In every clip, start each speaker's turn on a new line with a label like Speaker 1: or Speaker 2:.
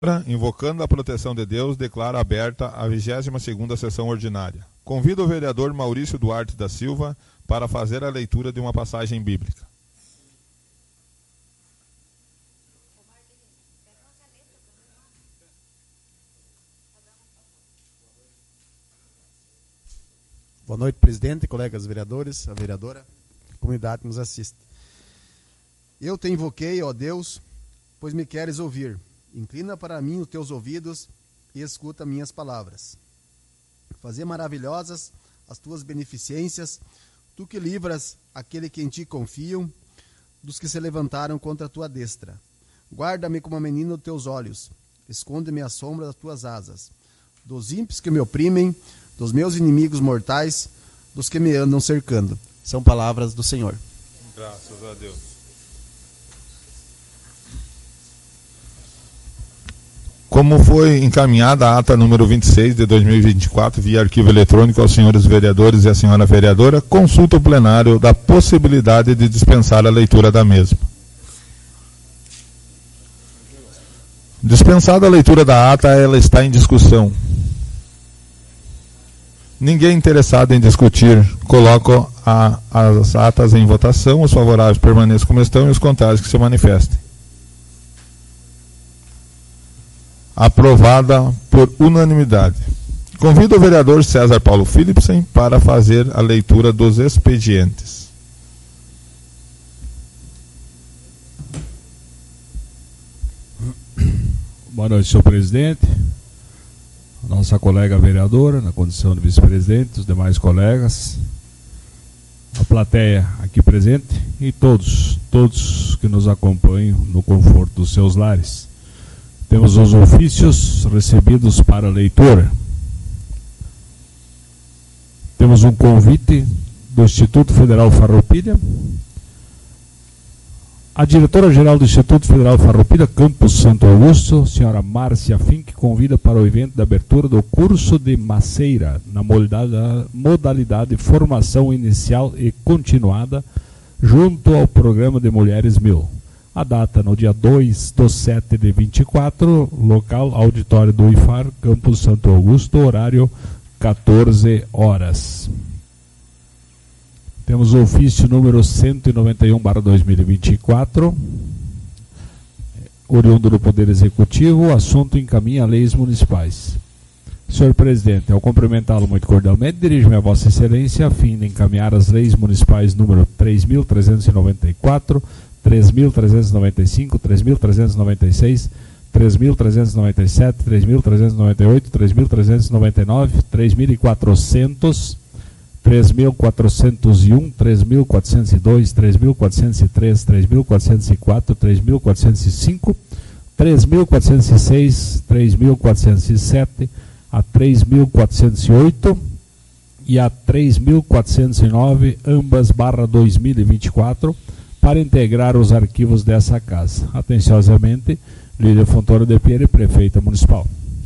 Speaker 1: Invocando a proteção de Deus, declaro aberta a 22ª sessão ordinária. Convido o vereador Maurício Duarte da Silva para fazer a leitura de uma passagem bíblica.
Speaker 2: Boa noite, presidente, colegas vereadores, a vereadora, a comunidade que nos assiste. Eu te invoquei, ó Deus, pois me queres ouvir. Inclina para mim os teus ouvidos e escuta minhas palavras. Fazer maravilhosas as tuas beneficências, tu que livras aquele que em ti confiam, dos que se levantaram contra a tua destra. Guarda-me como a menina dos teus olhos, esconde-me à sombra das tuas asas. Dos ímpios que me oprimem, dos meus inimigos mortais, dos que me andam cercando. São palavras do Senhor.
Speaker 1: Graças a Deus. Como foi encaminhada a ata número 26 de 2024 via arquivo eletrônico aos senhores vereadores e à senhora vereadora, consulta o plenário da possibilidade de dispensar a leitura da mesma. Dispensada a leitura da ata, ela está em discussão. Ninguém interessado em discutir, coloco as atas em votação, os favoráveis permaneçam como estão e os contrários que se manifestem. Aprovada por unanimidade. Convido o vereador César Paulo Philipsen para fazer a leitura dos expedientes.
Speaker 3: Boa noite, senhor presidente, nossa colega vereadora, na condição de vice-presidente, os demais colegas, a plateia aqui presente e todos que nos acompanham no conforto dos seus lares. Temos os ofícios recebidos para leitura. Temos um convite do Instituto Federal Farroupilha. A diretora-geral do Instituto Federal Farroupilha, Campus Santo Augusto, senhora Márcia Fink, convida para o evento de abertura do curso de Maceira, na modalidade formação inicial e continuada, junto ao programa de Mulheres 1000. A data no dia 2/7/24, local auditório do IFAR, Campus Santo Augusto, horário 14 horas. Temos o ofício número 191/2024, oriundo do Poder Executivo, o assunto encaminha leis municipais. Senhor presidente, ao cumprimentá-lo muito cordialmente, dirijo-me a Vossa Excelência a fim de encaminhar as leis municipais número 3.394, 3.395, 3.396, 3.397, 3.398, 3.399, 3.400, 3.401, 3.402, 3.403, 3.404, 3.405, 3.406, 3.407, a 3.408 e a 3.409, ambas /2024, para integrar os arquivos dessa casa. Atenciosamente, Lídia Fontoura de Pieri, prefeita municipal.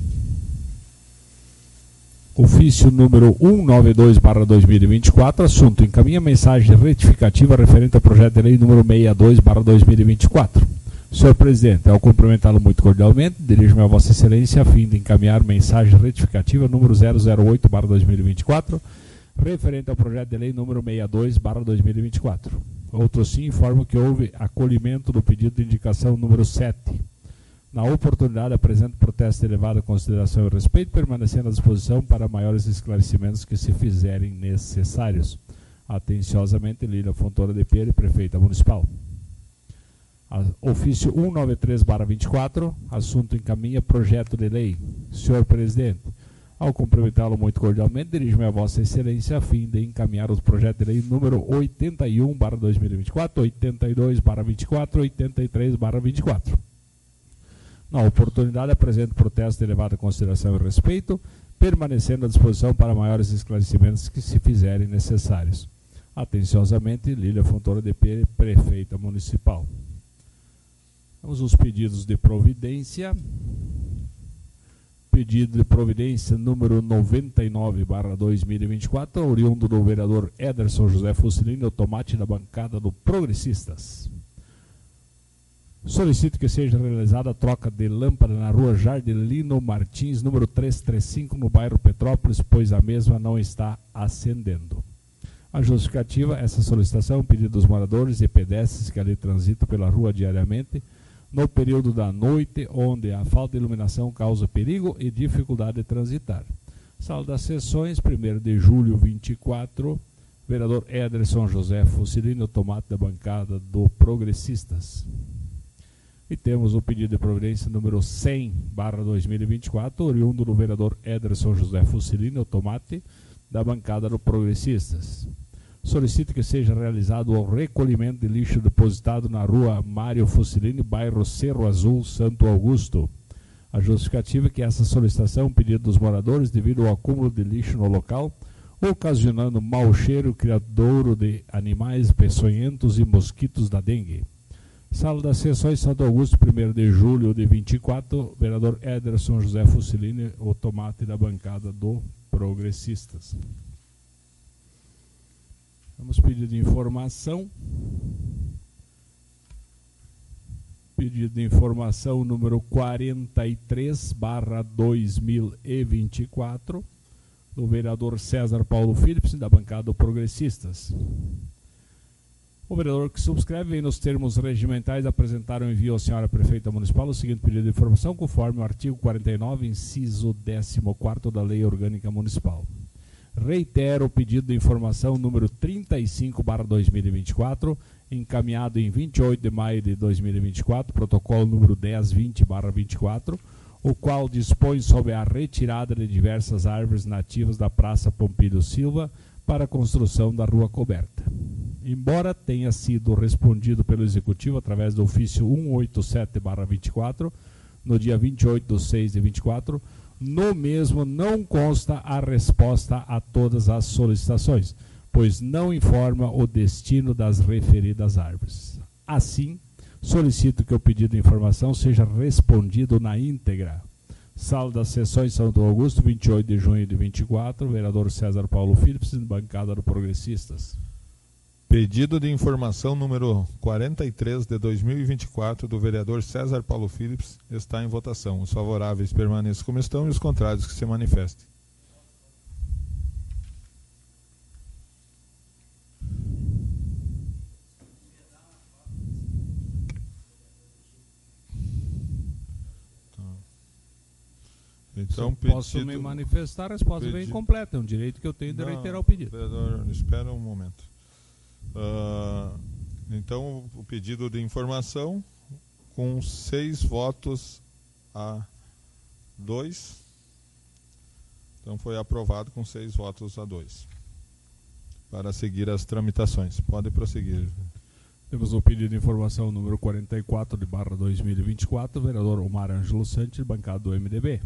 Speaker 3: Ofício número 192/2024, assunto: encaminha mensagem retificativa referente ao projeto de lei número 62/2024. Senhor presidente, ao cumprimentá-lo muito cordialmente, dirijo-me a Vossa Excelência a fim de encaminhar mensagem retificativa número 008/2024, referente ao projeto de lei número 62/2024. Outro sim, informo que houve acolhimento do pedido de indicação número 7. Na oportunidade, apresento protesto de elevada consideração e respeito, permanecendo à disposição para maiores esclarecimentos que se fizerem necessários. Atenciosamente, Lília Fontoura de Pieri, prefeita municipal. Ofício 193/24, assunto encaminha projeto de lei. Senhor presidente, ao cumprimentá-lo muito cordialmente, dirijo-me a Vossa Excelência a fim de encaminhar os projetos de lei número 81/2024, 82/24, 83/24. Na oportunidade, apresento protesto de elevada consideração e respeito, permanecendo à disposição para maiores esclarecimentos que se fizerem necessários. Atenciosamente, Lília Fontoura de Pieri, prefeita municipal. Vamos aos pedidos de providência. Pedido de providência número 99/2024, oriundo do vereador Ederson José Fusilini, o tomate da bancada do Progressistas. Solicito que seja realizada a troca de lâmpada na rua Jardelino Martins, número 335, no bairro Petrópolis, pois a mesma não está acendendo. A justificativa, essa solicitação, pedido dos moradores e pedestres que ali transitam pela rua diariamente, no período da noite, onde a falta de iluminação causa perigo e dificuldade de transitar. Sala das sessões, 1º de julho 24, vereador Ederson José Fusilino, tomate da bancada do Progressistas. E temos o pedido de providência número 100/2024, oriundo do vereador Ederson José Fusilino, tomate da bancada do Progressistas. Solicito que seja realizado o recolhimento de lixo depositado na rua Mário Fusilini, bairro Cerro Azul, Santo Augusto. A justificativa é que essa solicitação é um pedido dos moradores devido ao acúmulo de lixo no local, ocasionando mau cheiro, criadouro de animais peçonhentos e mosquitos da dengue. Sala das sessões, Santo Augusto, 1º de julho de 24, vereador Ederson José Fusilini, o tomate da bancada do Progressistas. Vamos pedir de informação. Pedido de informação número 43/2024, do vereador César Paulo Philips, da bancada do Progressistas. O vereador que subscreve vem nos termos regimentais apresentar o envio à senhora prefeita municipal o seguinte pedido de informação, conforme o artigo 49, inciso 14º da Lei Orgânica Municipal. Reitero o pedido de informação número 35/2024, encaminhado em 28 de maio de 2024, protocolo número 1020/24, o qual dispõe sobre a retirada de diversas árvores nativas da Praça Pompílio Silva para a construção da rua coberta. Embora tenha sido respondido pelo Executivo através do ofício 187/24, no dia 28/6/24, no mesmo não consta a resposta a todas as solicitações, pois não informa o destino das referidas árvores. Assim, solicito que o pedido de informação seja respondido na íntegra. Sala das sessões, Santo Augusto, 28 de junho de 24, vereador César Paulo Philips, bancada do Progressistas.
Speaker 1: Pedido de informação número 43 de 2024 do vereador César Paulo Philips está em votação. Os favoráveis permaneçam como estão e os contrários que se manifestem. Então,
Speaker 3: posso me manifestar, a resposta vem completa. É um direito que eu tenho de reiterar o pedido.
Speaker 1: Vereador, espera um momento. Então, o pedido de informação com 6 votos a 2. Então, foi aprovado com 6 votos a 2. Para seguir as tramitações. Pode prosseguir.
Speaker 3: Temos o pedido de informação número 44/2024, vereador Omar Ângelo Santos, bancada do MDB.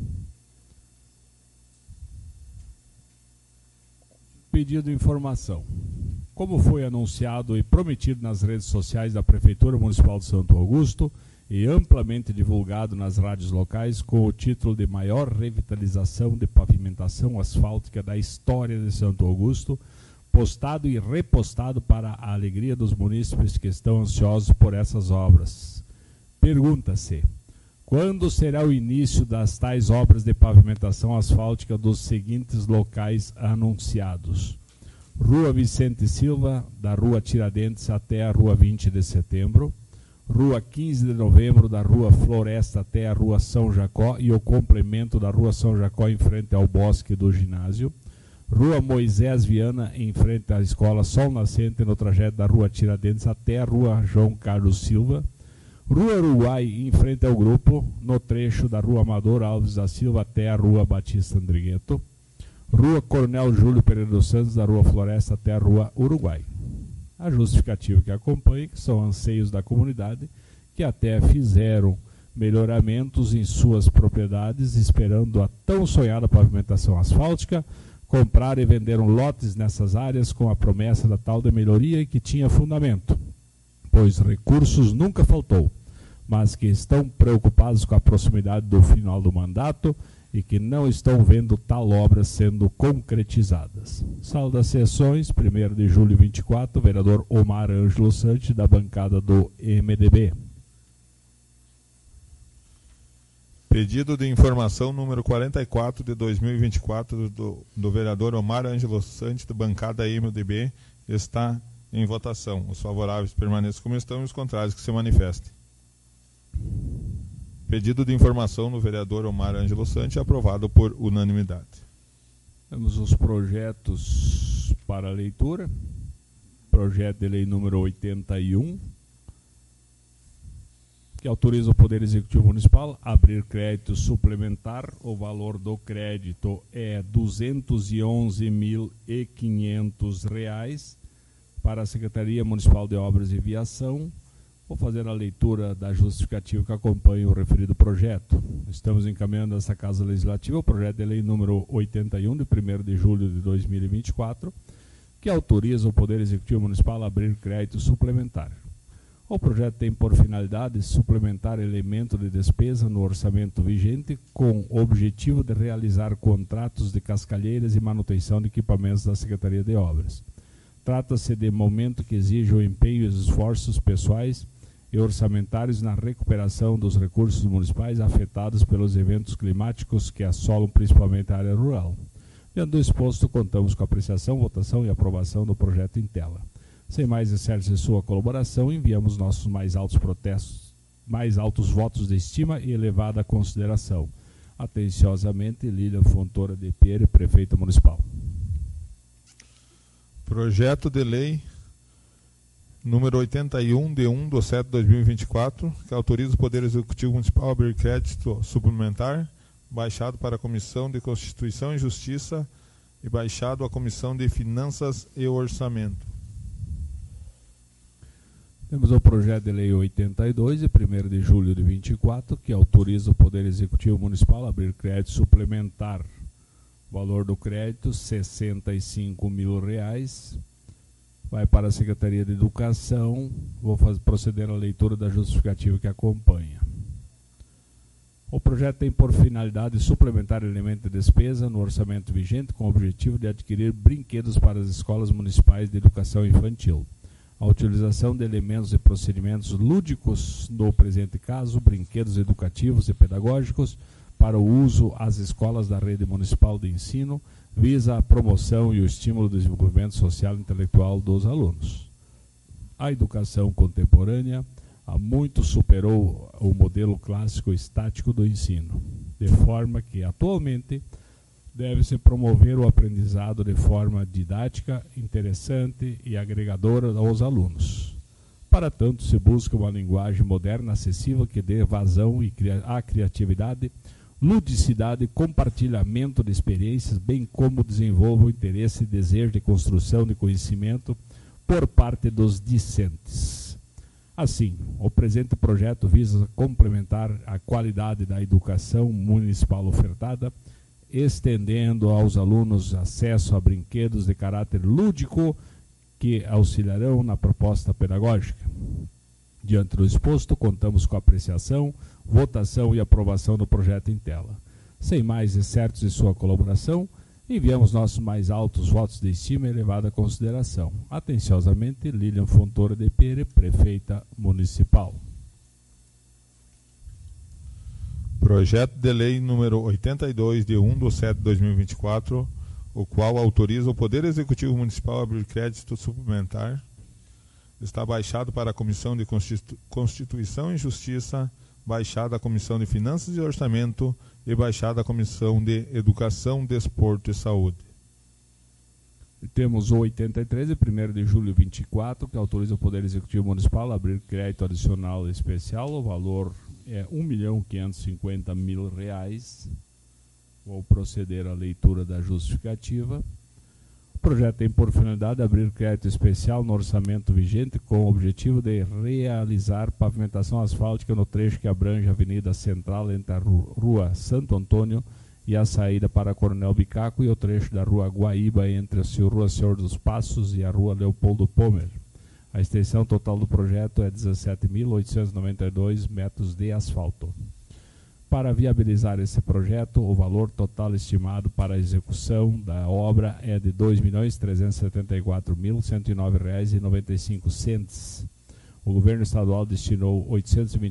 Speaker 3: Pedido de informação. Como foi anunciado e prometido nas redes sociais da Prefeitura Municipal de Santo Augusto e amplamente divulgado nas rádios locais com o título de maior revitalização de pavimentação asfáltica da história de Santo Augusto, postado e repostado para a alegria dos munícipes que estão ansiosos por essas obras. Pergunta-se: quando será o início das tais obras de pavimentação asfáltica dos seguintes locais anunciados? Rua Vicente Silva, da Rua Tiradentes até a Rua 20 de Setembro, Rua 15 de Novembro, da Rua Floresta até a Rua São Jacó e o complemento da Rua São Jacó em frente ao Bosque do Ginásio, Rua Moisés Viana em frente à Escola Sol Nascente no trajeto da Rua Tiradentes até a Rua João Carlos Silva, Rua Uruguai em frente ao Grupo, no trecho da Rua Amador Alves da Silva até a Rua Batista Andrigueto, Rua Coronel Júlio Pereira dos Santos, da Rua Floresta até a Rua Uruguai. A justificativa que acompanha, que são anseios da comunidade, que até fizeram melhoramentos em suas propriedades, esperando a tão sonhada pavimentação asfáltica, compraram e venderam lotes nessas áreas com a promessa da tal de melhoria e que tinha fundamento, pois recursos nunca faltou, mas que estão preocupados com a proximidade do final do mandato e que não estão vendo tal obra sendo concretizadas. Sala das sessões, 1º de julho de 24, vereador Omar Ângelo Santos, da bancada do MDB.
Speaker 1: Pedido de informação número 44 de 2024 do vereador Omar Ângelo Santos, da bancada MDB, está em votação. Os favoráveis permaneçam como estão e os contrários que se manifestem. Pedido de informação do vereador Omar Ângelo Santos, aprovado por unanimidade.
Speaker 3: Temos os projetos para leitura. Projeto de lei número 81, que autoriza o Poder Executivo Municipal a abrir crédito suplementar. O valor do crédito é R$ 211.500 para a Secretaria Municipal de Obras e Viação. Vou fazer a leitura da justificativa que acompanha o referido projeto. Estamos encaminhando essa Casa Legislativa o projeto de lei número 81, de 1º de julho de 2024, que autoriza o Poder Executivo Municipal a abrir crédito suplementar. O projeto tem por finalidade suplementar elemento de despesa no orçamento vigente com o objetivo de realizar contratos de cascalheiras e manutenção de equipamentos da Secretaria de Obras. Trata-se de momento que exige o empenho e os esforços pessoais e orçamentários na recuperação dos recursos municipais afetados pelos eventos climáticos que assolam principalmente a área rural. Diante do exposto, contamos com a apreciação, votação e aprovação do projeto em tela. Sem mais exerce sua colaboração, enviamos nossos mais altos protestos, mais altos votos de estima e elevada consideração. Atenciosamente, Lília Fontoura de Pierre, Prefeita Municipal.
Speaker 1: Projeto de lei número 81, de 1/7/2024, que autoriza o Poder Executivo Municipal a abrir crédito suplementar, baixado para a Comissão de Constituição e Justiça e baixado à Comissão de Finanças e Orçamento.
Speaker 3: Temos o projeto de lei 82, de 1º de julho de 24, que autoriza o Poder Executivo Municipal a abrir crédito suplementar. Valor do crédito, R$ 65.000. Vai para a Secretaria de Educação. Vou proceder à leitura da justificativa que acompanha. O projeto tem por finalidade suplementar elemento de despesa no orçamento vigente com o objetivo de adquirir brinquedos para as escolas municipais de educação infantil. A utilização de elementos e procedimentos lúdicos, no presente caso, brinquedos educativos e pedagógicos, para o uso às escolas da rede municipal de ensino, visa a promoção e o estímulo do desenvolvimento social e intelectual dos alunos. A educação contemporânea há muito superou o modelo clássico estático do ensino, de forma que, atualmente, deve-se promover o aprendizado de forma didática, interessante e agregadora aos alunos. Para tanto, se busca uma linguagem moderna, acessível, que dê vazão à criatividade, ludicidade e compartilhamento de experiências, bem como desenvolva o interesse e desejo de construção de conhecimento por parte dos discentes. Assim, o presente projeto visa complementar a qualidade da educação municipal ofertada, estendendo aos alunos acesso a brinquedos de caráter lúdico que auxiliarão na proposta pedagógica. Diante do exposto, contamos com a apreciação, votação e aprovação do projeto em tela. Sem mais excertos de sua colaboração, enviamos nossos mais altos votos de estima e elevada consideração. Atenciosamente, Lília Fontoura de Pere, Prefeita Municipal.
Speaker 1: Projeto de lei número 82, de 1/7/2024, o qual autoriza o Poder Executivo Municipal a abrir crédito suplementar, está baixado para a Comissão de Constituição e Justiça, baixado à Comissão de Finanças e Orçamento e baixado à Comissão de Educação, Desporto e Saúde.
Speaker 3: Temos o 83, de 1º de julho de 24, que autoriza o Poder Executivo Municipal a abrir crédito adicional especial. O valor é R$ 1.550.000. Vou proceder à leitura da justificativa. O projeto tem por finalidade abrir crédito especial no orçamento vigente com o objetivo de realizar pavimentação asfáltica no trecho que abrange a Avenida Central entre a Rua Santo Antônio e a saída para Coronel Bicaco e o trecho da Rua Guaíba entre a Rua Senhor dos Passos e a Rua Leopoldo Pomer. A extensão total do projeto é 17.892 metros de asfalto. Para viabilizar esse projeto, o valor total estimado para a execução da obra é de R$ 2.374.109,95. O governo estadual destinou R$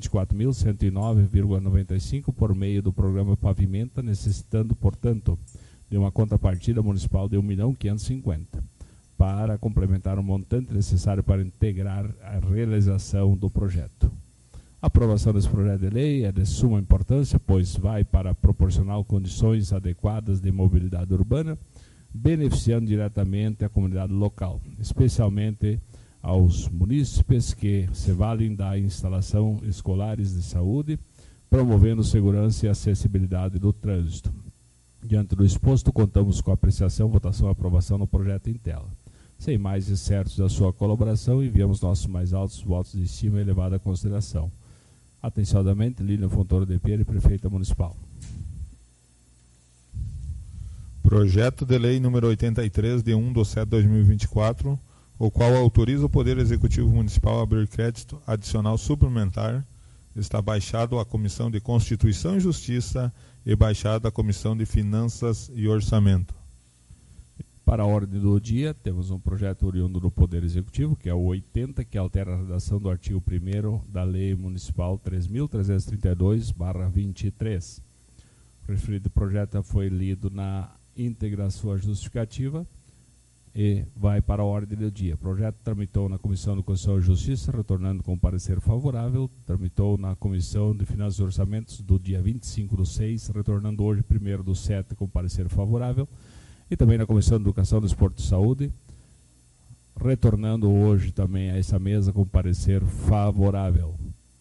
Speaker 3: 824.109,95 por meio do programa Pavimenta, necessitando, portanto, de uma contrapartida municipal de R$ 1.550.000 para complementar o montante necessário para integrar a realização do projeto. A aprovação desse projeto de lei é de suma importância, pois vai para proporcionar condições adequadas de mobilidade urbana, beneficiando diretamente a comunidade local, especialmente aos munícipes que se valem da instalação escolares de saúde, promovendo segurança e acessibilidade do trânsito. Diante do exposto, contamos com a apreciação, votação e aprovação no projeto em tela. Sem mais excertos da sua colaboração, enviamos nossos mais altos votos de estima e elevada consideração. Atenciosamente, Lilian Fontoura de Pires, Prefeita Municipal.
Speaker 1: Projeto de Lei número 83, de 1/7/2024, o qual autoriza o Poder Executivo Municipal a abrir crédito adicional suplementar, está baixado à Comissão de Constituição e Justiça e baixado à Comissão de Finanças e Orçamento.
Speaker 3: Para a ordem do dia, temos um projeto oriundo do Poder Executivo, que é o 80, que altera a redação do artigo 1º da Lei Municipal 3.332/23. O referido projeto foi lido na íntegra sua justificativa e vai para a ordem do dia. O projeto tramitou na Comissão de Constituição e Justiça, retornando com parecer favorável, tramitou na Comissão de Finanças e Orçamentos do dia 25/6, retornando hoje 1º/7 com parecer favorável, e também na Comissão de Educação, Desporto e Saúde, retornando hoje também a essa mesa com parecer favorável.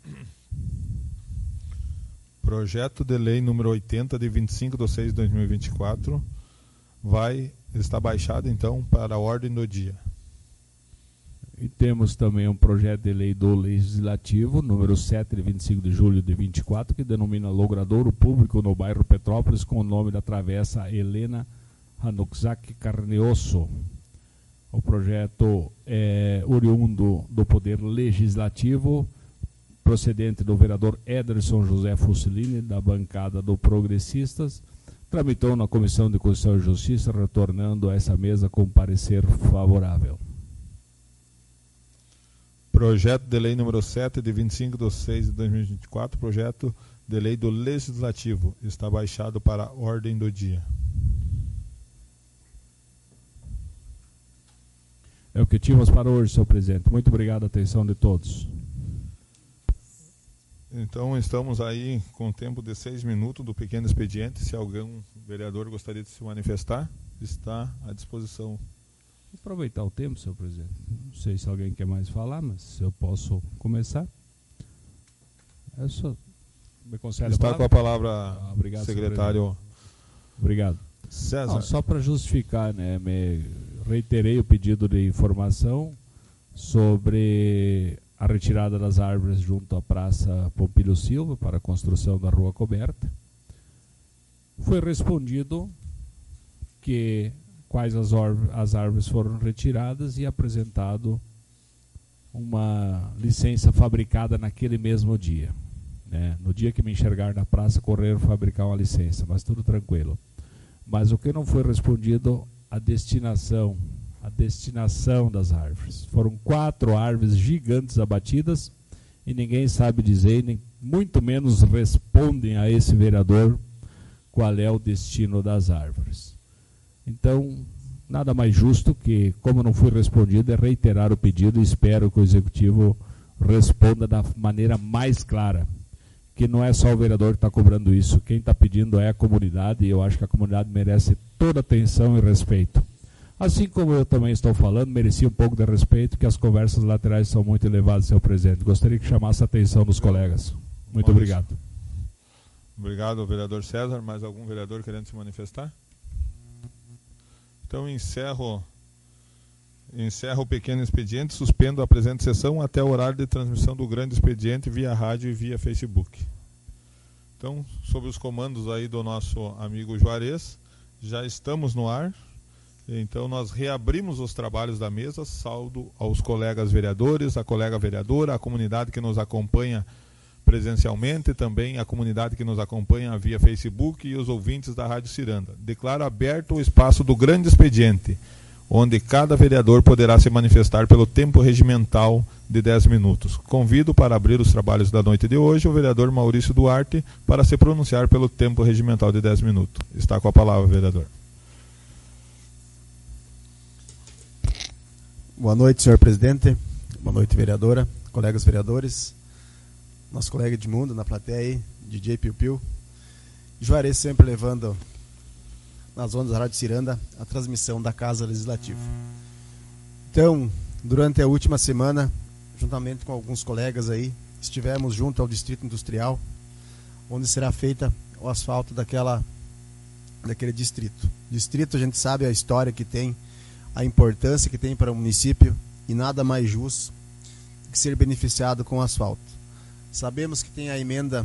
Speaker 1: Projeto de Lei número 80, de 25/6/2024, está baixado, então, para a ordem do dia.
Speaker 3: E temos também um projeto de lei do Legislativo, número 7, de 25 de julho de 24, que denomina logradouro público no bairro Petrópolis, com o nome da travessa Helena Hanukzak Carneosso. O projeto é oriundo do Poder Legislativo, procedente do vereador Ederson José Fusilini, da bancada do Progressistas, tramitou na Comissão de Constituição e Justiça, retornando a essa mesa com parecer favorável.
Speaker 1: Projeto de Lei número 7, de 25/6/2024, projeto de Lei do Legislativo, está baixado para a ordem do dia.
Speaker 3: É o que tínhamos para hoje, senhor presidente. Muito obrigado, a atenção de todos.
Speaker 1: Então, estamos aí com o tempo de 6 minutos do pequeno expediente. Se algum vereador gostaria de se manifestar, está à disposição.
Speaker 3: Vou aproveitar o tempo, senhor presidente. Não sei se alguém quer mais falar, mas eu posso começar. Eu só me concede
Speaker 1: está com a palavra,
Speaker 3: obrigado,
Speaker 1: secretário.
Speaker 3: Obrigado.
Speaker 1: César.
Speaker 3: Não, só para justificar, né, reiterei o pedido de informação sobre a retirada das árvores junto à Praça Pompílio Silva para a construção da rua coberta. Foi respondido que quais as árvores foram retiradas e apresentado uma licença fabricada naquele mesmo dia. Né? No dia que me enxergar na praça, correr fabricar uma licença, mas tudo tranquilo. Mas o que não foi respondido, a destinação das árvores. Foram 4 árvores gigantes abatidas e ninguém sabe dizer, nem muito menos respondem a esse vereador qual é o destino das árvores. Então, nada mais justo que, como não foi respondido, é reiterar o pedido e espero que o Executivo responda da maneira mais clara, que não é só o vereador que está cobrando isso, quem está pedindo é a comunidade, e eu acho que a comunidade merece toda atenção e respeito. Assim como eu também estou falando, merecia um pouco de respeito, que as conversas laterais são muito elevadas, senhor presidente. Gostaria que chamasse a atenção dos colegas. Muito obrigado.
Speaker 1: Obrigado, vereador César. Mais algum vereador querendo se manifestar? Então encerro o pequeno expediente, suspendo a presente sessão até o horário de transmissão do grande expediente via rádio e via Facebook. Então, sob os comandos aí do nosso amigo Juarez, já estamos no ar. Então nós reabrimos os trabalhos da mesa, saldo aos colegas vereadores, a colega vereadora, a comunidade que nos acompanha presencialmente, também a comunidade que nos acompanha via Facebook e os ouvintes da Rádio Ciranda. Declaro aberto o espaço do grande expediente. onde cada vereador poderá se manifestar pelo tempo regimental de 10 minutos. Convido para abrir os trabalhos da noite de hoje o vereador Maurício Duarte para se pronunciar pelo tempo regimental de 10 minutos. Está com a palavra, vereador.
Speaker 2: Boa noite, senhor presidente. Boa noite, vereadora, colegas vereadores, nosso colega Edmundo na plateia aí, DJ Piu Piu. Juarez sempre levando nas ondas da Rádio Ciranda a transmissão da Casa Legislativa. Então, durante a última semana, juntamente com alguns colegas aí, estivemos junto ao Distrito Industrial, onde será feita o asfalto daquele distrito. Distrito, a gente sabe a história que tem, a importância que tem para o município, e nada mais justo que ser beneficiado com o asfalto. Sabemos que tem a emenda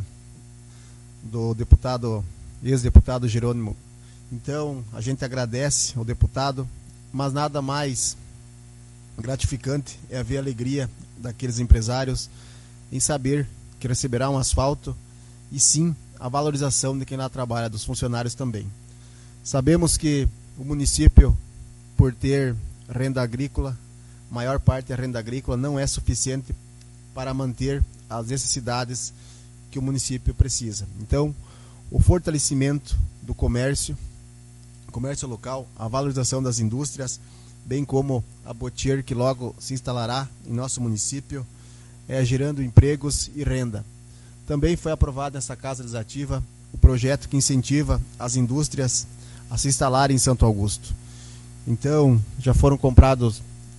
Speaker 2: do ex-deputado Jerônimo. Então, a gente agradece ao deputado, mas nada mais gratificante é ver a alegria daqueles empresários em saber que receberá um asfalto e sim a valorização de quem lá trabalha, dos funcionários também. Sabemos que o município, por ter renda agrícola, maior parte é renda agrícola, não é suficiente para manter as necessidades que o município precisa. Então, o fortalecimento do comércio local, a valorização das indústrias, bem como a Botier, que logo se instalará em nosso município, gerando empregos e renda. Também foi aprovado nessa Casa Legislativa o projeto que incentiva as indústrias a se instalarem em Santo Augusto. Então, já foram comprados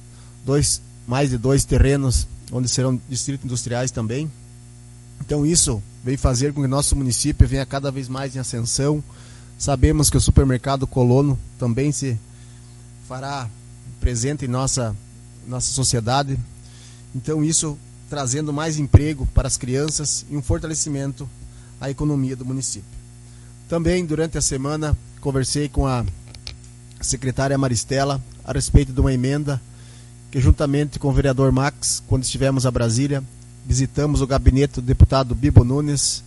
Speaker 2: mais de 2 terrenos, onde serão distritos industriais também. Então, isso vem fazer com que nosso município venha cada vez mais em ascensão. Sabemos que o supermercado Colono também se fará presente em nossa sociedade. Então, isso trazendo mais emprego para as crianças e um fortalecimento à economia do município. Também, durante a semana, conversei com a secretária Maristela a respeito de uma emenda que, juntamente com o vereador Max, quando estivemos a Brasília, visitamos o gabinete do deputado Bibo Nunes,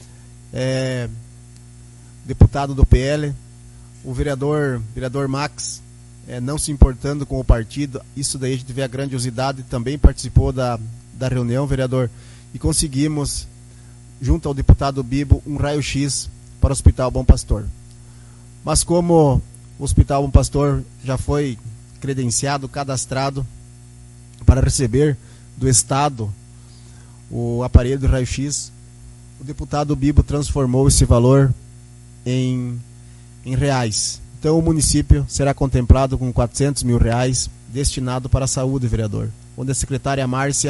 Speaker 2: deputado do PL, o vereador Max, não se importando com o partido, isso daí a gente vê a grandiosidade, também participou da reunião, vereador, e conseguimos, junto ao deputado Bibo, um raio-x para o Hospital Bom Pastor. Mas como o Hospital Bom Pastor já foi credenciado, cadastrado para receber do Estado o aparelho de raio-x, o deputado Bibo transformou esse valor em reais. Então o município será contemplado com 400 mil reais destinado para a saúde, vereador, onde a secretária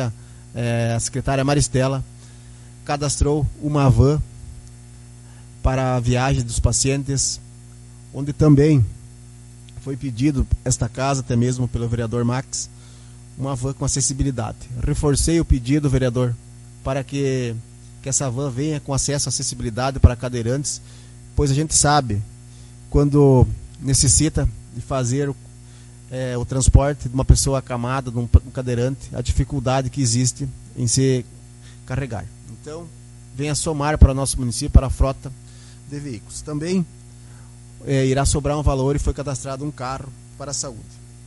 Speaker 2: Maristela cadastrou uma van para a viagem dos pacientes, onde também foi pedido esta casa, até mesmo pelo vereador Max, uma van com acessibilidade. Reforcei o pedido, vereador, para que essa van venha com acesso à acessibilidade para cadeirantes, pois a gente sabe, quando necessita de fazer o transporte de uma pessoa acamada, de um cadeirante, a dificuldade que existe em se carregar. Então, venha somar para o nosso município, para a frota de veículos. Também irá sobrar um valor e foi cadastrado um carro para a saúde.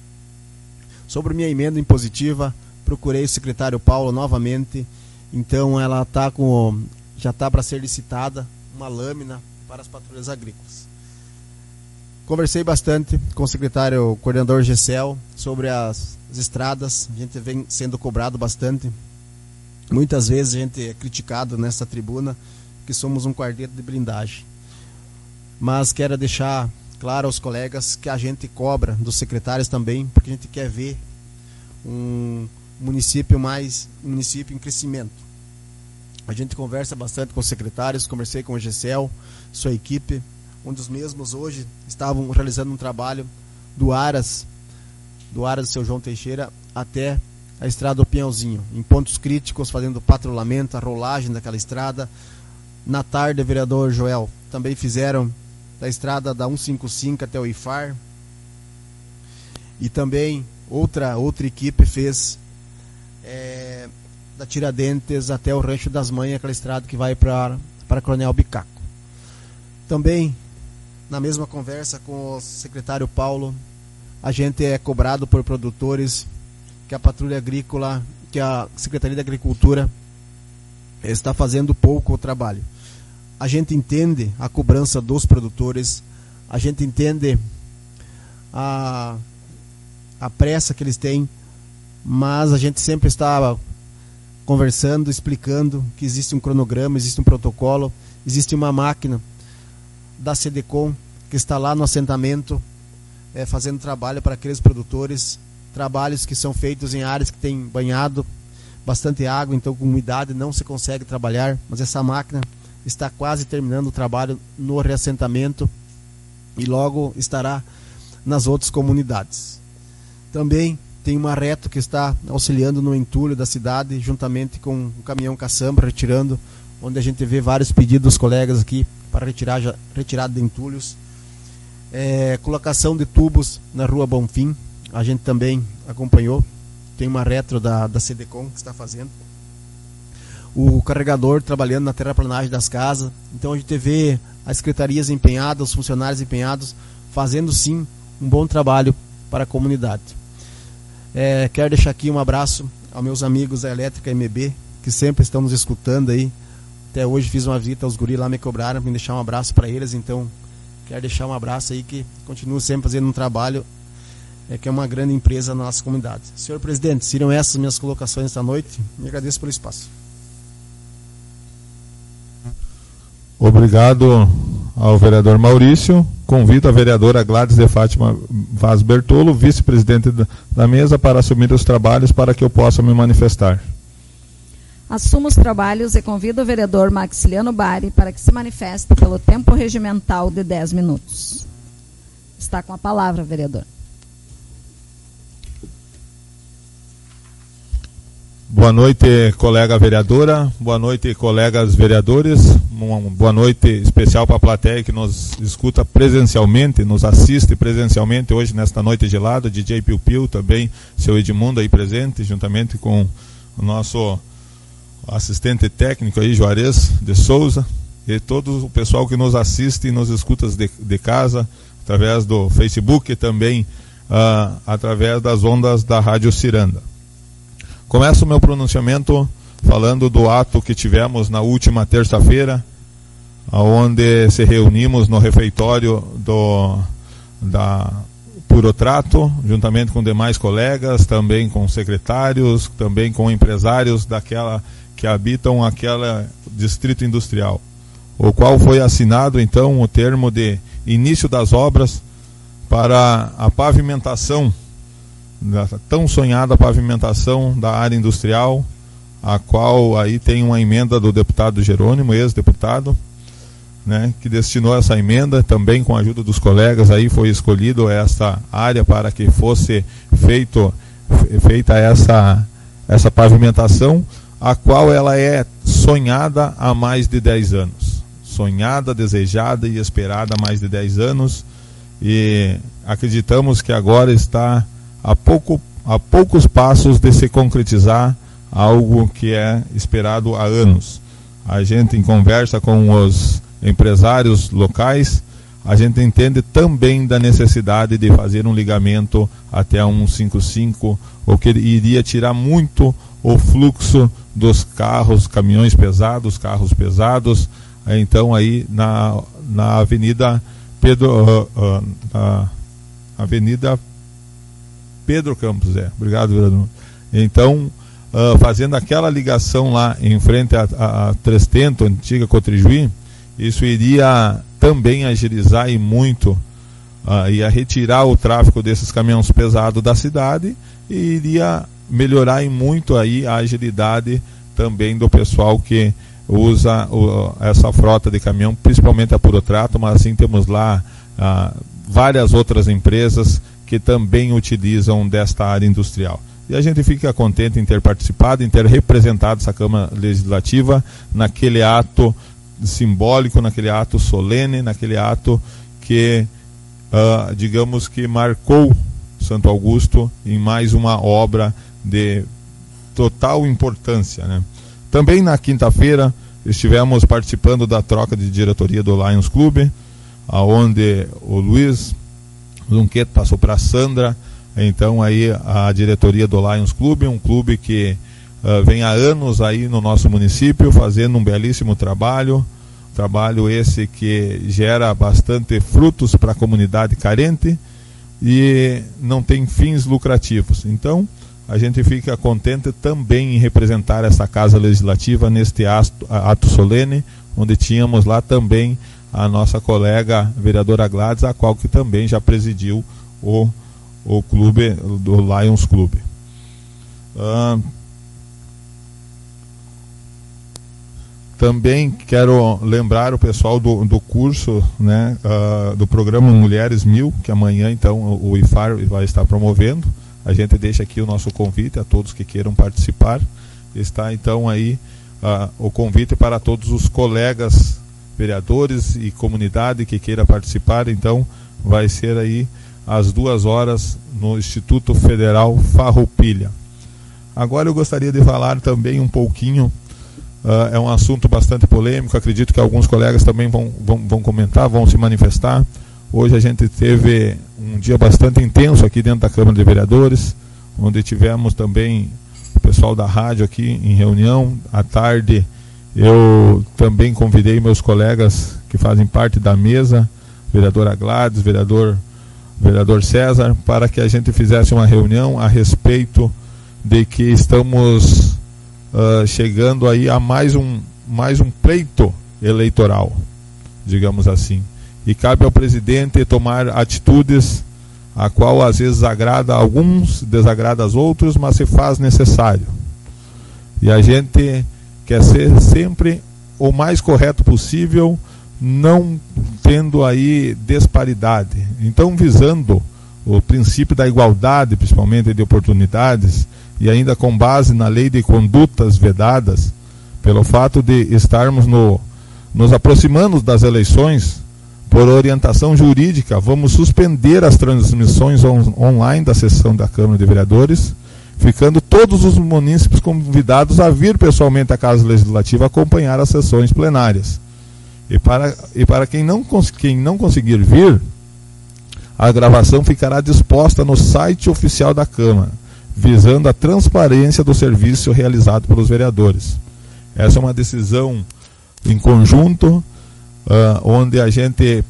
Speaker 2: Sobre minha emenda impositiva, procurei o secretário Paulo novamente, então ela já está para ser licitada uma lâmina para as patrulhas agrícolas. Conversei bastante com o secretário coordenador Gessel sobre as estradas, a gente vem sendo cobrado bastante. Muitas vezes a gente é criticado nessa tribuna que somos um quarteto de blindagem. Mas quero deixar claro aos colegas que a gente cobra dos secretários também, porque a gente quer ver um município em crescimento. A gente conversa bastante com os secretários, conversei com o Gessel, sua equipe, onde os mesmos hoje estavam realizando um trabalho do Aras do seu João Teixeira até a estrada do Pinhalzinho, em pontos críticos, fazendo patrulhamento, a rolagem daquela estrada. Na tarde, o vereador Joel também fizeram da estrada da 155 até o IFAR, e também outra equipe fez da Tiradentes até o Rancho das Mães, aquela estrada que vai para Coronel Bicaco. Também, na mesma conversa com o secretário Paulo, a gente é cobrado por produtores, que a Patrulha Agrícola, que a Secretaria da Agricultura está fazendo pouco o trabalho. A gente entende a cobrança dos produtores, a gente entende a pressa que eles têm, mas a gente sempre está conversando, explicando que existe um cronograma, existe um protocolo, existe uma máquina da SEDECOM que está lá no assentamento fazendo trabalho para aqueles produtores, trabalhos que são feitos em áreas que têm banhado bastante água, então com umidade não se consegue trabalhar, mas essa máquina está quase terminando o trabalho no reassentamento e logo estará nas outras comunidades. Também tem uma reto que está auxiliando no entulho da cidade, juntamente com um caminhão caçamba, retirando, onde a gente vê vários pedidos dos colegas aqui para retirada de entulhos. Colocação de tubos na Rua Bonfim, a gente também acompanhou, tem uma retro da SEDECOM que está fazendo. O carregador trabalhando na terraplanagem das casas, então a gente vê as secretarias empenhadas, os funcionários empenhados, fazendo sim um bom trabalho para a comunidade. Quero deixar aqui um abraço aos meus amigos da Elétrica MB, que sempre estão nos escutando aí. Até hoje fiz uma visita aos guris lá, me cobraram para me deixar um abraço para eles, então quero deixar um abraço aí, que continuo sempre fazendo um trabalho, que é uma grande empresa na nossa comunidade. Senhor presidente, seriam essas minhas colocações esta noite, e agradeço pelo espaço.
Speaker 1: Obrigado ao vereador Maurício. Convido a vereadora Gladys de Fátima Vaz Bertolo, vice-presidente da mesa, para assumir os trabalhos para que eu possa me manifestar.
Speaker 4: Assumo os trabalhos e convido o vereador Maxiliano Bari para que se manifeste pelo tempo regimental de 10 minutos. Está com a palavra, vereador.
Speaker 1: Boa noite, colega vereadora. Boa noite, colegas vereadores. Uma boa noite especial para a plateia que nos escuta presencialmente, nos assiste presencialmente hoje nesta noite gelada. DJ Piu Piu também, seu Edmundo aí presente, juntamente com o nosso assistente técnico aí, Juarez de Souza, e todo o pessoal que nos assiste e nos escuta de casa, através do Facebook e também através das ondas da Rádio Ciranda. Começo o meu pronunciamento falando do ato que tivemos na última terça-feira, onde se reunimos no refeitório da Purotrato, juntamente com demais colegas, também com secretários, também com empresários que habitam aquele distrito industrial, o qual foi assinado então o termo de início das obras para a pavimentação, da tão sonhada pavimentação da área industrial, a qual aí tem uma emenda do deputado Jerônimo, ex-deputado, né, que destinou essa emenda, também com a ajuda dos colegas, aí foi escolhido essa área para que fosse feita essa pavimentação, a qual ela é sonhada há mais de 10 anos. Sonhada, desejada e esperada há mais de 10 anos, e acreditamos que agora está a poucos passos de se concretizar algo que é esperado há anos. A gente, em conversa com os empresários locais, a gente entende também da necessidade de fazer um ligamento até a 155, o que iria tirar muito o fluxo dos caminhões pesados, carros pesados, então aí na Avenida Pedro Campos, obrigado, vereador. Então, fazendo aquela ligação lá em frente a Trestento, antiga Cotrijuí, isso iria também agilizar e muito, ia retirar o tráfego desses caminhões pesados da cidade e iria melhorar e muito aí a agilidade também do pessoal que usa essa frota de caminhão, principalmente a Purotrato, mas assim temos lá várias outras empresas que também utilizam desta área industrial. E a gente fica contente em ter participado, em ter representado essa Câmara Legislativa naquele ato simbólico, naquele ato solene, naquele ato que, digamos que marcou Santo Augusto em mais uma obra de total importância, né? Também na quinta-feira estivemos participando da troca de diretoria do Lions Clube, onde o Luiz Zunqueto passou para a Sandra. Então aí a diretoria do Lions Clube, um clube que vem há anos aí no nosso município fazendo um belíssimo trabalho esse que gera bastante frutos para a comunidade carente e não tem fins lucrativos. Então a gente fica contente também em representar essa Casa Legislativa neste ato solene, onde tínhamos lá também a nossa colega vereadora Gladys, a qual que também já presidiu o clube do Lions Clube. Também quero lembrar o pessoal do curso, né, do programa Mulheres 1000, que amanhã então o IFAR vai estar promovendo. A gente deixa aqui o nosso convite a todos que queiram participar. Está então aí o convite para todos os colegas vereadores e comunidade que queira participar. Então vai ser aí às 2 horas no Instituto Federal Farroupilha. Agora eu gostaria de falar também um pouquinho, é um assunto bastante polêmico, acredito que alguns colegas também vão comentar, vão se manifestar. Hoje a gente teve um dia bastante intenso aqui dentro da Câmara de Vereadores, onde tivemos também o pessoal da rádio aqui em reunião. À tarde eu também convidei meus colegas que fazem parte da mesa, vereadora Gladys, vereador César, para que a gente fizesse uma reunião a respeito de que estamos chegando aí a mais um pleito eleitoral, digamos assim, e cabe ao presidente tomar atitudes a qual às vezes agrada a alguns, desagrada aos outros, mas se faz necessário, e a gente quer ser sempre o mais correto possível, não tendo aí disparidade. Então, visando o princípio da igualdade, principalmente de oportunidades, e ainda com base na lei de condutas vedadas, pelo fato de estarmos nos aproximando das eleições, por orientação jurídica, vamos suspender as transmissões online da sessão da Câmara de Vereadores, ficando todos os munícipes convidados a vir pessoalmente à Casa Legislativa acompanhar as sessões plenárias. E para quem não conseguir vir, a gravação ficará disposta no site oficial da Câmara, visando a transparência do serviço realizado pelos vereadores. Essa é uma decisão em conjunto, onde a gente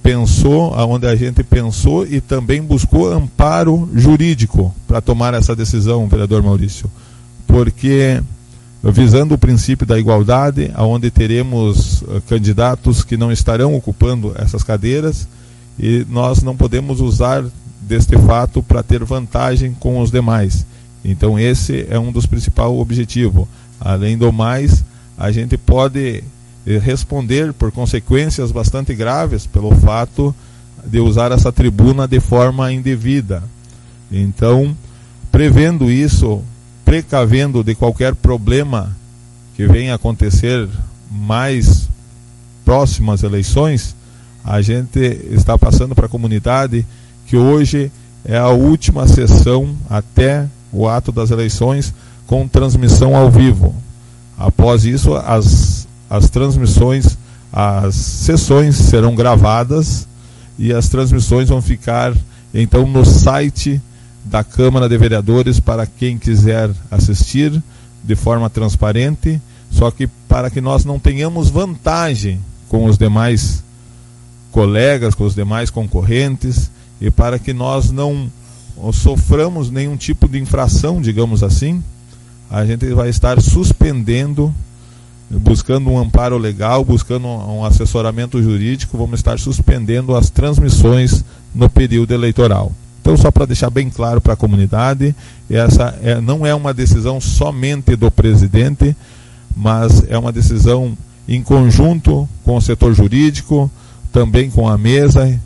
Speaker 1: pensou e também buscou amparo jurídico para tomar essa decisão, vereador Maurício, porque visando o princípio da igualdade, onde teremos candidatos que não estarão ocupando essas cadeiras, e nós não podemos usar deste fato para ter vantagem com os demais. Então esse é um dos principais objetivos. Além do mais, a gente pode responder por consequências bastante graves pelo fato de usar essa tribuna de forma indevida. Então, prevendo isso, precavendo de qualquer problema que venha a acontecer mais próximo às eleições, a gente está passando para a comunidade que hoje é a última sessão até o ato das eleições com transmissão ao vivo. Após isso, as transmissões, as sessões serão gravadas e as transmissões vão ficar então no site da Câmara de Vereadores para quem quiser assistir de forma transparente, só que para que nós não tenhamos vantagem com os demais colegas, com os demais concorrentes, e para que nós não soframos nenhum tipo de infração, digamos assim, a gente vai estar suspendendo, buscando um amparo legal, buscando um assessoramento jurídico, vamos estar suspendendo as transmissões no período eleitoral. Então, só para deixar bem claro para a comunidade, essa não é uma decisão somente do presidente, mas é uma decisão em conjunto com o setor jurídico, também com a mesa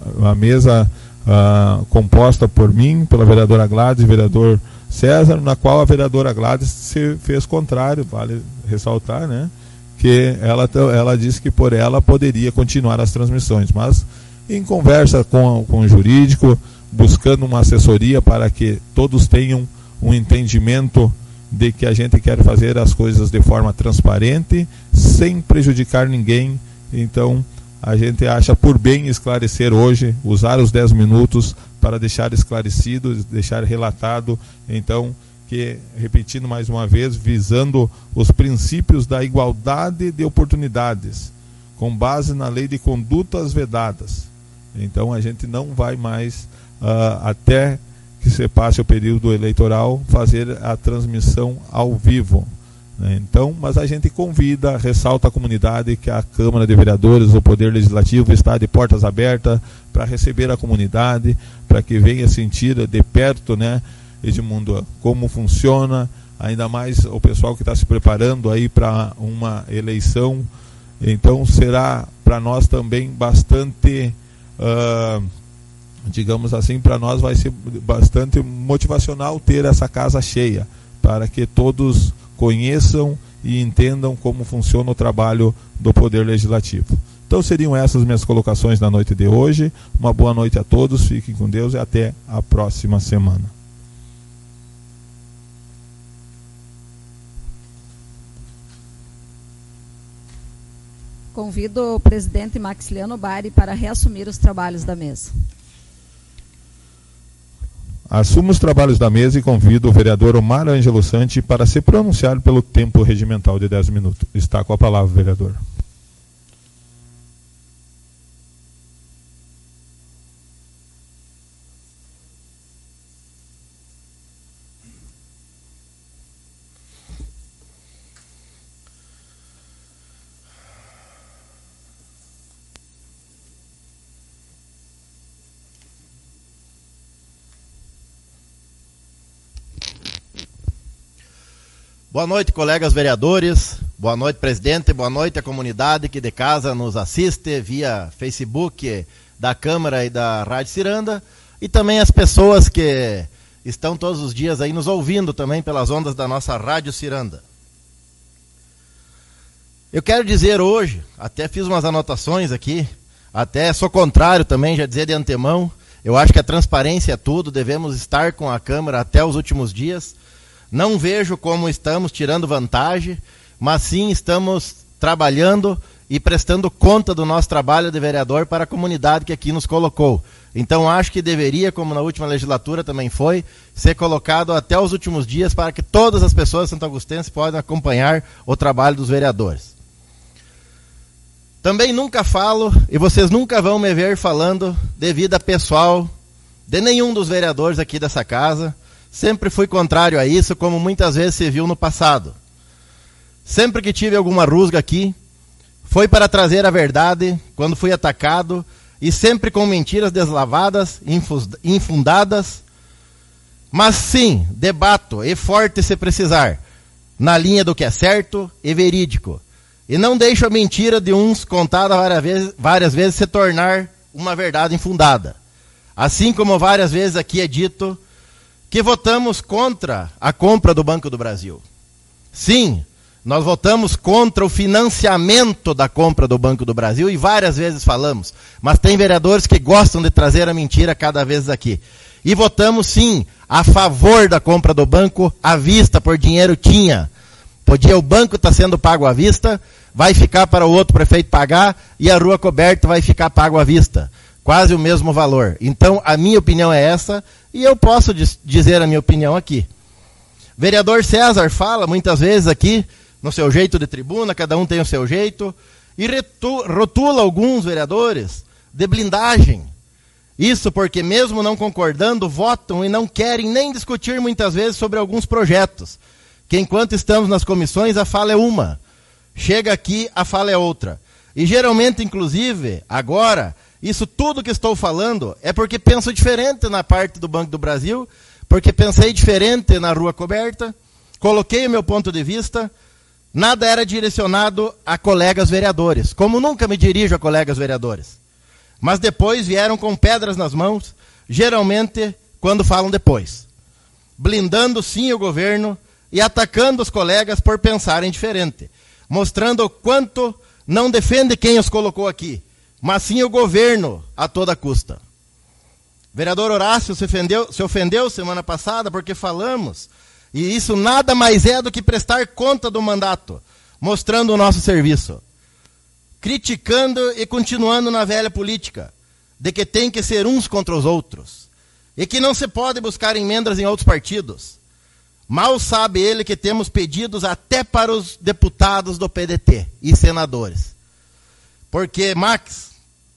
Speaker 1: composta por mim, pela vereadora Gladys e vereador César, na qual a vereadora Gladys se fez contrário, vale ressaltar, né? Que ela disse que por ela poderia continuar as transmissões, mas em conversa com o jurídico, buscando uma assessoria para que todos tenham um entendimento de que a gente quer fazer as coisas de forma transparente, sem prejudicar ninguém. Então a gente acha por bem esclarecer hoje, usar os 10 minutos para deixar esclarecido, deixar relatado, então, que, repetindo mais uma vez, visando os princípios da igualdade de oportunidades, com base na lei de condutas vedadas. Então a gente não vai mais, até que se passe o período eleitoral, fazer a transmissão ao vivo. Então, mas a gente convida, ressalta à comunidade que a Câmara de Vereadores, o Poder Legislativo, está de portas abertas para receber a comunidade, para que venha sentir de perto, né, Edmundo, como funciona, ainda mais o pessoal que está se preparando aí para uma eleição. Então será para nós também bastante, digamos assim, para nós vai ser bastante motivacional ter essa casa cheia, para que todos conheçam e entendam como funciona o trabalho do Poder Legislativo. Então seriam essas minhas colocações na noite de hoje. Uma boa noite a todos, fiquem com Deus e até a próxima semana.
Speaker 4: Convido o presidente Maxiliano Bari para reassumir os trabalhos da mesa.
Speaker 1: Assumo os trabalhos da mesa e convido o vereador Omar Ângelo Santi para se pronunciar pelo tempo regimental de 10 minutos. Está com a palavra, vereador.
Speaker 5: Boa noite, colegas vereadores, boa noite, presidente, boa noite à comunidade que de casa nos assiste via Facebook da Câmara e da Rádio Ciranda, e também as pessoas que estão todos os dias aí nos ouvindo também pelas ondas da nossa Rádio Ciranda. Eu quero dizer hoje, até fiz umas anotações aqui, até sou contrário também, já dizer de antemão, eu acho que a transparência é tudo, devemos estar com a Câmara até os últimos dias. Não vejo como estamos tirando vantagem, mas sim estamos trabalhando e prestando conta do nosso trabalho de vereador para a comunidade que aqui nos colocou. Então acho que deveria, como na última legislatura também foi, ser colocado até os últimos dias para que todas as pessoas santo-augustenses possam acompanhar o trabalho dos vereadores. Também nunca falo, e vocês nunca vão me ver falando de vida pessoal de nenhum dos vereadores aqui dessa casa. Sempre fui contrário a isso, como muitas vezes se viu no passado. Sempre que tive alguma rusga aqui, foi para trazer a verdade quando fui atacado, e sempre com mentiras deslavadas, infundadas. Mas sim, debato, e forte se precisar, na linha do que é certo e verídico. E não deixo a mentira de uns contada várias vezes se tornar uma verdade infundada. Assim como várias vezes aqui é dito que votamos contra a compra do Banco do Brasil. Sim, nós votamos contra o financiamento da compra do Banco do Brasil e várias vezes falamos, mas tem vereadores que gostam de trazer a mentira cada vez aqui. E votamos sim a favor da compra do banco à vista, por dinheiro tinha. Podia o banco estar sendo pago à vista, vai ficar para o outro prefeito pagar e a rua coberta vai ficar pago à vista. Quase o mesmo valor. Então a minha opinião é essa. E eu posso dizer a minha opinião aqui. Vereador César fala muitas vezes aqui, no seu jeito de tribuna, cada um tem o seu jeito, e rotula alguns vereadores de blindagem. Isso porque mesmo não concordando, votam e não querem nem discutir muitas vezes sobre alguns projetos. Que enquanto estamos nas comissões, a fala é uma. Chega aqui, a fala é outra. E geralmente, inclusive, agora, isso tudo que estou falando é porque penso diferente na parte do Banco do Brasil, porque pensei diferente na rua coberta, coloquei o meu ponto de vista, nada era direcionado a colegas vereadores, como nunca me dirijo a colegas vereadores. Mas depois vieram com pedras nas mãos, geralmente quando falam depois. Blindando sim o governo e atacando os colegas por pensarem diferente, mostrando o quanto não defende quem os colocou aqui, mas sim o governo a toda custa. Vereador Horácio se ofendeu semana passada porque falamos, e isso nada mais é do que prestar conta do mandato, mostrando o nosso serviço. criticando e continuando na velha política, de que tem que ser uns contra os outros, e que não se pode buscar emendas em outros partidos. Mal sabe ele que temos pedidos até para os deputados do PDT e senadores. Porque, Max,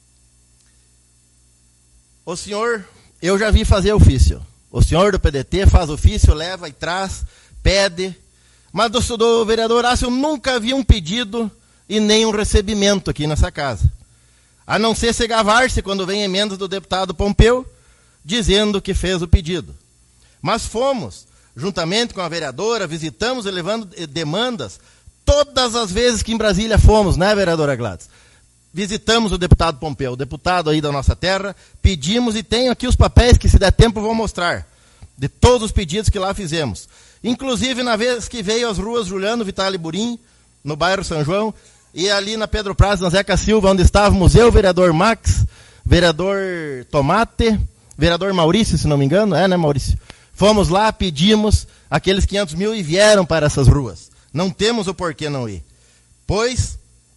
Speaker 5: o senhor, eu já vi fazer ofício. O senhor do PDT faz ofício, leva e traz, pede. Mas do vereador Horácio eu nunca vi um pedido e nem um recebimento aqui nessa casa. A não ser se gavar-se quando vem emendas do deputado Pompeu, dizendo que fez o pedido. Mas fomos, juntamente com a vereadora, visitamos e levando demandas, todas as vezes que em Brasília fomos, né, vereadora Gladys? Visitamos o deputado Pompeu, o deputado aí da nossa terra, pedimos e tenho aqui os papéis que, se der tempo, vou mostrar, de todos os pedidos que lá fizemos. Inclusive, na vez que veio às ruas Juliano Vitale Burim, no bairro São João, e ali na Pedro Praz, na Zeca Silva, onde estávamos eu, vereador Max, vereador Tomate, vereador Maurício, se não me engano, né, Maurício? Fomos lá, pedimos aqueles 500 mil e vieram para essas ruas. Não temos o porquê não ir. Pois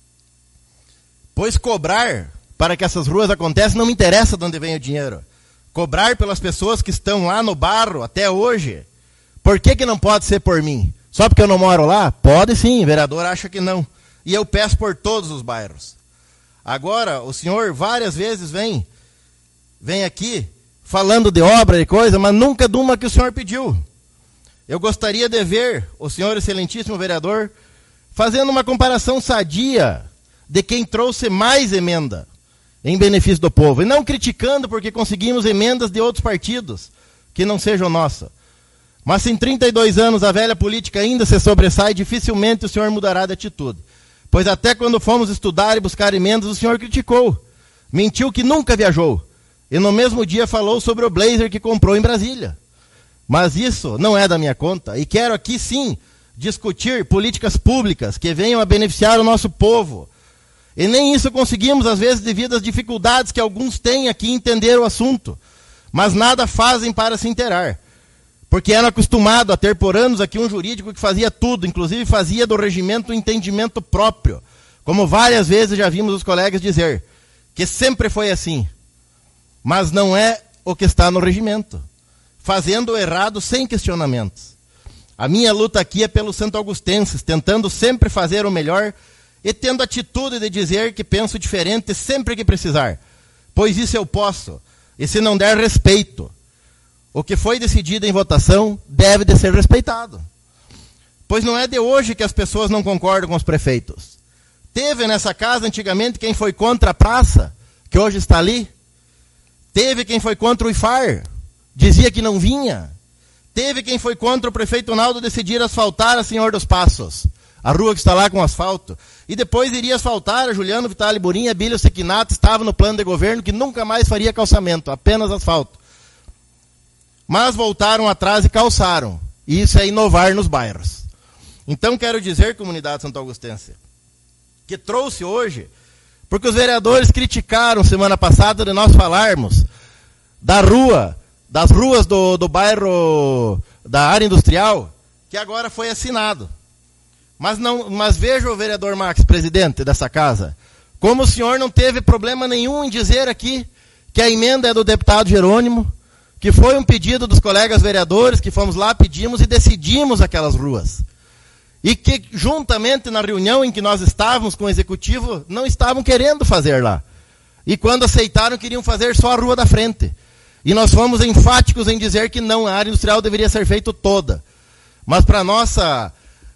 Speaker 5: cobrar para que essas ruas aconteçam não me interessa de onde vem o dinheiro. Cobrar pelas pessoas que estão lá no barro até hoje. Por que não pode ser por mim? Só porque eu não moro lá? Pode sim, o vereador acha que não. E eu peço por todos os bairros. Agora, o senhor várias vezes vem aqui falando de obra e coisa, mas nunca de uma que o senhor pediu. Eu gostaria de ver o senhor excelentíssimo vereador fazendo uma comparação sadia de quem trouxe mais emenda em benefício do povo. E não criticando porque conseguimos emendas de outros partidos que não sejam nossa. Mas se em 32 anos a velha política ainda se sobressai, dificilmente o senhor mudará de atitude. Pois até quando fomos estudar e buscar emendas, o senhor criticou. Mentiu que nunca viajou. E no mesmo dia falou sobre o blazer que comprou em Brasília. Mas isso não é da minha conta. E quero aqui sim discutir políticas públicas que venham a beneficiar o nosso povo. E nem isso conseguimos, às vezes, devido às dificuldades que alguns têm aqui em entender o assunto. Mas nada fazem para se inteirar. Porque eram acostumados a ter por anos aqui um jurídico que fazia tudo, inclusive fazia do regimento um entendimento próprio. Como várias vezes já vimos os colegas dizer, que sempre foi assim. Mas não é o que está no regimento. Fazendo o errado sem questionamentos. A minha luta aqui é pelos santo-augustenses, tentando sempre fazer o melhor e tendo atitude de dizer que penso diferente sempre que precisar. Pois isso eu posso. E se não der respeito, o que foi decidido em votação deve de ser respeitado. Pois não é de hoje que as pessoas não concordam com os prefeitos. Teve nessa casa antigamente quem foi contra a praça, que hoje está ali. Teve quem foi contra o IFAR, dizia que não vinha. Teve quem foi contra o prefeito Naldo decidir asfaltar a Senhor dos Passos, a rua que está lá com asfalto. E depois iria asfaltar a Juliano Vitale Burim, a Bílio Sequinato, estava no plano de governo que nunca mais faria calçamento, apenas asfalto. Mas voltaram atrás e calçaram. E isso é inovar nos bairros. Então quero dizer, comunidade santo-augustense, que trouxe hoje, porque os vereadores criticaram semana passada de nós falarmos das ruas do bairro da área industrial, que agora foi assinado. Mas veja o vereador Max, presidente dessa casa, como o senhor não teve problema nenhum em dizer aqui que a emenda é do deputado Jerônimo, que foi um pedido dos colegas vereadores, que fomos lá, pedimos e decidimos aquelas ruas. E que, juntamente na reunião em que nós estávamos com o executivo, não estavam querendo fazer lá. E quando aceitaram, queriam fazer só a rua da frente. E nós fomos enfáticos em dizer que não, a área industrial deveria ser feita toda. Mas para nossa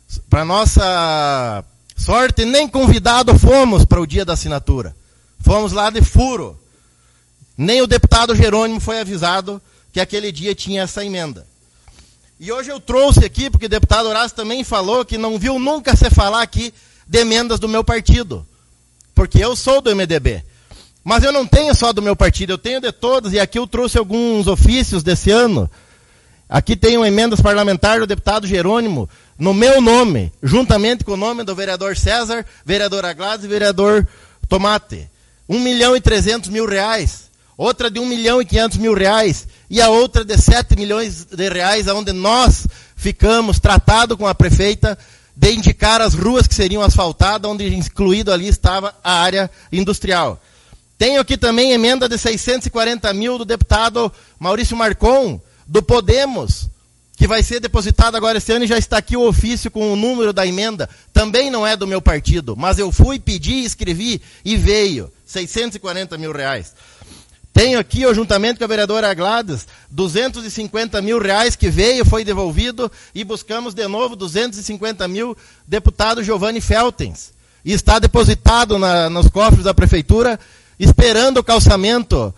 Speaker 5: sorte, nem convidado fomos para o dia da assinatura. Fomos lá de furo. Nem o deputado Jerônimo foi avisado que aquele dia tinha essa emenda. E hoje eu trouxe aqui, porque o deputado Horácio também falou que não viu nunca se falar aqui de emendas do meu partido. Porque eu sou do MDB. Mas eu não tenho só do meu partido, eu tenho de todos, e aqui eu trouxe alguns ofícios desse ano. Aqui tem emendas parlamentares do deputado Jerônimo, no meu nome, juntamente com o nome do vereador César, vereadora Gladys e vereador Tomate. 1.300.000 reais. Outra de 1.500.000 reais. E a outra de 7 milhões de reais, onde nós ficamos tratado com a prefeita de indicar as ruas que seriam asfaltadas, onde incluído ali estava a área industrial. Tenho aqui também emenda de 640 mil do deputado Maurício Marcon, do Podemos, que vai ser depositada agora esse ano, e já está aqui o ofício com o número da emenda. Também não é do meu partido, mas eu fui, pedi, escrevi e veio. 640 mil reais. Tenho aqui, juntamente com a vereadora Gladys, 250 mil reais que veio, foi devolvido, e buscamos de novo 250 mil, deputado Giovanni Feltens. E está depositado nos cofres da prefeitura, esperando o calçamento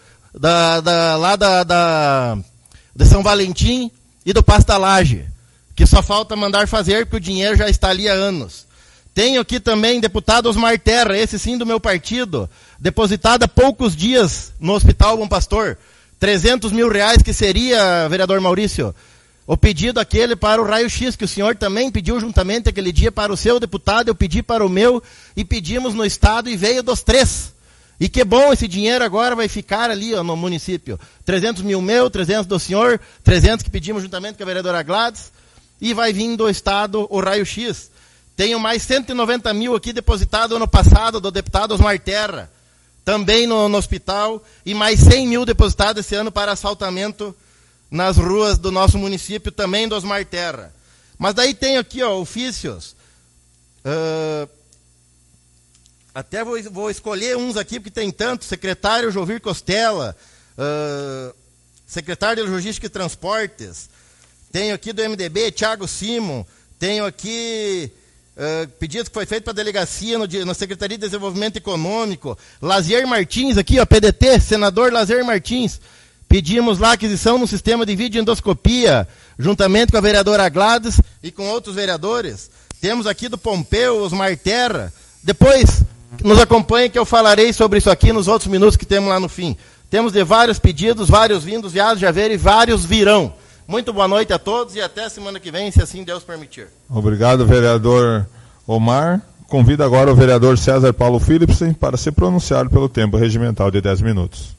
Speaker 5: de São Valentim e do Pastalage, que só falta mandar fazer, porque o dinheiro já está ali há anos. Tenho aqui também deputado Osmar Terra, esse sim do meu partido, depositado há poucos dias no Hospital Bom Pastor, 300 mil reais, que seria, vereador Maurício, o pedido aquele para o raio-x, que o senhor também pediu juntamente aquele dia para o seu deputado, eu pedi para o meu, e pedimos no Estado, e veio dos três. E que bom, esse dinheiro agora vai ficar ali no município. 300 mil meu, 300 do senhor, 300 que pedimos juntamente com a vereadora Gladys, e vai vir do Estado o raio-x. Tenho mais 190 mil aqui depositado ano passado do deputado Osmar Terra, também no hospital, e mais 100 mil depositados esse ano para asfaltamento nas ruas do nosso município, também do Osmar Terra. Mas daí tenho aqui ofícios, até vou escolher uns aqui, porque tem tantos: secretário Jovir Costela, secretário de Logística e Transportes, tenho aqui do MDB, Thiago Simon, tenho aqui pedido que foi feito para a delegacia na Secretaria de Desenvolvimento Econômico, Lazier Martins, aqui, PDT, senador Lazier Martins, pedimos lá a aquisição no sistema de videoendoscopia, juntamente com a vereadora Gladys e com outros vereadores. Temos aqui do Pompeu, Osmar Terra. Depois, nos acompanhe que eu falarei sobre isso aqui nos outros minutos que temos lá no fim. Temos de vários pedidos, vários vindos, viados já veio e vários virão. Muito boa noite a todos e até semana que vem, se assim Deus permitir.
Speaker 1: Obrigado, vereador Omar. Convido agora o vereador César Paulo Philipsen para se pronunciar pelo tempo regimental de 10 minutos.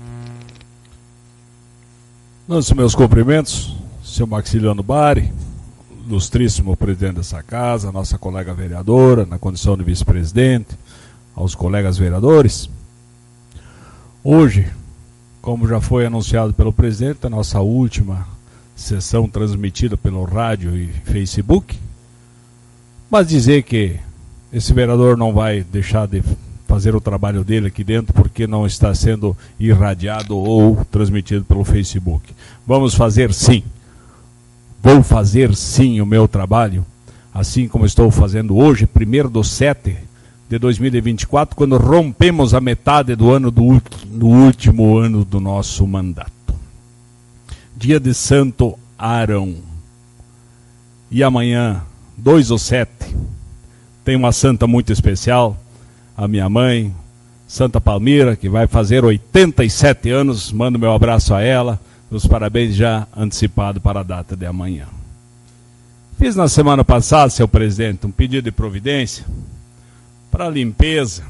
Speaker 3: Lanço meus cumprimentos, senhor Maxiliano Bari, ilustríssimo presidente dessa casa, nossa colega vereadora, na condição de vice-presidente, aos colegas vereadores. Hoje, como já foi anunciado pelo presidente, a nossa última sessão transmitida pelo rádio e Facebook, mas dizer que esse vereador não vai deixar de fazer o trabalho dele aqui dentro porque não está sendo irradiado ou transmitido pelo Facebook. Vamos fazer sim, vou fazer sim o meu trabalho, assim como estou fazendo hoje, 1º/7 de 2024, quando rompemos a metade do ano do último ano do nosso mandato. Dia de Santo Arão. E amanhã, 2/7, tem uma santa muito especial, a minha mãe, Santa Palmira, que vai fazer 87 anos. Mando meu abraço a ela, os parabéns já antecipados para a data de amanhã. Fiz na semana passada, senhor presidente, um pedido de providência para a limpeza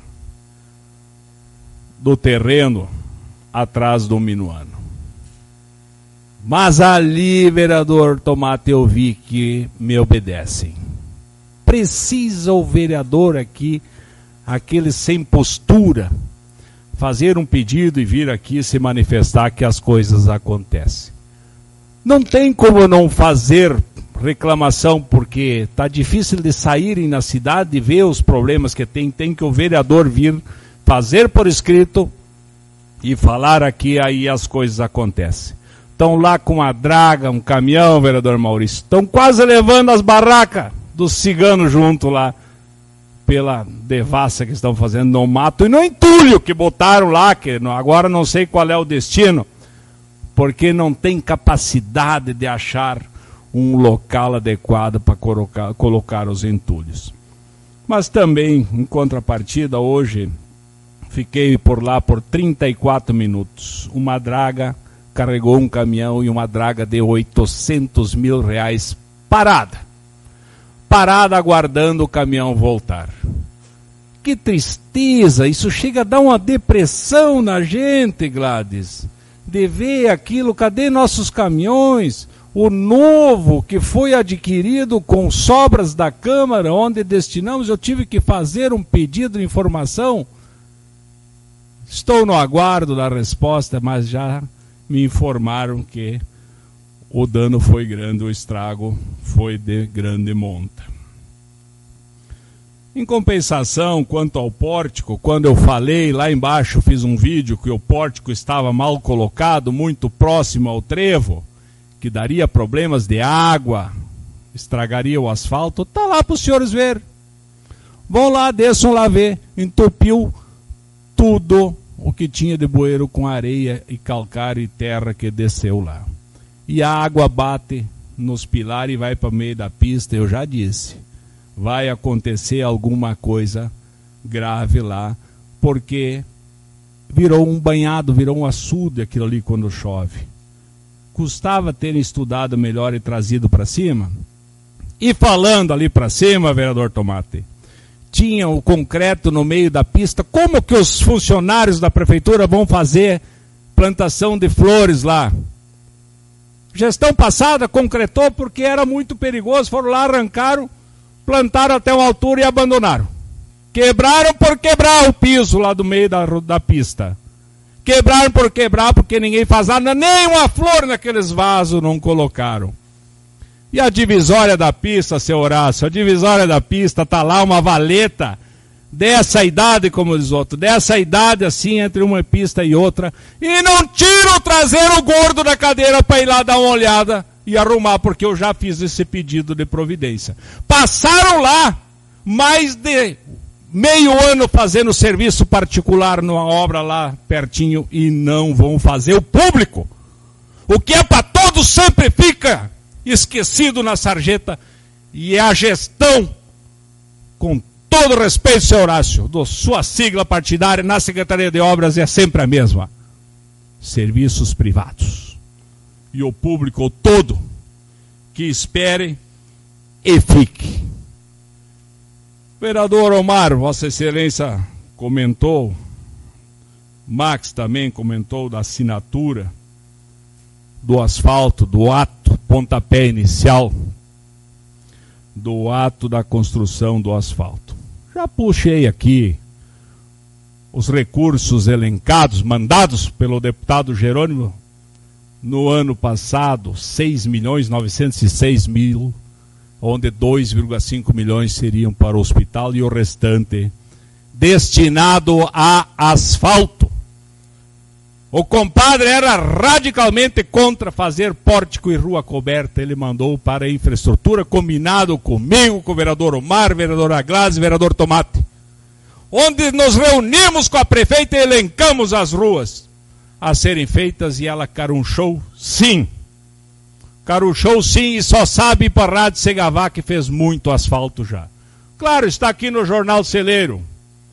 Speaker 3: do terreno atrás do Minuano. Mas ali, vereador Tomate, eu vi que me obedecem. Precisa o vereador aqui, aquele sem postura, fazer um pedido e vir aqui se manifestar que as coisas acontecem. Não tem como não fazer reclamação, porque está difícil de saírem na cidade e ver os problemas que tem que o vereador vir fazer por escrito e falar aqui, aí as coisas acontecem. Estão lá com uma draga, um caminhão, vereador Maurício. Estão quase levando as barracas dos ciganos junto lá, pela devassa que estão fazendo no mato e no entulho que botaram lá, que agora não sei qual é o destino, porque não tem capacidade de achar um local adequado para colocar os entulhos. Mas também, em contrapartida, hoje, fiquei por lá por 34 minutos. Uma draga carregou um caminhão e uma draga de 800 mil reais parada aguardando o caminhão voltar. Que tristeza, isso chega a dar uma depressão na gente, Gladys, de ver aquilo. Cadê nossos caminhões? o novo que foi adquirido com sobras da Câmara, onde destinamos, eu tive que fazer um pedido de informação. Estou no aguardo da resposta, mas já me informaram que o dano foi grande, o estrago foi de grande monta. Em compensação, quanto ao pórtico, quando eu falei lá embaixo, fiz um vídeo que o pórtico estava mal colocado, muito próximo ao trevo, que daria problemas de água, estragaria o asfalto, tá lá para os senhores ver. Vão lá, desçam lá ver, entupiu tudo o que tinha de bueiro com areia e calcário e terra que desceu lá. E a água bate nos pilares e vai para o meio da pista, eu já disse. Vai acontecer alguma coisa grave lá, porque virou um banhado, virou um açude aquilo ali quando chove. Custava terem estudado melhor e trazido para cima. E falando ali para cima, vereador Tomate, tinha o concreto no meio da pista. Como que os funcionários da prefeitura vão fazer plantação de flores lá? Gestão passada concretou porque era muito perigoso, foram lá, arrancaram, plantaram até uma altura e abandonaram. Quebraram por quebrar o piso lá do meio da pista. Quebraram por quebrar porque ninguém faz nada, nem uma flor naqueles vasos não colocaram. E a divisória da pista, seu Horácio, a divisória da pista, tá lá uma valeta dessa idade, como diz outro, dessa idade assim, entre uma pista e outra, e não tira o traseiro gordo da cadeira para ir lá dar uma olhada e arrumar, porque eu já fiz esse pedido de providência. Passaram lá mais de meio ano fazendo serviço particular numa obra lá pertinho e não vão fazer o público. O que é para todos sempre fica esquecido na sarjeta, e é a gestão, com todo respeito, seu Horácio, da sua sigla partidária na Secretaria de Obras é sempre a mesma. Serviços privados. E o público todo que espere e fique. Vereador Omar, Vossa Excelência comentou, Max também comentou da assinatura do asfalto, do ato, pontapé inicial, do ato da construção do asfalto. Já puxei aqui os recursos elencados, mandados pelo deputado Jerônimo no ano passado, 6.906.000, onde 2,5 milhões seriam para o hospital e o restante destinado a asfalto. O compadre era radicalmente contra fazer pórtico e rua coberta. Ele mandou para a infraestrutura, combinado comigo, com o vereador Omar, vereador Aglaz e vereador Tomate, onde nos reunimos com a prefeita e elencamos as ruas a serem feitas, e ela carunchou sim. Carunchou sim, e só sabe para a Rádio Segavá que fez muito asfalto já. Claro, está aqui no Jornal Celeiro.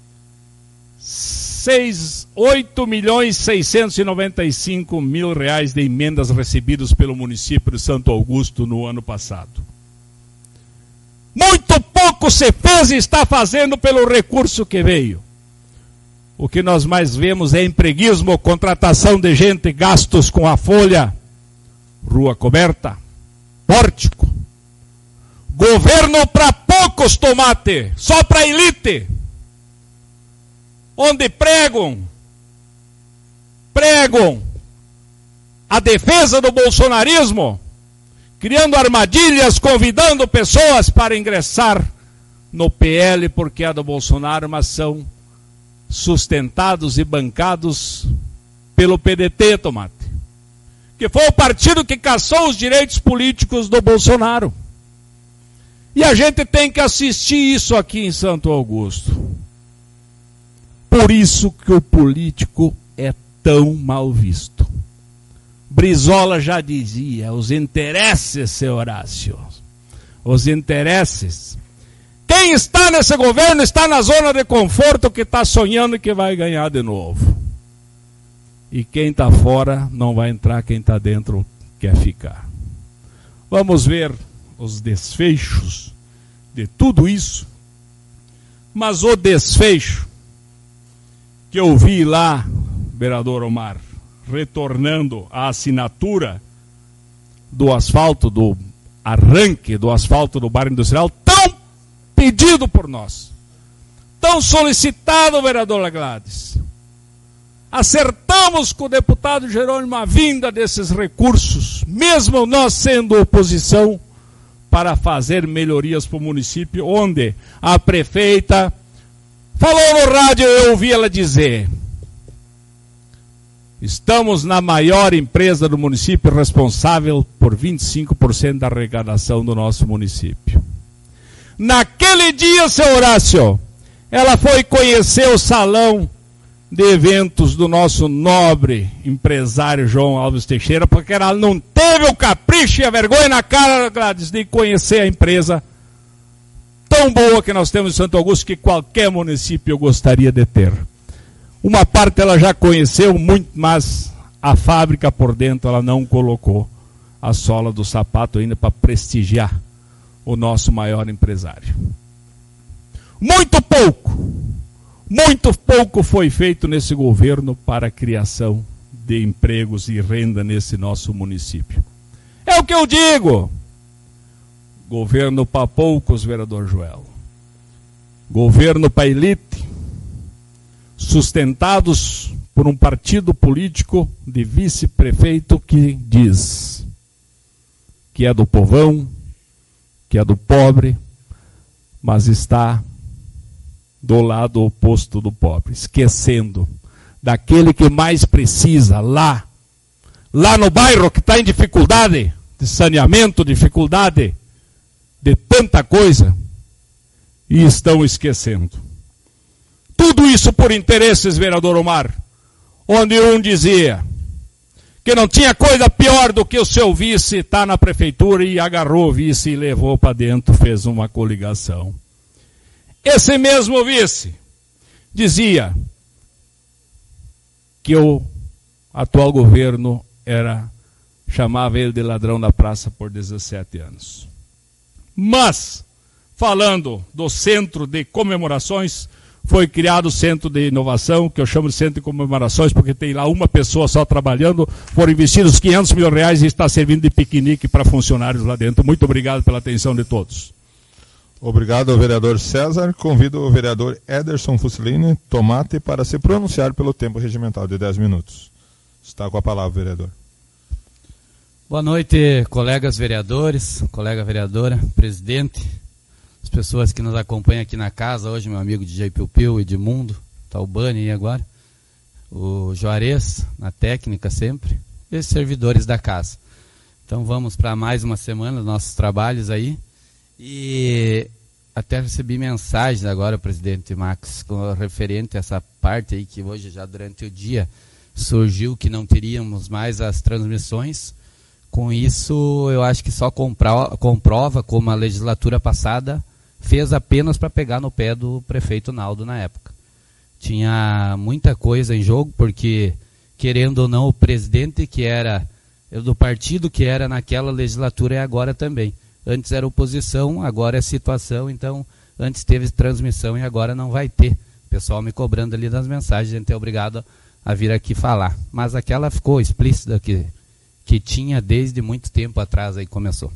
Speaker 3: 8.695.000 reais de emendas recebidas pelo município de Santo Augusto no ano passado. Muito pouco se fez e está fazendo pelo recurso que veio. O que nós mais vemos é empreguismo, contratação de gente, gastos com a folha, rua coberta, pórtico. Governo para poucos, Tomate, só para elite. Onde pregam a defesa do bolsonarismo, criando armadilhas, convidando pessoas para ingressar no PL, porque é do Bolsonaro, mas são sustentados e bancados pelo PDT, Tomate, que foi o partido que caçou os direitos políticos do Bolsonaro. E a gente tem que assistir isso aqui em Santo Augusto. Por isso que o político é tão mal visto. Brizola já dizia, os interesses, seu Horácio, os interesses. Quem está nesse governo está na zona de conforto, que está sonhando que vai ganhar de novo. E quem está fora não vai entrar, quem está dentro quer ficar. Vamos ver os desfechos de tudo isso. Mas o desfecho que eu vi lá, vereador Omar, retornando à assinatura do asfalto, do arranque do asfalto do bairro industrial, tão pedido por nós, tão solicitado, vereador Gladys. Acertamos com o deputado Jerônimo a vinda desses recursos, mesmo nós sendo oposição, para fazer melhorias para o município, onde a prefeita falou no rádio, eu ouvi ela dizer: estamos na maior empresa do município, responsável por 25% da arrecadação do nosso município. Naquele dia, seu Horácio, ela foi conhecer o salão de eventos do nosso nobre empresário João Alves Teixeira, porque ela não teve o capricho e a vergonha na cara, Gladys, de conhecer a empresa tão boa que nós temos em Santo Augusto, que qualquer município gostaria de ter. Uma parte ela já conheceu muito, mas a fábrica por dentro ela não colocou a sola do sapato ainda para prestigiar o nosso maior empresário. Muito pouco foi feito nesse governo para a criação de empregos e renda nesse nosso município. É o que eu digo. Governo para poucos, vereador Joel. Governo para elite, sustentados por um partido político de vice-prefeito que diz que é do povão, que é do pobre, mas está do lado oposto do pobre, esquecendo daquele que mais precisa lá no bairro que está em dificuldade de saneamento, dificuldade de tanta coisa, e estão esquecendo. Tudo isso por interesses, vereador Omar, onde um dizia que não tinha coisa pior do que o seu vice estar na prefeitura e agarrou o vice e levou para dentro, fez uma coligação. Esse mesmo vice dizia que o atual governo chamava ele de ladrão da praça por 17 anos. Mas, falando do centro de comemorações, foi criado o centro de inovação, que eu chamo de centro de comemorações, porque tem lá uma pessoa só trabalhando, foram investidos R$500 mil e está servindo de piquenique para funcionários lá dentro. Muito obrigado pela atenção de todos.
Speaker 1: Obrigado ao vereador César. Convido o vereador Ederson Fusilini Tomate para se pronunciar pelo tempo regimental de 10 minutos. Está com a palavra, vereador.
Speaker 6: Boa noite, colegas vereadores, colega vereadora, presidente, as pessoas que nos acompanham aqui na casa hoje, meu amigo DJ Piu Piu, Edmundo, Talbani e agora, o Juarez, na técnica sempre, e os servidores da casa. Então vamos para mais uma semana dos nossos trabalhos aí. E até recebi mensagens agora, presidente Max, referente a essa parte aí que hoje já durante o dia surgiu que não teríamos mais as transmissões. Com isso, eu acho que só comprova como a legislatura passada fez apenas para pegar no pé do prefeito Naldo na época. Tinha muita coisa em jogo, porque, querendo ou não, o presidente que era do partido que era naquela legislatura é agora também. Antes era oposição, agora é situação, então antes teve transmissão e agora não vai ter. O pessoal me cobrando ali das mensagens, a gente é obrigado a vir aqui falar. Mas aquela ficou explícita que tinha desde muito tempo atrás, aí começou.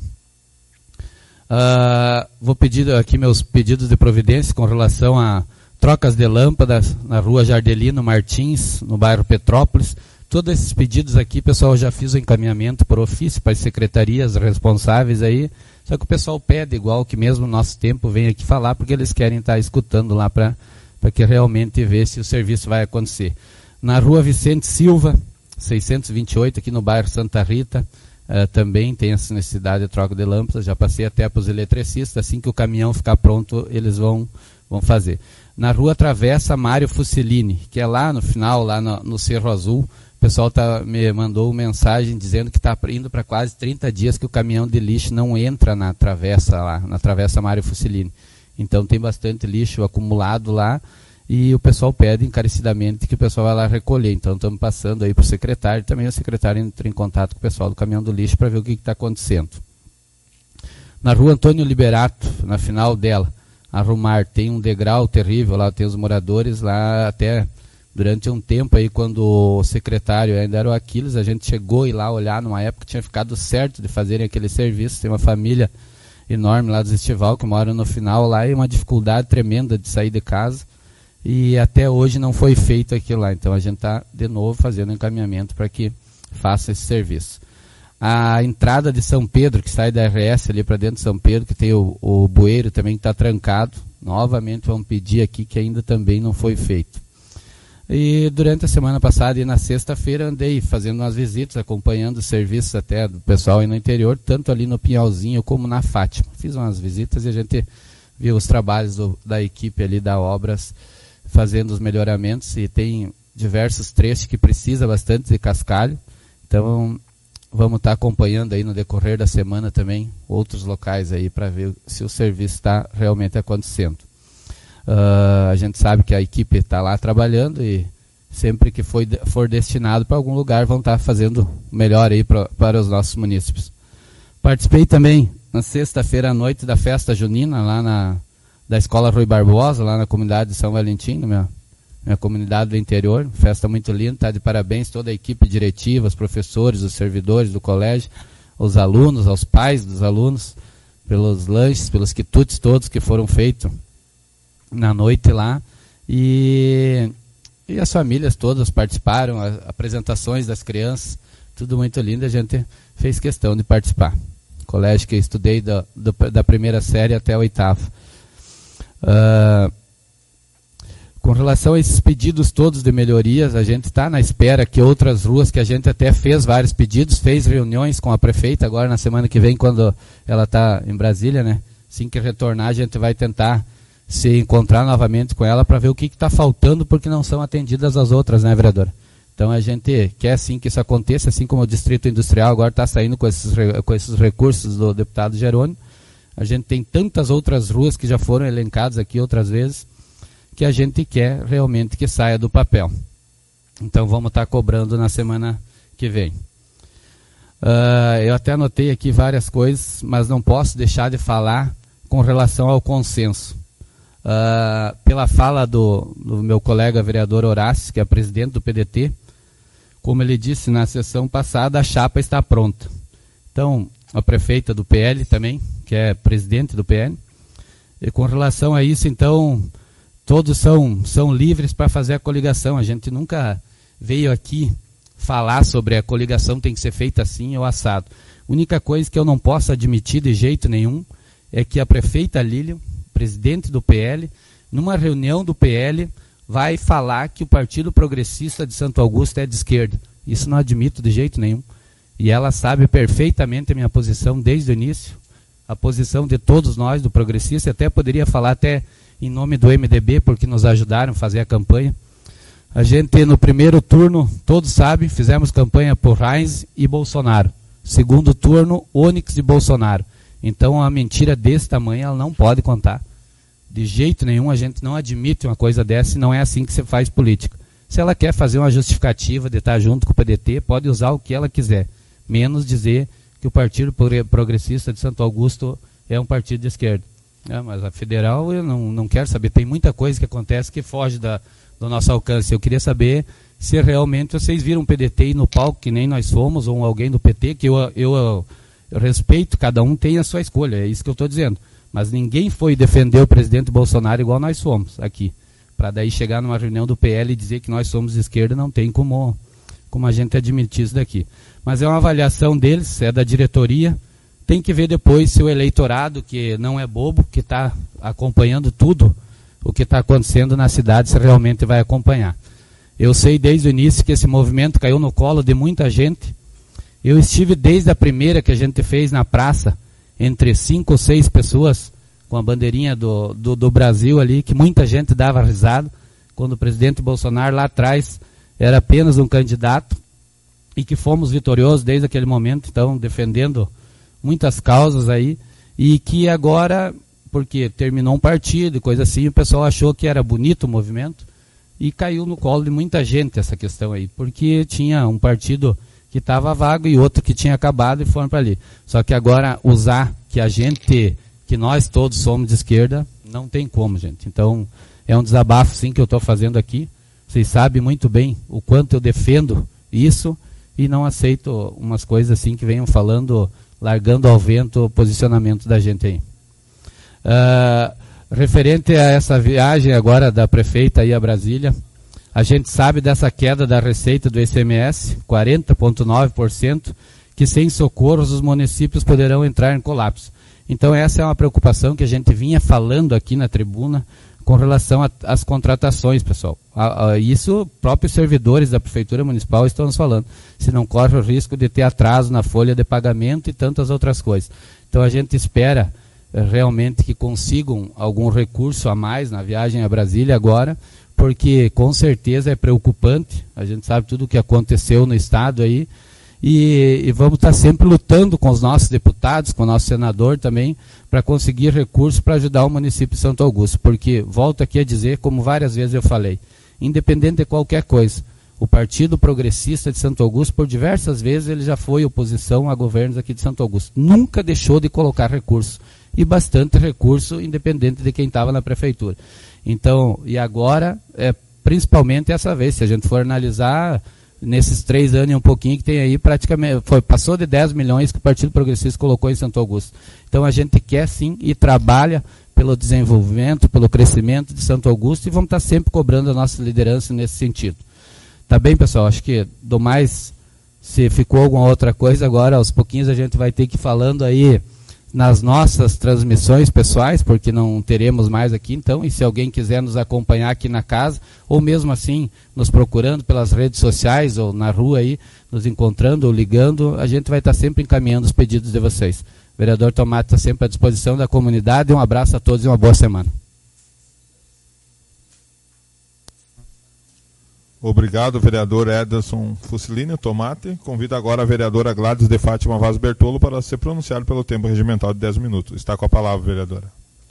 Speaker 6: Vou pedir aqui meus pedidos de providência com relação a trocas de lâmpadas na rua Jardelino Martins, no bairro Petrópolis. Todos esses pedidos aqui, pessoal, já fiz o encaminhamento por ofício para as secretarias responsáveis aí. Só que o pessoal pede, igual que mesmo no nosso tempo, vem aqui falar, porque eles querem estar escutando lá para que realmente ver se o serviço vai acontecer. Na rua Vicente Silva, 628, aqui no bairro Santa Rita, também tem essa necessidade de troca de lâmpadas. Já passei até para os eletricistas, assim que o caminhão ficar pronto, eles vão fazer. Na rua Travessa Mário Fusilini, que é lá no final, lá no Cerro Azul, o pessoal me mandou uma mensagem dizendo que está indo para quase 30 dias que o caminhão de lixo não entra na travessa lá, na Travessa Mário Fusilini. Então tem bastante lixo acumulado lá e o pessoal pede encarecidamente que o pessoal vá lá recolher. Então estamos passando aí para o secretário, também o secretário entra em contato com o pessoal do caminhão do lixo para ver o que está acontecendo. Na rua Antônio Liberato, na final dela, Arrumar, tem um degrau terrível lá, tem os moradores lá até Durante um tempo aí, quando o secretário ainda era o Aquiles, a gente chegou a ir lá olhar numa época que tinha ficado certo de fazerem aquele serviço. Tem uma família enorme lá do Estival que mora no final lá e uma dificuldade tremenda de sair de casa. E até hoje não foi feito aquilo lá. Então a gente está de novo fazendo encaminhamento para que faça esse serviço. A entrada de São Pedro, que sai da RS ali para dentro de São Pedro, que tem o bueiro também que está trancado. Novamente vamos pedir aqui que ainda também não foi feito. E durante a semana passada e na sexta-feira andei fazendo umas visitas, acompanhando os serviços até do pessoal aí no interior, tanto ali no Pinhalzinho como na Fátima. Fiz umas visitas e a gente viu os trabalhos da equipe ali da Obras fazendo os melhoramentos, e tem diversos trechos que precisa bastante de cascalho. Então vamos estar acompanhando aí no decorrer da semana também outros locais aí para ver se o serviço está realmente acontecendo. A gente sabe que a equipe está lá trabalhando e sempre que for destinado para algum lugar vão estar fazendo melhor aí para os nossos munícipes. Participei também na sexta-feira à noite da festa junina lá da Escola Rui Barbosa, lá na comunidade de São Valentim, minha comunidade do interior. Festa muito linda, está de parabéns toda a equipe diretiva, os professores, os servidores do colégio, os alunos, aos pais dos alunos, pelos lanches, pelos quitutes todos que foram feitos na noite lá, e as famílias todas participaram, apresentações das crianças, tudo muito lindo, a gente fez questão de participar. Colégio que eu estudei da primeira série até a oitava. Com relação a esses pedidos todos de melhorias, a gente está na espera que outras ruas, que a gente até fez vários pedidos, fez reuniões com a prefeita agora na semana que vem, quando ela está em Brasília, né? Assim que retornar, a gente vai tentar se encontrar novamente com ela para ver o que está faltando, porque não são atendidas as outras, né, vereadora? Então a gente quer sim que isso aconteça, assim como o Distrito Industrial agora está saindo com esses recursos do deputado Jerônimo. A gente tem tantas outras ruas que já foram elencadas aqui outras vezes, que a gente quer realmente que saia do papel. Então vamos estar cobrando na semana que vem. Eu até anotei aqui várias coisas, mas não posso deixar de falar com relação ao consenso. Pela fala do meu colega vereador Horácio, que é presidente do PDT, como ele disse na sessão passada, a chapa está pronta. Então, a prefeita do PL também, que é presidente do PL, e com relação a isso, então, todos são livres para fazer a coligação. A gente nunca veio aqui falar sobre a coligação tem que ser feita assim ou assado. A única coisa que eu não posso admitir de jeito nenhum é que a prefeita Lilian, presidente do PL, numa reunião do PL, vai falar que o Partido Progressista de Santo Augusto é de esquerda. Isso não admito de jeito nenhum. E ela sabe perfeitamente a minha posição desde o início, a posição de todos nós do Progressista. Até poderia falar até em nome do MDB, porque nos ajudaram a fazer a campanha. A gente, no primeiro turno, todos sabem, fizemos campanha por Reins e Bolsonaro. Segundo turno, Onyx e Bolsonaro. Então, uma mentira desse tamanho, ela não pode contar. De jeito nenhum, a gente não admite uma coisa dessa, e não é assim que se faz política. Se ela quer fazer uma justificativa de estar junto com o PDT, pode usar o que ela quiser, menos dizer que o Partido Progressista de Santo Augusto é um partido de esquerda. Mas a federal eu não quero saber, tem muita coisa que acontece que foge do nosso alcance. Eu queria saber se realmente vocês viram o PDT ir no palco, que nem nós fomos, ou alguém do PT, que eu respeito, cada um tem a sua escolha, é isso que eu estou dizendo. Mas ninguém foi defender o presidente Bolsonaro igual nós fomos aqui. Para daí chegar numa reunião do PL e dizer que nós somos de esquerda, não tem como a gente admitir isso daqui. Mas é uma avaliação deles, é da diretoria. Tem que ver depois se o eleitorado, que não é bobo, que está acompanhando tudo o que está acontecendo na cidade, se realmente vai acompanhar. Eu sei desde o início que esse movimento caiu no colo de muita gente. Eu estive desde a primeira que a gente fez na praça, entre 5 ou 6 pessoas, com a bandeirinha do Brasil ali, que muita gente dava risada, quando o presidente Bolsonaro lá atrás era apenas um candidato, e que fomos vitoriosos desde aquele momento, então defendendo muitas causas aí, e que agora, porque terminou um partido e coisa assim, o pessoal achou que era bonito o movimento, e caiu no colo de muita gente essa questão aí, porque tinha um partido que estava vago e outro que tinha acabado e foram para ali. Só que agora usar que nós todos somos de esquerda, não tem como, gente. Então, é um desabafo sim que eu estou fazendo aqui. Vocês sabem muito bem o quanto eu defendo isso e não aceito umas coisas assim que venham falando, largando ao vento o posicionamento da gente aí. Referente a essa viagem agora da prefeita aí a Brasília, a gente sabe dessa queda da receita do ICMS, 40,9%, que sem socorros os municípios poderão entrar em colapso. Então essa é uma preocupação que a gente vinha falando aqui na tribuna com relação às contratações, pessoal. Isso próprios servidores da Prefeitura Municipal estão nos falando. Se não corre o risco de ter atraso na folha de pagamento e tantas outras coisas. Então a gente espera realmente que consigam algum recurso a mais na viagem a Brasília agora, porque com certeza é preocupante. A gente sabe tudo o que aconteceu no estado aí. E vamos estar sempre lutando com os nossos deputados, com o nosso senador também, para conseguir recursos para ajudar o município de Santo Augusto. Porque, volto aqui a dizer, como várias vezes eu falei, independente de qualquer coisa, o Partido Progressista de Santo Augusto, por diversas vezes, ele já foi oposição a governos aqui de Santo Augusto. Nunca deixou de colocar recursos. E bastante recurso, independente de quem estava na prefeitura. Então, e agora, principalmente essa vez, se a gente for analisar nesses 3 anos e um pouquinho que tem aí, praticamente passou de 10 milhões que o Partido Progressista colocou em Santo Augusto. Então a gente quer sim e trabalha pelo desenvolvimento, pelo crescimento de Santo Augusto e vamos estar sempre cobrando a nossa liderança nesse sentido. Tá bem, pessoal? Acho que do mais, se ficou alguma outra coisa agora, aos pouquinhos a gente vai ter que ir falando aí nas nossas transmissões pessoais, porque não teremos mais aqui, então, e se alguém quiser nos acompanhar aqui na casa, ou mesmo assim, nos procurando pelas redes sociais, ou na rua aí, nos encontrando ou ligando, a gente vai estar sempre encaminhando os pedidos de vocês. O vereador Tomate está sempre à disposição da comunidade, um abraço a todos e uma boa semana.
Speaker 1: Obrigado, vereador Ederson Fusilini Tomate. Convido agora a vereadora Gladys de Fátima Vaz Bertolo para se pronunciar pelo tempo regimental de 10 minutos. Está com a palavra, vereadora.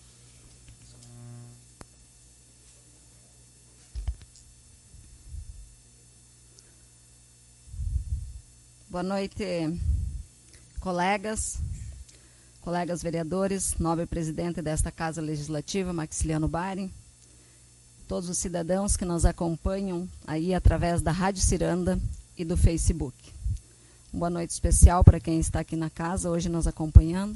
Speaker 4: Boa noite, colegas vereadores, nobre presidente desta Casa Legislativa, Maxiliano Bari, todos os cidadãos que nos acompanham aí através da Rádio Ciranda e do Facebook. Uma boa noite especial para quem está aqui na casa hoje nos acompanhando.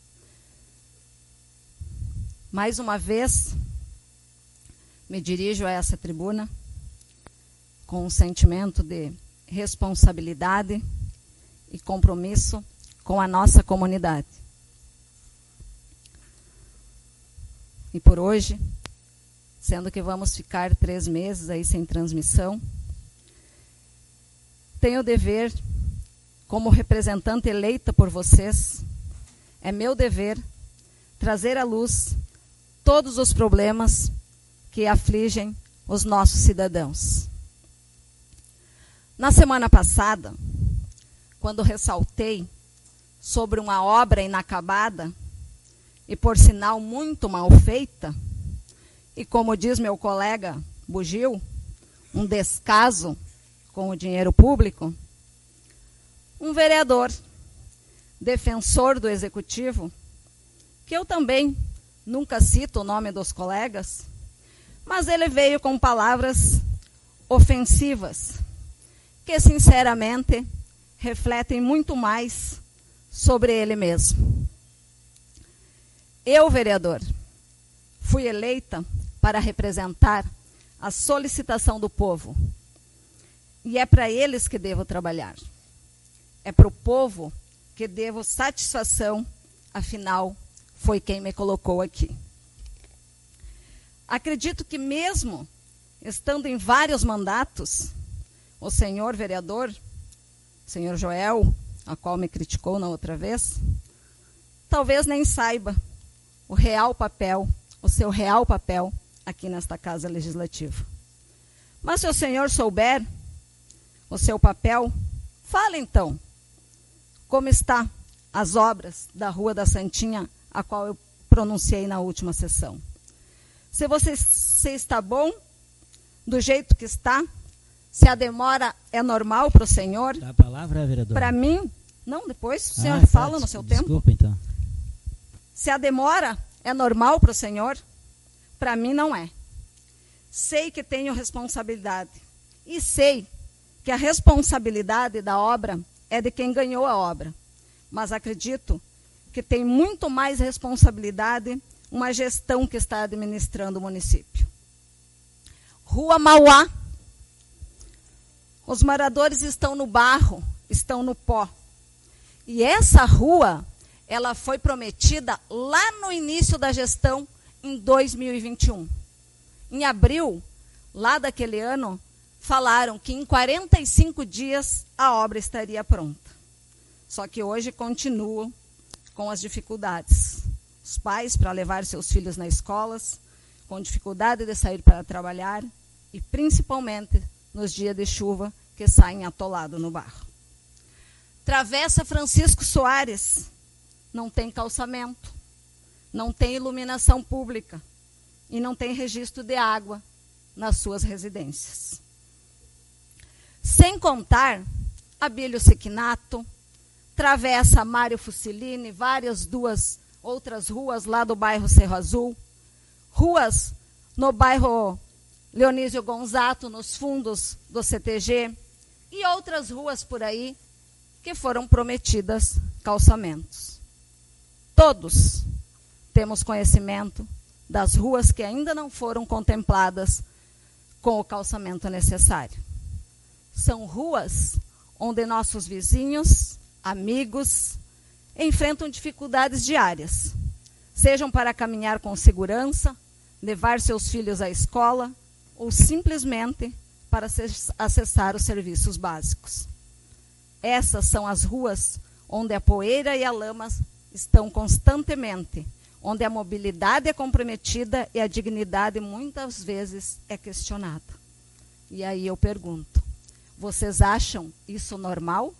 Speaker 4: Mais uma vez, me dirijo a essa tribuna com um sentimento de responsabilidade e compromisso com a nossa comunidade. E por hoje, sendo que vamos ficar 3 meses aí sem transmissão, tenho o dever, como representante eleita por vocês, é meu dever trazer à luz todos os problemas que afligem os nossos cidadãos. Na semana passada, quando ressaltei sobre uma obra inacabada e, por sinal, muito mal feita, e como diz meu colega Bugio, um descaso com o dinheiro público, um vereador, defensor do executivo, que eu também nunca cito o nome dos colegas, mas ele veio com palavras ofensivas, que sinceramente refletem muito mais sobre ele mesmo. Eu, vereador, fui eleita para representar a solicitação do povo. E é para eles que devo trabalhar. É para o povo que devo satisfação, afinal, foi quem me colocou aqui. Acredito que mesmo estando em vários mandatos, o senhor vereador, senhor Joel, a qual me criticou na outra vez, talvez nem saiba o seu real papel aqui nesta Casa Legislativa. Mas se o senhor souber o seu papel, fala então como está as obras da Rua da Santinha, a qual eu pronunciei na última sessão. Se você está bom do jeito que está, se a demora é normal para o senhor.
Speaker 7: Dá a palavra, vereador.
Speaker 4: Para mim, não, depois o senhor fala no seu tempo.
Speaker 7: Desculpa, então.
Speaker 4: Se a demora é normal para o senhor, para mim não é. sei que tenho responsabilidade. E sei que a responsabilidade da obra é de quem ganhou a obra. Mas acredito que tem muito mais responsabilidade uma gestão que está administrando o município. Rua Mauá. Os moradores estão no barro, estão no pó. E essa rua, ela foi prometida lá no início da gestão, em 2021. Em abril, lá daquele ano, falaram que em 45 dias a obra estaria pronta. Só que hoje continuam com as dificuldades. Os pais para levar seus filhos nas escolas, com dificuldade de sair para trabalhar e principalmente nos dias de chuva que saem atolados no barro. Travessa Francisco Soares, não tem calçamento, não tem iluminação pública e não tem registro de água nas suas residências. Sem contar Abílio Sequinato, Travessa Mário Fusilini, várias duas outras ruas lá do bairro Cerro Azul, ruas no bairro Leonísio Gonzato, nos fundos do CTG, e outras ruas por aí que foram prometidas calçamentos. Todos temos conhecimento das ruas que ainda não foram contempladas com o calçamento necessário. São ruas onde nossos vizinhos, amigos, enfrentam dificuldades diárias, sejam para caminhar com segurança, levar seus filhos à escola ou simplesmente para acessar os serviços básicos. Essas são as ruas onde a poeira e a lama estão constantemente, onde a mobilidade é comprometida e a dignidade muitas vezes é questionada. E aí eu pergunto, vocês acham isso normal?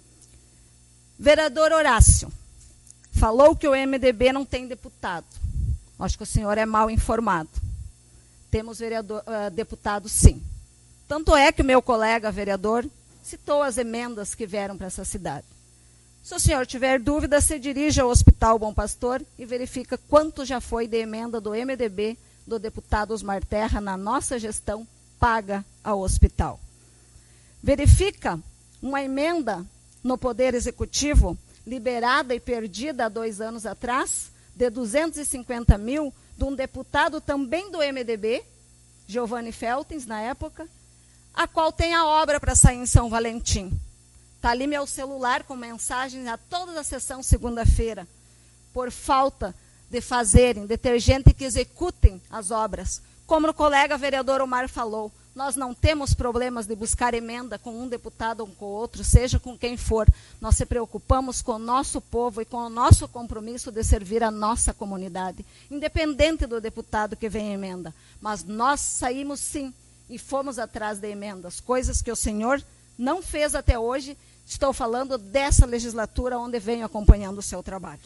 Speaker 4: Vereador Horácio falou que o MDB não tem deputado. Acho que o senhor é mal informado. Temos deputado, sim. Tanto é que o meu colega vereador citou as emendas que vieram para essa cidade. Se o senhor tiver dúvida, se dirija ao Hospital Bom Pastor e verifica quanto já foi de emenda do MDB, do deputado Osmar Terra, na nossa gestão, paga ao hospital. Verifica uma emenda no Poder Executivo, liberada e perdida há 2 anos atrás, de 250 mil, de um deputado também do MDB, Giovanni Feltens, na época, a qual tem a obra para sair em São Valentim. Está ali meu celular com mensagens a toda a sessão segunda-feira, por falta de fazerem, de ter gente que executem as obras. Como o colega vereador Omar falou, nós não temos problemas de buscar emenda com um deputado ou com o outro, seja com quem for. Nós se preocupamos com o nosso povo e com o nosso compromisso de servir a nossa comunidade, independente do deputado que vem em emenda. Mas nós saímos sim e fomos atrás de emendas, coisas que o senhor não fez até hoje. Estou falando dessa legislatura onde venho acompanhando o seu trabalho.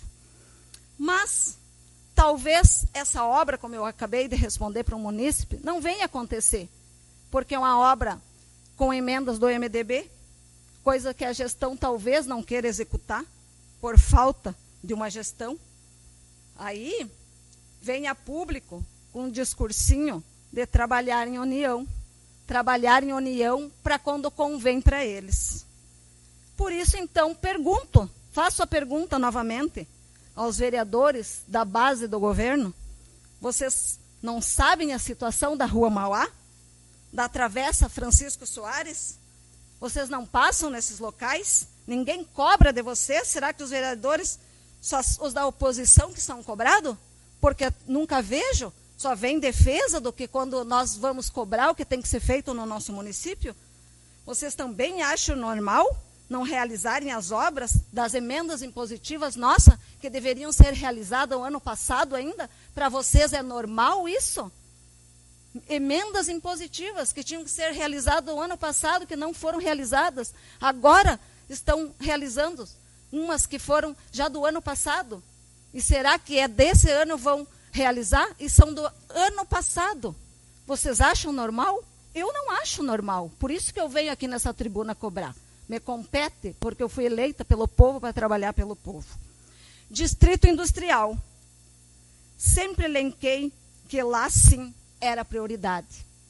Speaker 4: Mas talvez essa obra, como eu acabei de responder para o munícipe, não venha acontecer, porque é uma obra com emendas do MDB, coisa que a gestão talvez não queira executar, por falta de uma gestão. Aí vem a público com um discursinho de trabalhar em união para quando convém para eles. Por isso, então, faço a pergunta novamente aos vereadores da base do governo. Vocês não sabem a situação da Rua Mauá? Da Travessa Francisco Soares? Vocês não passam nesses locais? Ninguém cobra de vocês? Será que os vereadores, só os da oposição que são cobrados? Porque nunca vejo, só vem defesa do que quando nós vamos cobrar o que tem que ser feito no nosso município? Vocês também acham normal não realizarem as obras das emendas impositivas, nossa, que deveriam ser realizadas o ano passado ainda? Para vocês é normal isso? Emendas impositivas que tinham que ser realizadas o ano passado, que não foram realizadas, agora estão realizando umas que foram já do ano passado. E será que é desse ano vão realizar? E são do ano passado. Vocês acham normal? Eu não acho normal. Por isso que eu venho aqui nessa tribuna cobrar. Me compete, porque eu fui eleita pelo povo para trabalhar pelo povo. Distrito Industrial. Sempre elenquei que lá sim era prioridade.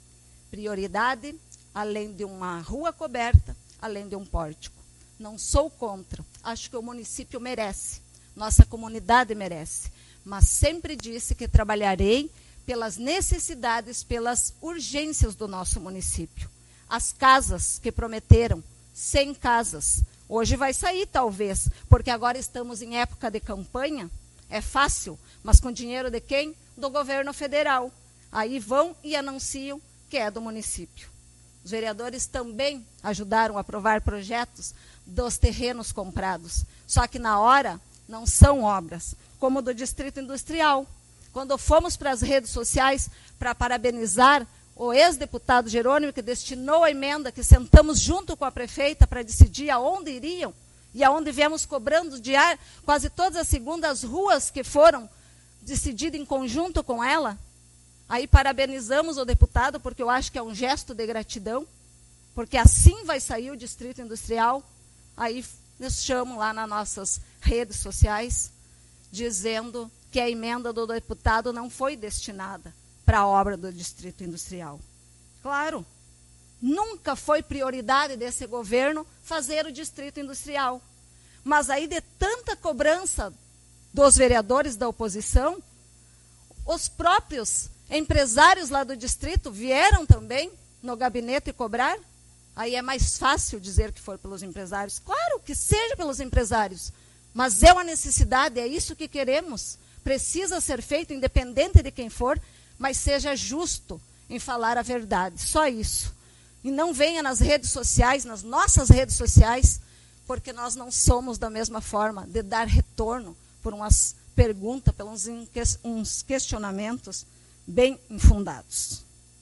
Speaker 4: prioridade, além de uma rua coberta, além de um pórtico. Não sou contra, acho que o município merece, nossa comunidade merece, mas sempre disse que trabalharei pelas necessidades, pelas urgências do nosso município. As casas que prometeram, 100 casas, hoje vai sair talvez, porque agora estamos em época de campanha, é fácil, mas com dinheiro de quem? Do governo federal. Aí vão e anunciam que é do município. Os vereadores também ajudaram a aprovar projetos dos terrenos comprados, só que na hora não são obras, como do Distrito Industrial. Quando fomos para as redes sociais para parabenizar o ex-deputado Jerônimo, que destinou a emenda, que sentamos junto com a prefeita para decidir aonde iriam, e aonde viemos cobrando quase todas as segundas ruas que foram decididas em conjunto com ela, aí parabenizamos o deputado, porque eu acho que é um gesto de gratidão, porque assim vai sair o Distrito Industrial. Aí nos chamam lá nas nossas redes sociais, dizendo que a emenda do deputado não foi destinada para a obra do Distrito Industrial. Claro, nunca foi prioridade desse governo fazer o Distrito Industrial. Mas aí, de tanta cobrança dos vereadores da oposição, os próprios empresários lá do distrito vieram também no gabinete cobrar. Aí é mais fácil dizer que foi pelos empresários. Claro que seja pelos empresários, mas é uma necessidade, é isso que queremos. Precisa ser feito, independente de quem for, mas seja justo em falar a verdade, só isso. E não venha nas redes sociais, nas nossas redes sociais, porque nós não somos da mesma forma de dar retorno por umas perguntas, por uns questionamentos bem infundados.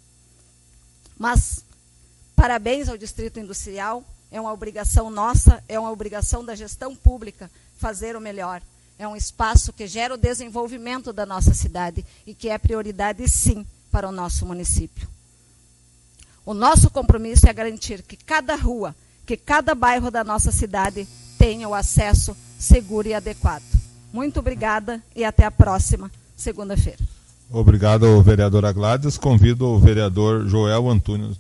Speaker 4: Mas parabéns ao Distrito Industrial, é uma obrigação nossa, é uma obrigação da gestão pública fazer o melhor. É um espaço que gera o desenvolvimento da nossa cidade e que é prioridade, sim, para o nosso município. O nosso compromisso é garantir que cada rua, que cada bairro da nossa cidade tenha o acesso seguro e adequado. Muito obrigada e até a próxima segunda-feira.
Speaker 1: Obrigado, vereadora Gladys. Convido o vereador Joel Antunes.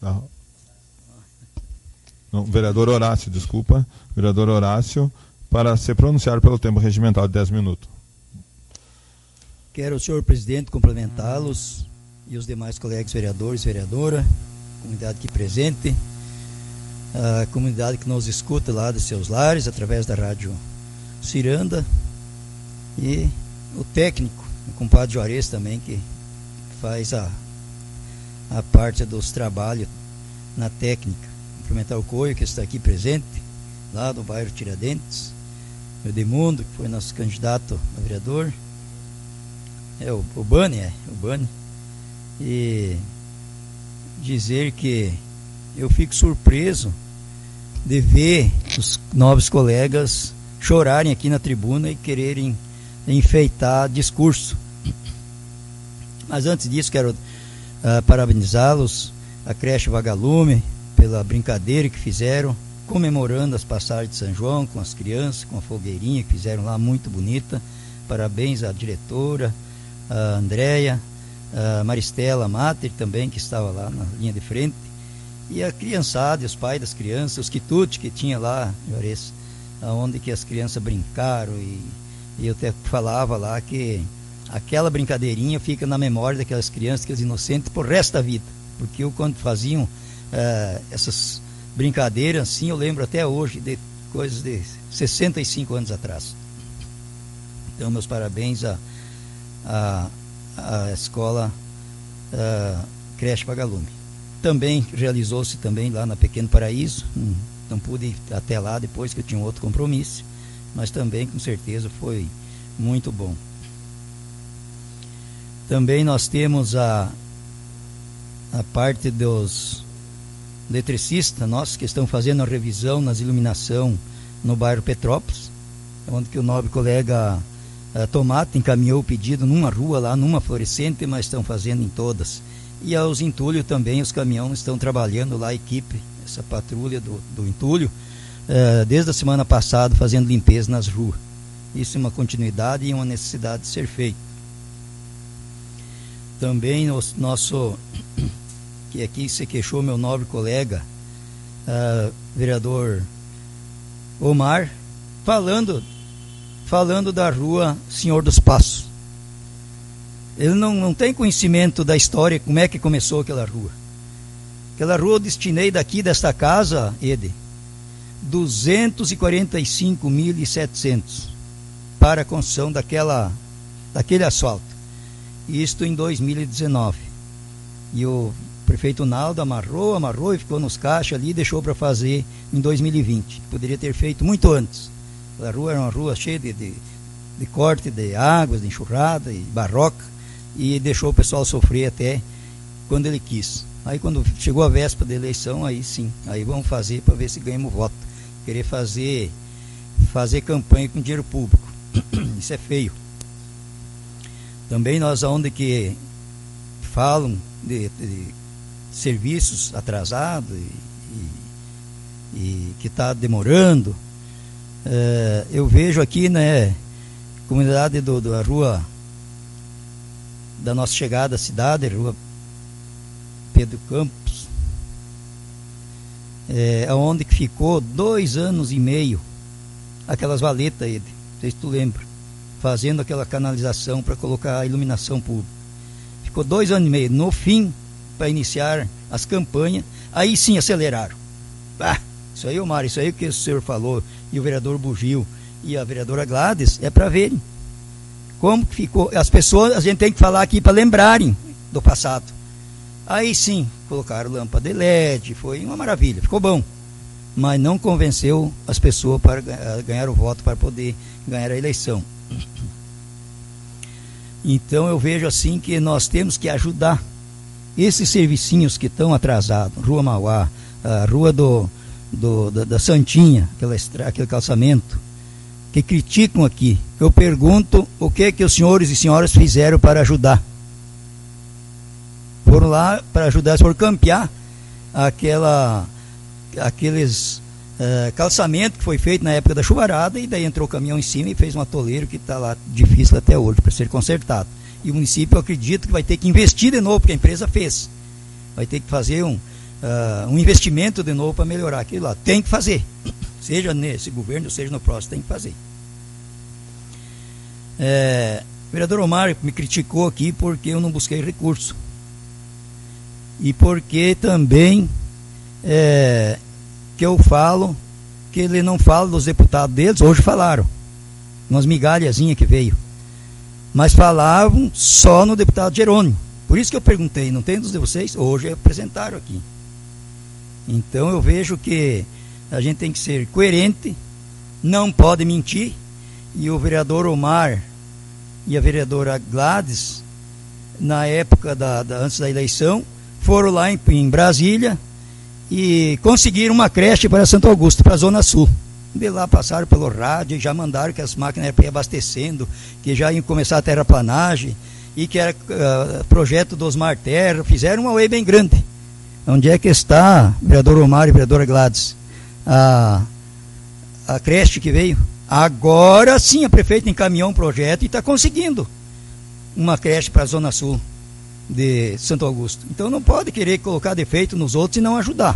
Speaker 1: Não, vereador Horácio, desculpa. Vereador Horácio, para se pronunciar pelo tempo regimental de 10 minutos.
Speaker 7: Quero, senhor presidente, cumprimentá-los e os demais colegas vereadores, vereadora, comunidade aqui presente, a comunidade que nos escuta lá dos seus lares, através da Rádio Ciranda, e o técnico, o compadre Juarez também, que faz a parte dos trabalhos na técnica. Cumprimentar o Coio, que está aqui presente, lá do bairro Tiradentes, o Edmundo, que foi nosso candidato a vereador, o Bani, e dizer que eu fico surpreso de ver os novos colegas chorarem aqui na tribuna e quererem enfeitar discurso. Mas antes disso, quero parabenizá-los, a creche Vagalume, pela brincadeira que fizeram, comemorando as passagens de São João com as crianças, com a fogueirinha que fizeram lá, muito bonita. Parabéns à diretora, a Andréia, a Maristela Mater também, que estava lá na linha de frente, e a criançada, e os pais das crianças, os quitutes que tinha lá, Juarez, onde que as crianças brincaram, e eu até falava lá que aquela brincadeirinha fica na memória daquelas crianças, aqueles inocentes, por resto da vida, porque eu, quando faziam essas brincadeiras assim, eu lembro até hoje de coisas de 65 anos atrás. Então, meus parabéns à escola Creche Vagalume. Também realizou-se também lá na Pequeno Paraíso, não pude ir até lá depois que eu tinha um outro compromisso, mas também com certeza foi muito bom. Também nós temos a parte dos eletricistas nossos que estão fazendo a revisão nas iluminação no bairro Petrópolis, onde que o nobre colega Tomate encaminhou o pedido numa rua lá, numa fluorescente, mas estão fazendo em todas. E aos entulhos também, os caminhões estão trabalhando lá, a equipe, essa patrulha do entulho, desde a semana passada, fazendo limpeza nas ruas. Isso é uma continuidade e uma necessidade de ser feito. Também o nosso que aqui se queixou meu nobre colega, vereador Omar, falando da rua Senhor dos Passos. Ele não tem conhecimento da história, como é que começou aquela rua. Aquela rua eu destinei daqui desta casa, Ede, 245.700 para a construção daquele asfalto. Isto em 2019. E o prefeito Naldo amarrou e ficou nos caixas ali e deixou para fazer em 2020. Poderia ter feito muito antes. A rua era uma rua cheia de corte de águas, de enxurrada e barroca, e deixou o pessoal sofrer até quando ele quis. Aí quando chegou a véspera da eleição, aí sim, aí vamos fazer para ver se ganhamos voto. Querer fazer campanha com dinheiro público. Isso é feio. Também nós, onde que falam de serviços atrasados e que está demorando, eu vejo aqui, né, comunidade da rua da nossa chegada à cidade, rua Pedro Campos, onde que ficou 2 anos e meio aquelas valetas, Ede, não sei se tu lembra, fazendo aquela canalização para colocar a iluminação pública. Ficou 2 anos e meio. No fim, para iniciar as campanhas, aí sim aceleraram. Isso aí, Omar, isso aí que o senhor falou, e o vereador Bugio e a vereadora Gladys, é para verem como que ficou. As pessoas, a gente tem que falar aqui para lembrarem do passado. Aí sim, colocaram lâmpada de LED, foi uma maravilha, ficou bom. Mas não convenceu as pessoas para ganhar o voto, para poder ganhar a eleição. Então eu vejo assim que nós temos que ajudar esses servicinhos que estão atrasados, Rua Mauá, a Rua da Santinha, aquele calçamento, que criticam aqui. Eu pergunto o que os senhores e senhoras fizeram para ajudar. Foram lá para ajudar, foram campear aqueles calçamento que foi feito na época da chuvarada, e daí entrou o caminhão em cima e fez um atoleiro que está lá difícil até hoje para ser consertado. E o município, eu acredito que vai ter que investir de novo, porque a empresa fez. Vai ter que fazer um investimento de novo para melhorar aquilo lá. Tem que fazer. Seja nesse governo, seja no próximo, tem que fazer. O vereador Omar me criticou aqui porque eu não busquei recurso. E porque também que eu falo que ele não fala dos deputados deles. Hoje falaram umas migalhazinhas que veio, mas falavam só no deputado Jerônimo. Por isso que eu perguntei, não tem dos de vocês? Hoje apresentaram aqui. Então eu vejo que a gente tem que ser coerente, não pode mentir. E o vereador Omar e a vereadora Gladys, na época antes da eleição, foram lá em Brasília e conseguiram uma creche para Santo Augusto, para a Zona Sul. De lá passaram pelo rádio e já mandaram que as máquinas eram abastecendo, que já iam começar a terraplanagem, e que era projeto dos Osmar Terra. Fizeram uma UE bem grande. Onde é que está, vereador Omar e vereadora Gladys, a creche que veio? Agora sim a prefeita encaminhou um projeto e está conseguindo uma creche para a Zona Sul de Santo Augusto. Então não pode querer colocar defeito nos outros e não ajudar.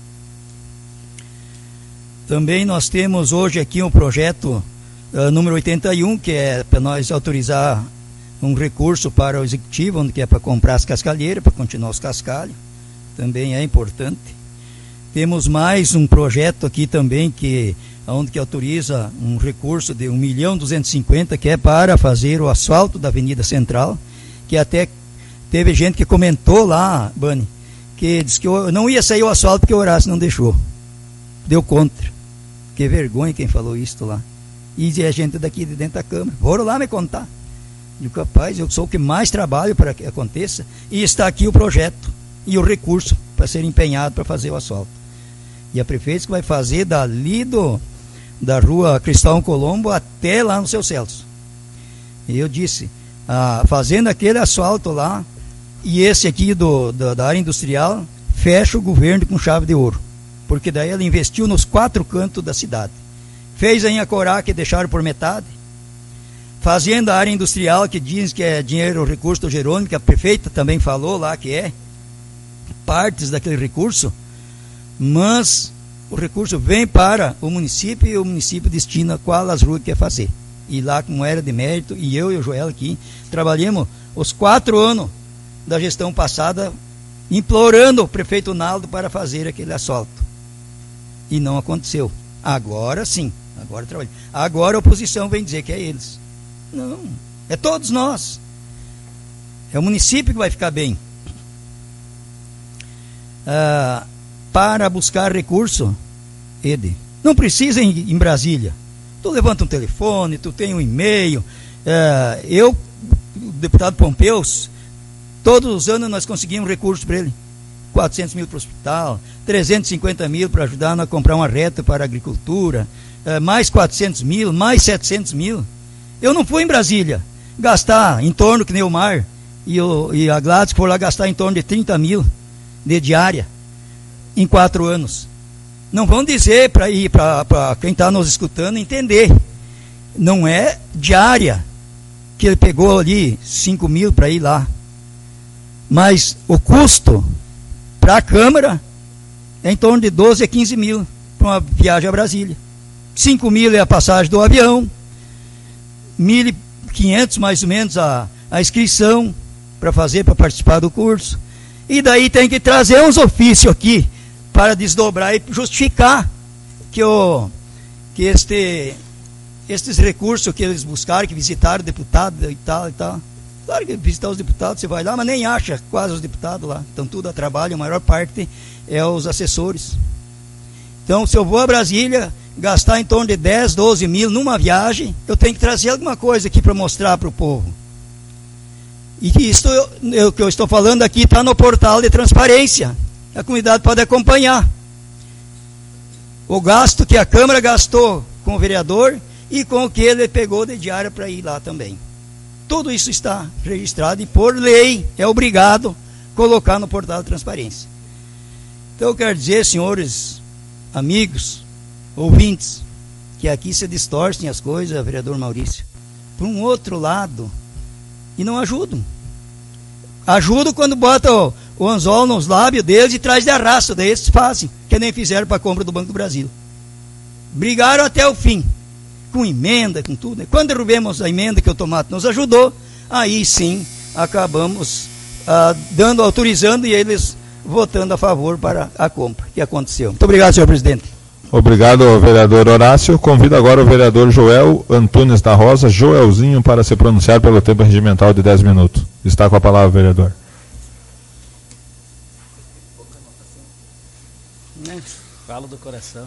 Speaker 7: Também nós temos hoje aqui um projeto número 81, que é para nós autorizar um recurso para o executivo, onde que é para comprar as cascalheiras, para continuar os cascalhos. Também é importante. Temos mais um projeto aqui também, onde que autoriza um recurso de 1.250.000, que é para fazer o asfalto da Avenida Central, que até teve gente que comentou lá, Bani, que disse que não ia sair o asfalto porque o Horácio não deixou. Deu contra. Que vergonha quem falou isso lá. E a gente daqui de dentro da Câmara. Foram lá me contar. E capaz, eu sou o que mais trabalho para que aconteça, e está aqui o projeto e o recurso para ser empenhado para fazer o asfalto. E a prefeita que vai fazer dali da rua Cristóvão Colombo até lá no Seu Celso. E eu disse, fazendo aquele asfalto lá, e esse aqui da área industrial, fecha o governo com chave de ouro. Porque daí ela investiu nos 4 cantos da cidade. Fez a Inhacorá, que deixaram por metade. Fazendo a área industrial, que dizem que é dinheiro, recurso do Jerônimo, que a prefeita também falou lá que é. partes daquele recurso, mas o recurso vem para o município e o município destina qual as ruas que quer fazer. E lá, como era de mérito, e eu e o Joel aqui, trabalhamos os 4 anos da gestão passada, implorando o prefeito Naldo para fazer aquele asfalto. E não aconteceu. Agora sim, agora trabalha. Agora a oposição vem dizer que é eles. Não, é todos nós. É o município que vai ficar bem. Para buscar recurso, Ede, não precisa ir em Brasília. Tu levanta um telefone, tu tem um e-mail. O deputado Pompeu, todos os anos nós conseguimos recursos para ele. 400 mil para o hospital, 350 mil para ajudar a comprar uma reta para a agricultura, mais 400 mil, mais 700 mil. Eu não fui em Brasília gastar em torno, que nem o Mar e a Gladys foram lá gastar em torno de 30 mil de diária em 4 anos. Não vão dizer para quem está nos escutando entender. Não é diária que ele pegou ali 5 mil para ir lá. Mas o custo para a Câmara é em torno de 12 a 15 mil para uma viagem a Brasília. 5 mil é a passagem do avião, 1.500 mais ou menos a inscrição para participar do curso. E daí tem que trazer uns ofícios aqui para desdobrar e justificar que estes recursos que eles buscaram, que visitaram deputados e tal. Claro que visitar os deputados, você vai lá, mas nem acha quase os deputados lá. Estão tudo a trabalho, a maior parte é os assessores. Então, se eu vou a Brasília, gastar em torno de 10, 12 mil numa viagem, eu tenho que trazer alguma coisa aqui para mostrar para o povo. E isso o que eu estou falando aqui está no portal de transparência. A comunidade pode acompanhar o gasto que a Câmara gastou com o vereador e com o que ele pegou de diária para ir lá também. Tudo isso está registrado e, por lei, é obrigado colocar no portal de transparência. Então, eu quero dizer, senhores, amigos, ouvintes, que aqui se distorcem as coisas, vereador Maurício, por um outro lado, e não ajudam. Ajudam quando botam o anzol nos lábios deles e traz de arrasto, daí eles fazem, que nem fizeram para a compra do Banco do Brasil. Brigaram até o fim, com emenda, com tudo. Quando derrubemos a emenda que o Tomato nos ajudou, aí sim acabamos autorizando e eles votando a favor para a compra que aconteceu. Muito obrigado, senhor presidente.
Speaker 1: Obrigado, vereador Horácio. Convido agora o vereador Joel Antunes da Rosa, Joelzinho, para se pronunciar pelo tempo regimental de 10 minutos. Está com a palavra, vereador.
Speaker 8: Falo do coração.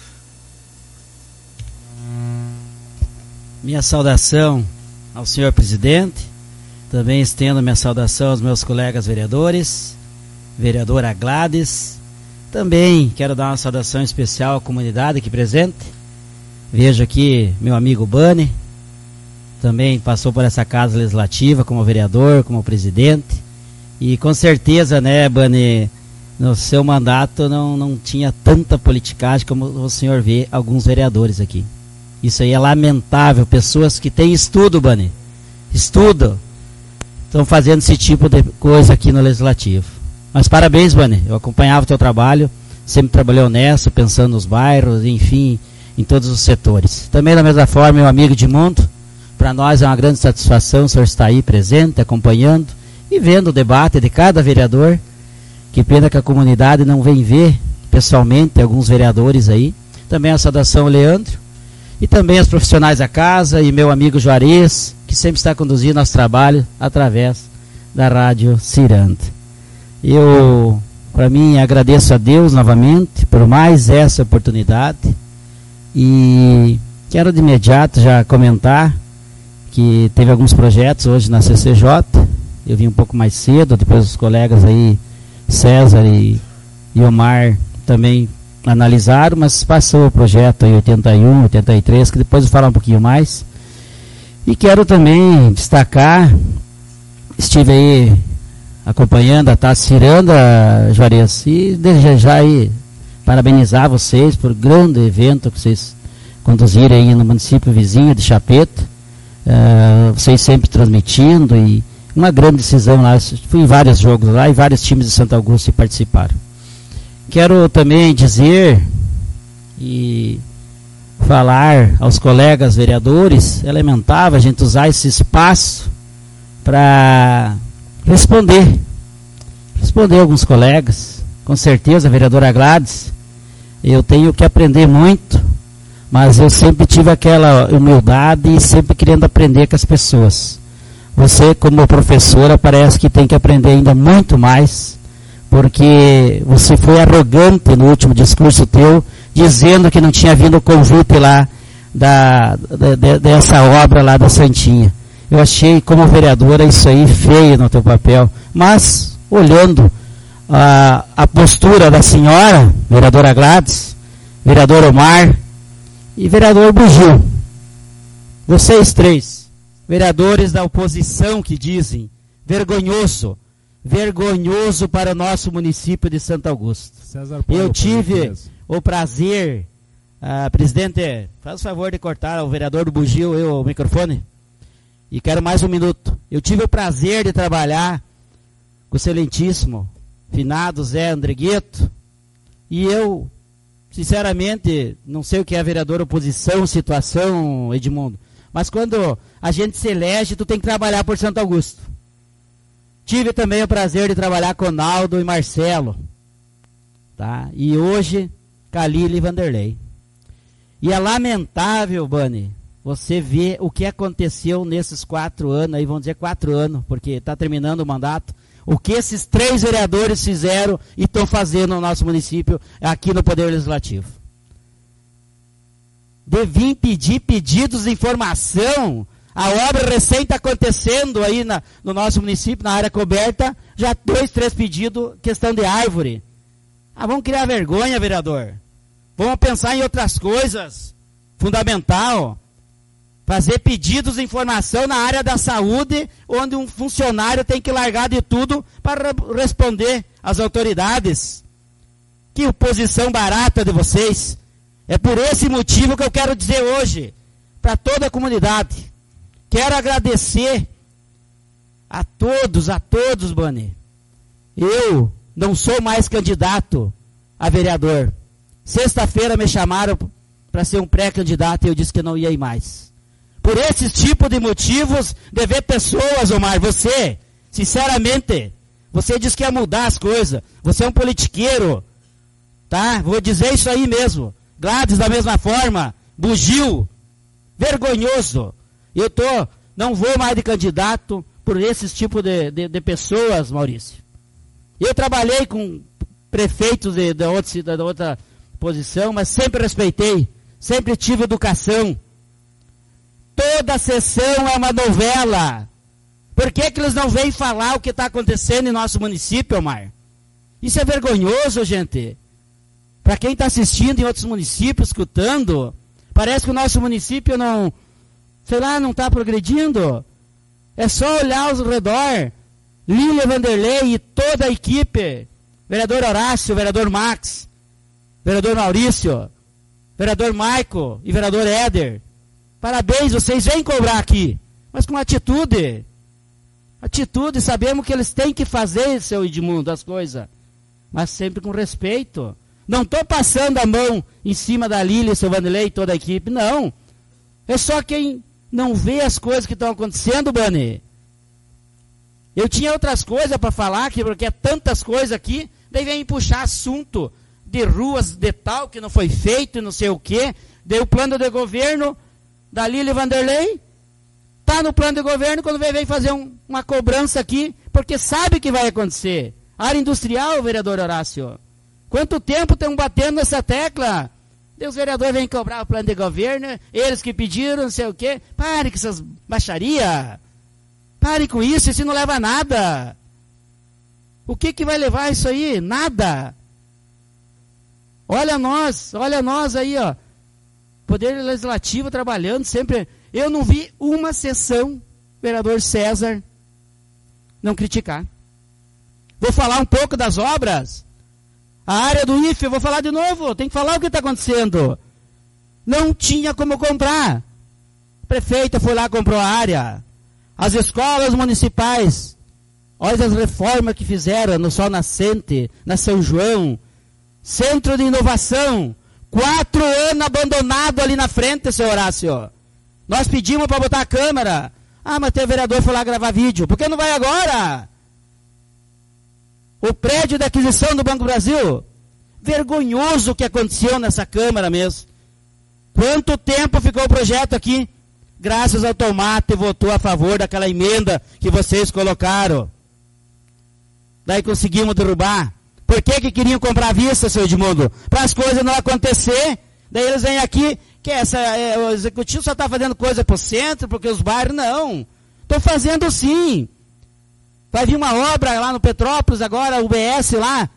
Speaker 8: Minha saudação ao senhor presidente, também estendo minha saudação aos meus colegas vereadores, vereadora Gladys, também quero dar uma saudação especial à comunidade aqui presente. Vejo aqui meu amigo Bani, também passou por essa casa legislativa como vereador, como presidente, e com certeza, né, Bani, no seu mandato não tinha tanta politicagem como o senhor vê alguns vereadores aqui. Isso aí é lamentável. Pessoas que têm estudo, Bani, estudam, estão fazendo esse tipo de coisa aqui no Legislativo. Mas parabéns, Bani, eu acompanhava o teu trabalho, sempre trabalhei honesto, pensando nos bairros, enfim, em todos os setores. Também da mesma forma, meu amigo Edmundo, para nós é uma grande satisfação o senhor estar aí presente, acompanhando e vendo o debate de cada vereador. Que pena que a comunidade não vem ver pessoalmente alguns vereadores aí. Também a saudação ao Leandro, e também aos profissionais da casa e meu amigo Juarez, que sempre está conduzindo nosso trabalho através da Rádio Ciranda. Eu, para mim, agradeço a Deus novamente por mais essa oportunidade e quero de imediato já comentar que teve alguns projetos hoje na CCJ. Eu vim um pouco mais cedo, depois os colegas aí, César e Omar, também analisaram, mas passou o projeto aí 81, 83, que depois eu vou falar um pouquinho mais. E quero também destacar, estive aí acompanhando a Taça Ciranda, Juarez, e desde já aí parabenizar vocês por grande evento que vocês conduziram aí no município vizinho de Chapeta, vocês sempre transmitindo, e uma grande decisão lá. Fui em vários jogos lá e vários times de Santo Augusto participaram. Quero também dizer e falar aos colegas vereadores, é lamentável a gente usar esse espaço para responder alguns colegas. Com certeza, vereadora Gladys, eu tenho que aprender muito, mas eu sempre tive aquela humildade e sempre querendo aprender com as pessoas. Você, como professora, parece que tem que aprender ainda muito mais, porque você foi arrogante no último discurso teu, dizendo que não tinha vindo o convite lá dessa obra lá da Santinha. Eu achei, como vereadora, isso aí feio no teu papel, mas olhando a postura da senhora, vereadora Gladys, vereador Omar e vereador Bugio, vocês três, vereadores da oposição que dizem, vergonhoso para o nosso município de Santo Augusto. Eu tive o prazer, presidente, faz o favor de cortar o vereador do Bugio o microfone, e quero mais um minuto. Eu tive o prazer de trabalhar com o excelentíssimo finado Zé Andregueto, e eu, sinceramente, não sei o que é vereador oposição, situação, Edmundo, mas quando a gente se elege, tu tem que trabalhar por Santo Augusto. Tive também o prazer de trabalhar com Naldo e Marcelo, tá? E hoje, Calil e Vanderlei. E é lamentável, Bani, você ver o que aconteceu nesses 4 anos, aí vamos dizer 4 anos, porque está terminando o mandato, o que esses 3 vereadores fizeram e estão fazendo no nosso município, aqui no Poder Legislativo. De vir pedir pedidos de informação, a obra recém está acontecendo aí no nosso município, na área coberta, já 2, 3 pedidos, questão de árvore. Vamos criar vergonha, vereador. Vamos pensar em outras coisas, fundamental. Fazer pedidos de informação na área da saúde, onde um funcionário tem que largar de tudo para responder às autoridades. Que oposição barata de vocês. É por esse motivo que eu quero dizer hoje, para toda a comunidade, quero agradecer a todos, Bani. Eu não sou mais candidato a vereador. Sexta-feira me chamaram para ser um pré-candidato e eu disse que não ia ir mais. Por esses tipos de motivos, de ver pessoas, Omar, você, sinceramente, você diz que ia mudar as coisas. Você é um politiqueiro, tá? Vou dizer isso aí mesmo. Gladys da mesma forma, Bugio, vergonhoso. Não vou mais de candidato por esses tipos de pessoas, Maurício. Eu trabalhei com prefeitos da outra posição, mas sempre respeitei, sempre tive educação. Toda sessão é uma novela. Por que eles não vêm falar o que está acontecendo em nosso município, Omar? Isso é vergonhoso, gente. Para quem está assistindo em outros municípios, escutando, parece que o nosso município não está progredindo. É só olhar ao redor. Lília Vanderlei e toda a equipe, vereador Horácio, vereador Max, vereador Maurício, vereador Maico e vereador Éder. Parabéns, vocês vêm cobrar aqui, mas com atitude. Atitude, sabemos que eles têm que fazer, seu Edmundo, as coisas, mas sempre com respeito. Não estou passando a mão em cima da Lília, seu Vanderlei e toda a equipe, não. É só quem não vê as coisas que estão acontecendo, Bani. Eu tinha outras coisas para falar aqui, porque é tantas coisas aqui, daí vem puxar assunto de ruas de tal que não foi feito e não sei o quê. Daí o plano de governo da Lília Vanderlei está no plano de governo, quando vem fazer uma cobrança aqui, porque sabe que vai acontecer. Área industrial, vereador Horácio. Quanto tempo estão batendo nessa tecla? Os vereadores vêm cobrar o plano de governo, eles que pediram, não sei o quê. Pare com essas baixarias. Pare com isso não leva a nada. O que vai levar isso aí? Nada. Olha nós aí, ó. Poder Legislativo trabalhando sempre. Eu não vi uma sessão, vereador César, não criticar. Vou falar um pouco das obras. A área do IFE, eu vou falar de novo, tem que falar o que está acontecendo. Não tinha como comprar. A prefeita foi lá e comprou a área. As escolas municipais, olha as reformas que fizeram no Sol Nascente, na São João, Centro de Inovação, 4 anos abandonado ali na frente, seu Horácio. Nós pedimos para botar a câmera. Ah, mas tem o vereador foi lá gravar vídeo. Por que não vai agora? O prédio da aquisição do Banco do Brasil. Vergonhoso o que aconteceu nessa Câmara mesmo. Quanto tempo ficou o projeto aqui? Graças ao Tomate votou a favor daquela emenda que vocês colocaram. Daí conseguimos derrubar. Por que queriam comprar à vista, seu Edmundo? Para as coisas não acontecer. Daí eles vêm aqui, que o executivo só está fazendo coisa para o centro, porque os bairros não. Estou fazendo sim. Vai vir uma obra lá no Petrópolis agora, o UBS lá.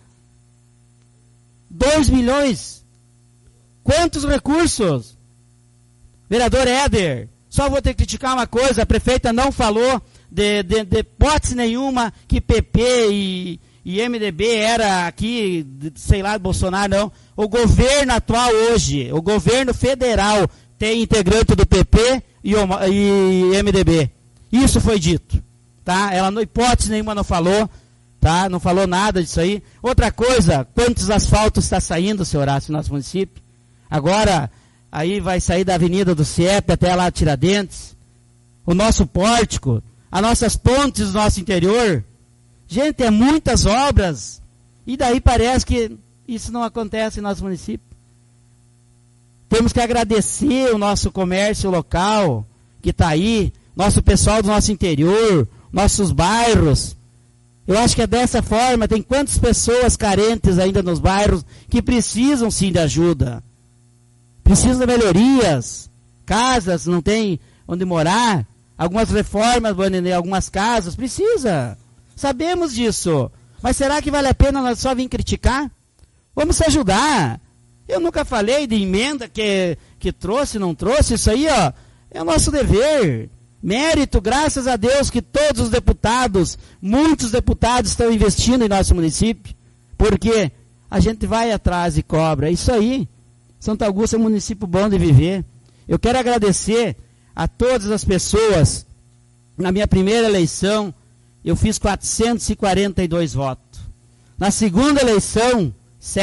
Speaker 8: 2 milhões. Quantos recursos? Vereador Éder, só vou ter que criticar uma coisa, a prefeita não falou de hipótese nenhuma que PP e MDB era aqui, sei lá, Bolsonaro não. O governo atual hoje, o governo federal, tem integrante do PP e MDB. Isso foi dito. Tá? Ela, hipótese nenhuma, não falou. Tá? Não falou nada disso aí. Outra coisa, quantos asfaltos está saindo, seu Horácio, no nosso município? Agora, aí vai sair da Avenida do CIEP até lá Tiradentes. O nosso pórtico, as nossas pontes do nosso interior. Gente, é muitas obras. E daí parece que isso não acontece em nosso município. Temos que agradecer o nosso comércio local, que está aí, nosso pessoal do nosso interior, nossos bairros. Eu acho que é dessa forma. Tem quantas pessoas carentes ainda nos bairros que precisam sim de ajuda. Precisam de melhorias. Casas, não tem onde morar. Algumas reformas, algumas casas. Precisa. Sabemos disso. Mas será que vale a pena nós só vir criticar? Vamos se ajudar. Eu nunca falei de emenda que trouxe, não trouxe. Isso aí, ó, é o nosso dever. Mérito, graças a Deus, que todos os deputados, muitos deputados estão investindo em nosso município. Porque a gente vai atrás e cobra. É isso aí. Santo Augusto é um município bom de viver. Eu quero agradecer a todas as pessoas. Na minha primeira eleição, eu fiz 442 votos. Na segunda eleição,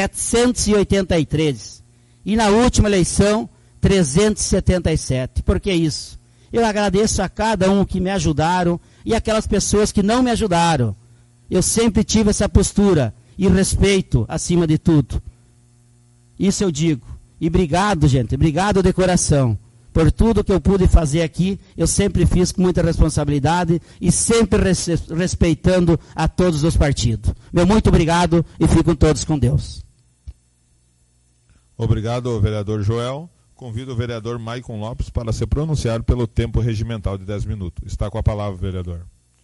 Speaker 8: 783. E na última eleição, 377. Por que isso? Eu agradeço a cada um que me ajudaram e aquelas pessoas que não me ajudaram. Eu sempre tive essa postura e respeito acima de tudo. Isso eu digo. E obrigado, gente. Obrigado de coração. Por tudo que eu pude fazer aqui, eu sempre fiz com muita responsabilidade e sempre respeitando a todos os partidos. Meu muito obrigado e fiquem todos com Deus.
Speaker 1: Obrigado, vereador Joel. Convido o vereador Maicon Lopes para se pronunciar pelo tempo regimental de 10 minutos. Está com a palavra, vereador.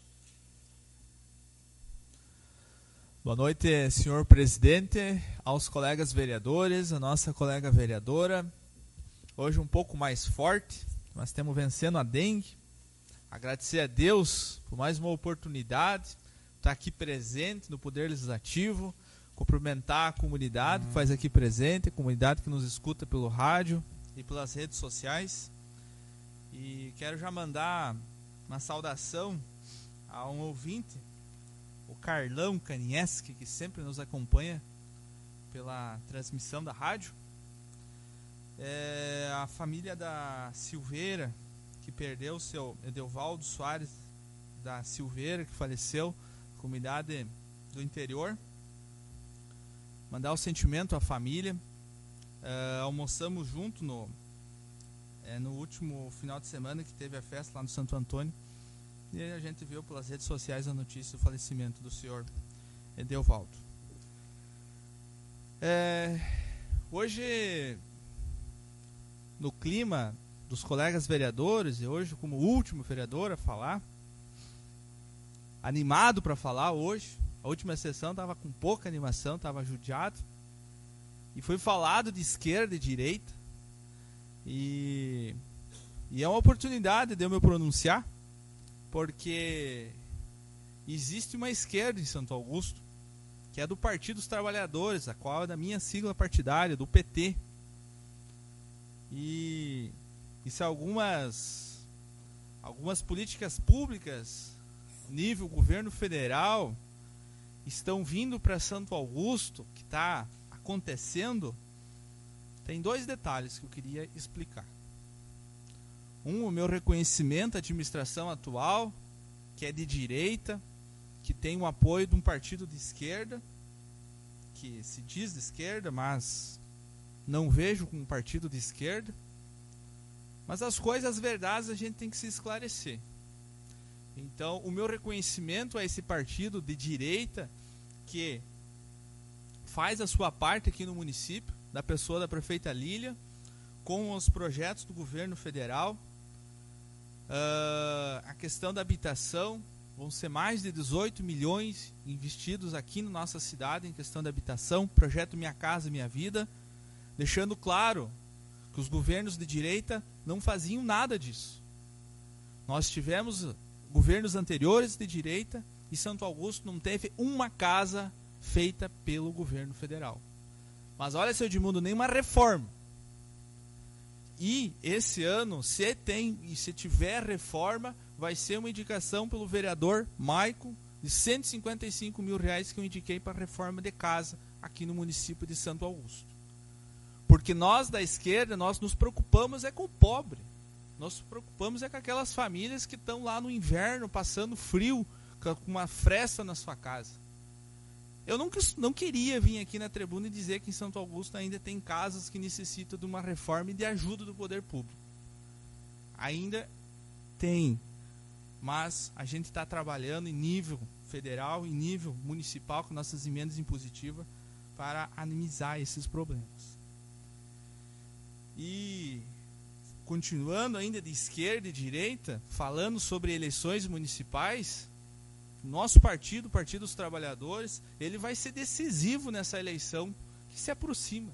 Speaker 9: Boa noite, senhor presidente, aos colegas vereadores, a nossa colega vereadora. Hoje um pouco mais forte, nós estamos vencendo a dengue. Agradecer a Deus por mais uma oportunidade, estar aqui presente no Poder Legislativo, cumprimentar a comunidade que faz aqui presente, a comunidade que nos escuta pelo rádio e pelas redes sociais. E quero já mandar uma saudação a um ouvinte, o Carlão Kanieski, que sempre nos acompanha pela transmissão da rádio. A família da Silveira, que perdeu o seu Edelvaldo Soares da Silveira, que faleceu, comunidade do interior. Mandar o sentimento à família. Almoçamos junto no último final de semana que teve a festa lá no Santo Antônio. E a gente viu pelas redes sociais a notícia do falecimento do senhor Edelvaldo. Hoje, no clima dos colegas vereadores, e hoje como último vereador a falar, animado para falar hoje. A última sessão estava com pouca animação, estava judiado. E foi falado de esquerda e direita. E é uma oportunidade de eu me pronunciar, porque existe uma esquerda em Santo Augusto, que é do Partido dos Trabalhadores, a qual é da minha sigla partidária, do PT. E se algumas algumas políticas públicas, nível governo federal, estão vindo para Santo Augusto, que está acontecendo, tem 2 detalhes que eu queria explicar. O meu reconhecimento à administração atual, que é de direita, que tem o apoio de um partido de esquerda, que se diz de esquerda, mas não vejo como um partido de esquerda. Mas as coisas, as verdades, a gente tem que se esclarecer. Então, o meu reconhecimento a esse partido de direita, que faz a sua parte aqui no município, da pessoa da prefeita Lília, com os projetos do governo federal. A questão da habitação, vão ser mais de 18 milhões investidos aqui na nossa cidade em questão da habitação, projeto Minha Casa Minha Vida, deixando claro que os governos de direita não faziam nada disso. Nós tivemos governos anteriores de direita e Santo Augusto não teve uma casa feita pelo governo federal. Mas olha, seu Edmundo, nenhuma reforma. E esse ano, se tiver reforma, vai ser uma indicação pelo vereador Maico de R$155 mil que eu indiquei para a reforma de casa aqui no município de Santo Augusto. Porque nós da esquerda, nós nos preocupamos é com o pobre. Nós nos preocupamos é com aquelas famílias que estão lá no inverno, passando frio, com uma fresta na sua casa. Eu não queria vir aqui na tribuna e dizer que em Santo Augusto ainda tem casas que necessitam de uma reforma e de ajuda do poder público. Ainda tem, mas a gente está trabalhando em nível federal, em nível municipal, com nossas emendas impositivas, para amenizar esses problemas. E, continuando ainda de esquerda e direita, falando sobre eleições municipais, nosso partido, o Partido dos Trabalhadores, ele vai ser decisivo nessa eleição que se aproxima.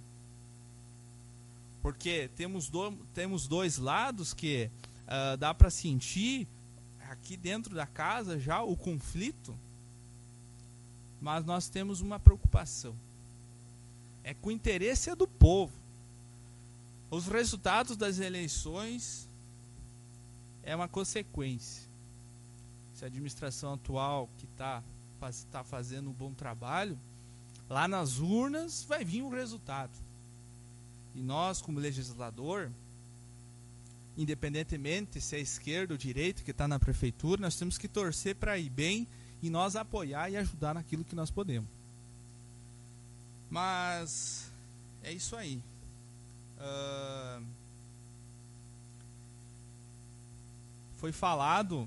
Speaker 9: Porque temos 2 lados que dá para sentir aqui dentro da casa já o conflito, mas nós temos uma preocupação. É que o interesse é do povo. Os resultados das eleições é uma consequência. Se a administração atual que está fazendo um bom trabalho, lá nas urnas vai vir um resultado. E nós, como legislador, independentemente se é esquerda ou direita que está na prefeitura, nós temos que torcer para ir bem e nós apoiar e ajudar naquilo que nós podemos. Mas é isso aí. Foi falado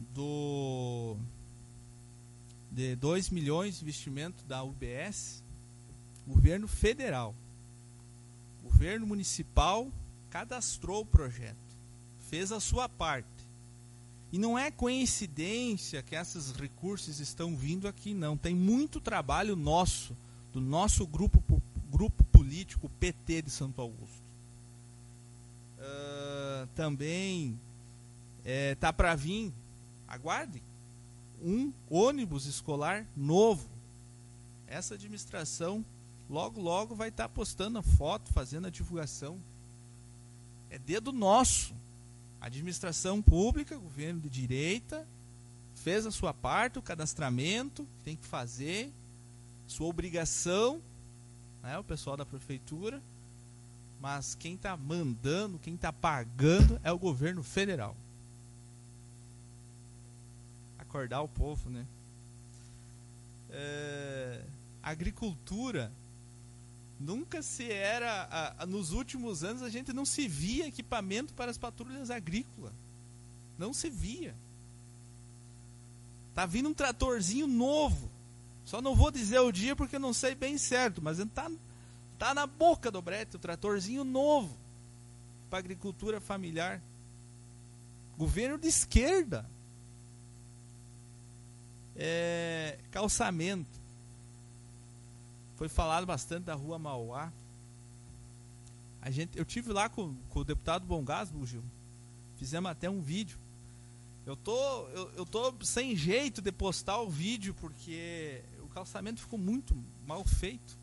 Speaker 9: de 2 milhões de investimento da UBS, governo federal. Governo municipal cadastrou o projeto, fez a sua parte. E não é coincidência que esses recursos estão vindo aqui, não. Tem muito trabalho nosso, do nosso grupo político PT de Santo Augusto. Também tá para vir, aguarde, um ônibus escolar novo. Essa administração logo vai estar postando a foto, fazendo a divulgação. É dedo nosso. A administração pública, governo de direita, fez a sua parte, o cadastramento, tem que fazer, sua obrigação, né, o pessoal da prefeitura, mas quem está mandando, quem está pagando é o governo federal. Acordar o povo, né? Agricultura nunca se era, nos últimos anos a gente não se via equipamento para as patrulhas agrícolas, não se via. Tá vindo um tratorzinho novo, só não vou dizer o dia porque eu não sei bem certo, mas tá na boca do brete o tratorzinho novo para agricultura familiar. Governo de esquerda. Calçamento. Foi falado bastante da rua Mauá. Eu tive lá com o deputado Bongás, Bugil. Fizemos até um vídeo. Eu tô sem jeito de postar o vídeo porque o calçamento ficou muito mal feito.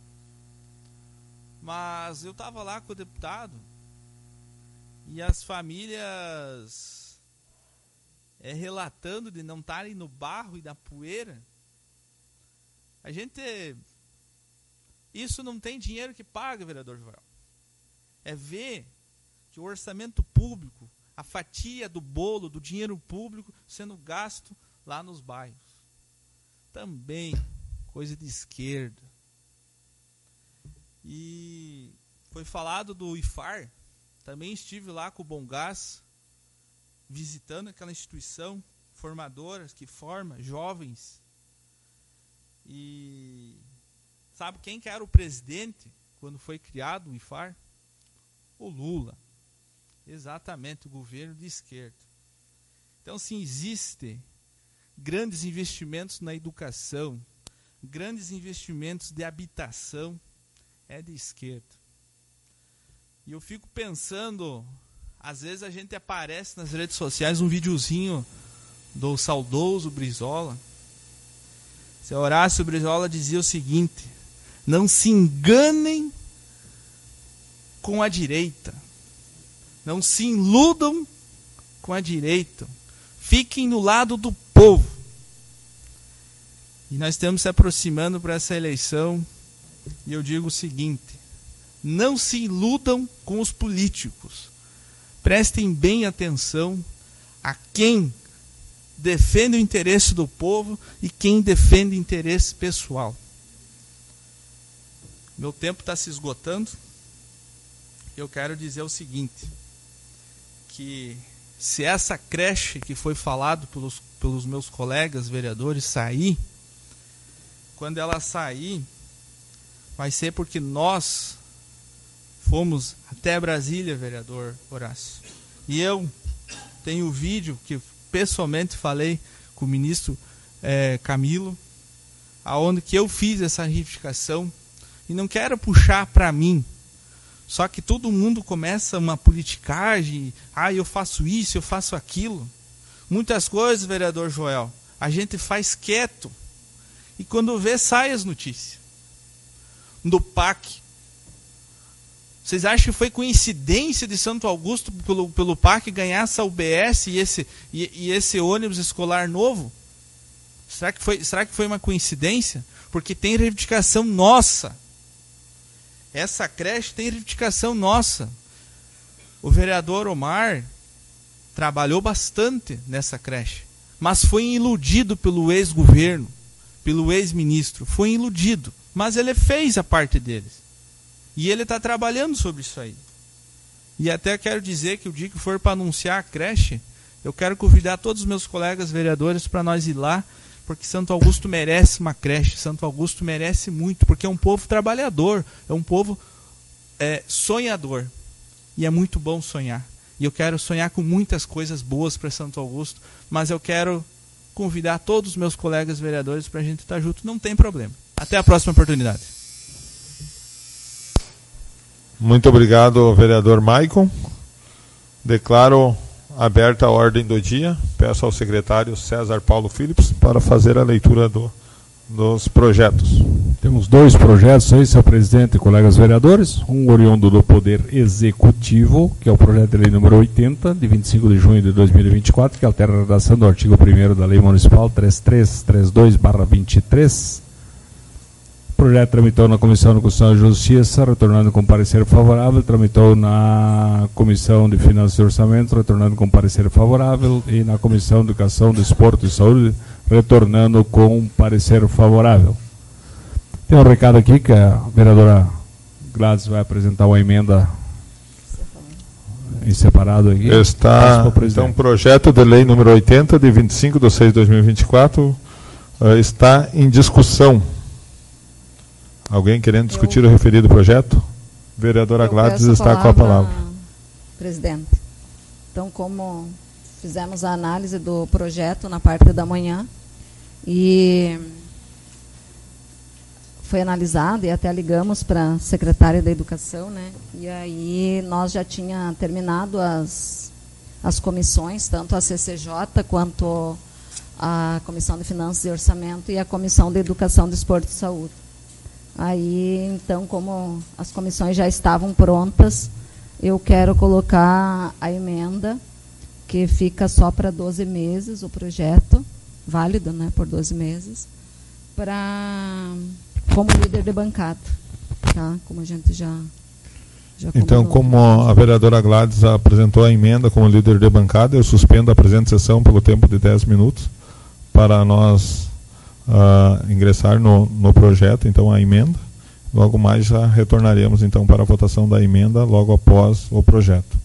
Speaker 9: Mas eu tava lá com o deputado e as famílias relatando de não estarem no barro e na poeira. Isso não tem dinheiro que paga, vereador Joel. É ver que o orçamento público, a fatia do bolo, do dinheiro público sendo gasto lá nos bairros. Também coisa de esquerda. E foi falado do IFAR, também estive lá com o Bom Gás, visitando aquela instituição formadora que forma jovens. E sabe quem que era o presidente quando foi criado o IFAR? O Lula. Exatamente, o governo de esquerda. Então, se existem grandes investimentos na educação, grandes investimentos de habitação, é de esquerda. E eu fico pensando, às vezes a gente aparece nas redes sociais um videozinho do saudoso Brizola. Seu Horácio Brizola dizia o seguinte: não se enganem com a direita, não se iludam com a direita, fiquem no lado do povo. E nós estamos se aproximando para essa eleição, e eu digo o seguinte: não se iludam com os políticos, prestem bem atenção a quem defende o interesse do povo e quem defende o interesse pessoal. Meu tempo está se esgotando. Eu quero dizer o seguinte, que se essa creche que foi falado pelos meus colegas vereadores sair, quando ela sair, vai ser porque nós fomos até Brasília, vereador Horácio. E eu tenho vídeo que pessoalmente falei com o ministro Camilo, aonde que eu fiz essa reivindicação, e não quero puxar para mim. Só que todo mundo começa uma politicagem, eu faço isso, eu faço aquilo. Muitas coisas, vereador Joel, a gente faz quieto. E quando vê, sai as notícias. Do PAC. Vocês acham que foi coincidência de Santo Augusto pelo PAC ganhar essa UBS e esse ônibus escolar novo? Será que foi uma coincidência? Porque tem reivindicação nossa. Essa creche tem reivindicação nossa. O vereador Omar trabalhou bastante nessa creche, mas foi iludido pelo ex-governo, pelo ex-ministro. Foi iludido, mas ele fez a parte deles. E ele está trabalhando sobre isso aí. E até quero dizer que o dia que for para anunciar a creche, eu quero convidar todos os meus colegas vereadores para nós ir lá, porque Santo Augusto merece uma creche, Santo Augusto merece muito, porque é um povo trabalhador, é um povo sonhador. E é muito bom sonhar. E eu quero sonhar com muitas coisas boas para Santo Augusto, mas eu quero convidar todos os meus colegas vereadores para a gente estar junto, não tem problema. Até a próxima oportunidade.
Speaker 1: Muito obrigado, vereador Maicon. Declaro aberta a ordem do dia. Peço ao secretário César Paulo Philips para fazer a leitura dos projetos.
Speaker 3: Temos dois projetos aí, senhor presidente e colegas vereadores. Um oriundo do Poder Executivo, que é o projeto de lei número 80, de 25 de junho de 2024, que altera a redação do artigo 1º da Lei Municipal 3332/23. O projeto tramitou na Comissão de Constituição e Justiça, retornando com parecer favorável, tramitou na Comissão de Finanças e Orçamento, retornando com parecer favorável, e na Comissão de Educação, Desporto e Saúde, retornando com parecer favorável. Tem um recado aqui que a vereadora Gladys vai apresentar uma emenda em separado aqui.
Speaker 1: Está, então, projeto de lei número 80, de 25/6/2024, está em discussão. Alguém querendo discutir o referido projeto? Vereadora Gladys está com a palavra.
Speaker 4: Presidente. Então, como fizemos a análise do projeto na parte da manhã, e foi analisado, e até ligamos para a secretária da Educação, né? E aí nós já tinha terminado as comissões, tanto a CCJ quanto a Comissão de Finanças e Orçamento e a Comissão de Educação, Desporto e Saúde. Aí, então, como as comissões já estavam prontas, eu quero colocar a emenda que fica só para 12 meses o projeto, válido, né, por 12 meses, como líder de bancada, tá? Como a gente já
Speaker 1: então, como a vereadora Gladys apresentou a emenda como líder de bancada, eu suspendo a presente sessão pelo tempo de 10 minutos para nós ingressar no projeto, então, a emenda. Logo mais já retornaremos então para a votação da emenda logo após o projeto.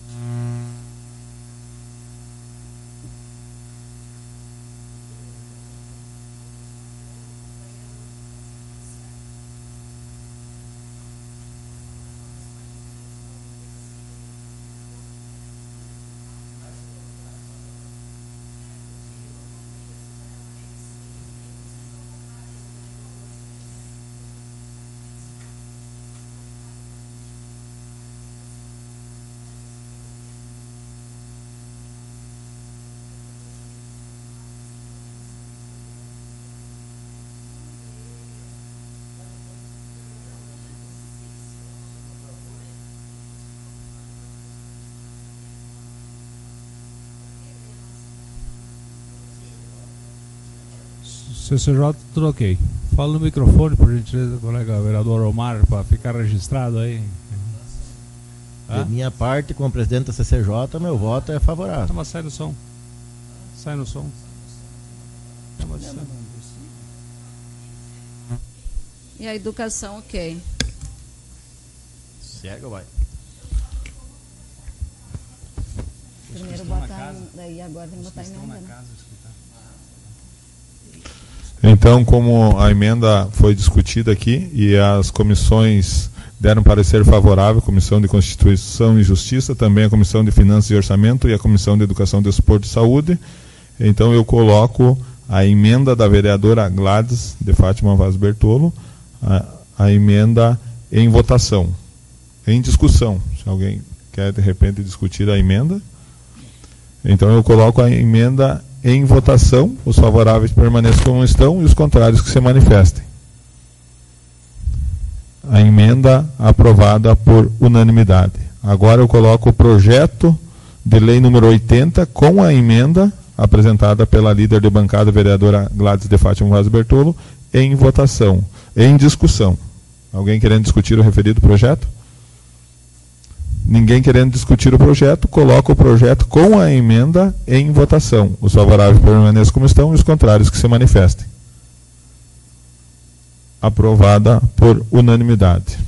Speaker 3: CCJ, tudo ok. Fala no microfone, por gentileza, colega vereador Omar, para ficar registrado aí.
Speaker 5: De minha parte, como presidente da CCJ, meu voto é favorável.
Speaker 3: Mas sai no som. Sai no som.
Speaker 4: E a educação, ok.
Speaker 5: Cega, vai.
Speaker 4: Primeiro botar, daí agora tem que botar emenda, né?
Speaker 1: Então, como a emenda foi discutida aqui e as comissões deram parecer favorável, a Comissão de Constituição e Justiça, também a Comissão de Finanças e Orçamento e a Comissão de Educação, Desporto e Saúde, então eu coloco a emenda da vereadora Gladys de Fátima Vaz Bertolo, a emenda em votação, em discussão. Se alguém quer, de repente, discutir a emenda, então eu coloco a emenda em votação, os favoráveis permaneçam como estão e os contrários que se manifestem. A emenda aprovada por unanimidade. Agora eu coloco o projeto de lei número 80 com a emenda apresentada pela líder de bancada, vereadora Gladys de Fátima Vaz Bertolo, em votação, em discussão. Alguém querendo discutir o referido projeto? Ninguém querendo discutir o projeto, coloca o projeto com a emenda em votação. Os favoráveis permaneçam como estão e os contrários que se manifestem. Aprovada por unanimidade.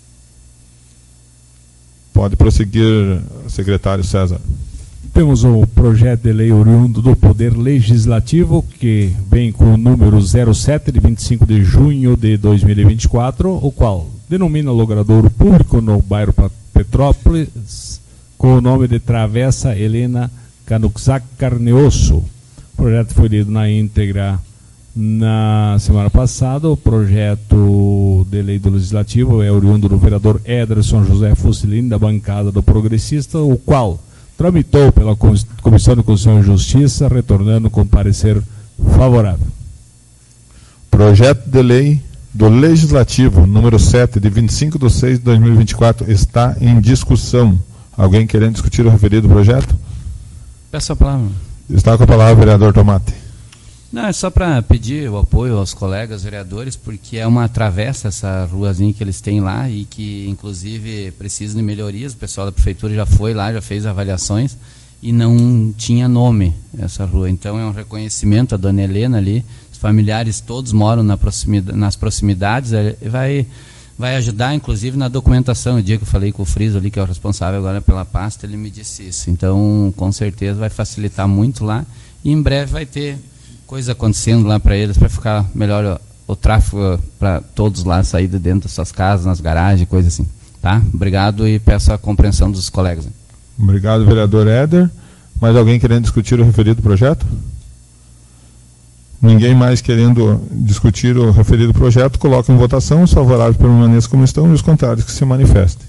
Speaker 1: Pode prosseguir, secretário César.
Speaker 3: Temos o projeto de lei oriundo do Poder Legislativo, que vem com o número 07, de 25 de junho de 2024, o qual denomina logradouro público no bairro Petrópolis, com o nome de Travessa Helena Canuxac Carneosso. O projeto foi lido na íntegra na semana passada. O projeto de lei do Legislativo é oriundo do vereador Ederson José Fusilini, da bancada do Progressista, o qual tramitou pela Comissão de Constituição e Justiça, retornando com parecer favorável.
Speaker 1: Projeto de lei do Legislativo, número 7, de 25/6/2024, está em discussão. Alguém querendo discutir o referido projeto?
Speaker 6: Peço a palavra.
Speaker 1: Está com a palavra o vereador Tomate.
Speaker 6: Não, é só para pedir o apoio aos colegas vereadores, porque é uma travessa essa ruazinha que eles têm lá e que, inclusive, precisa de melhorias. O pessoal da prefeitura já foi lá, já fez avaliações e não tinha nome essa rua. Então é um reconhecimento à dona Helena ali. Os familiares todos moram nas proximidades. Vai ajudar, inclusive, na documentação. O dia que eu falei com o Friso ali, que é o responsável agora pela pasta, ele me disse isso. Então, com certeza, vai facilitar muito lá. E em breve vai ter coisa acontecendo lá para eles, para ficar melhor o tráfego para todos lá, sair de dentro das suas casas, nas garagens, coisa assim. Tá? Obrigado e peço a compreensão dos colegas.
Speaker 1: Obrigado, vereador Éder. Mais alguém querendo discutir o referido projeto? Ninguém mais querendo discutir o referido projeto, coloca em votação. Os favoráveis permaneçam como estão e os contrários que se manifestem.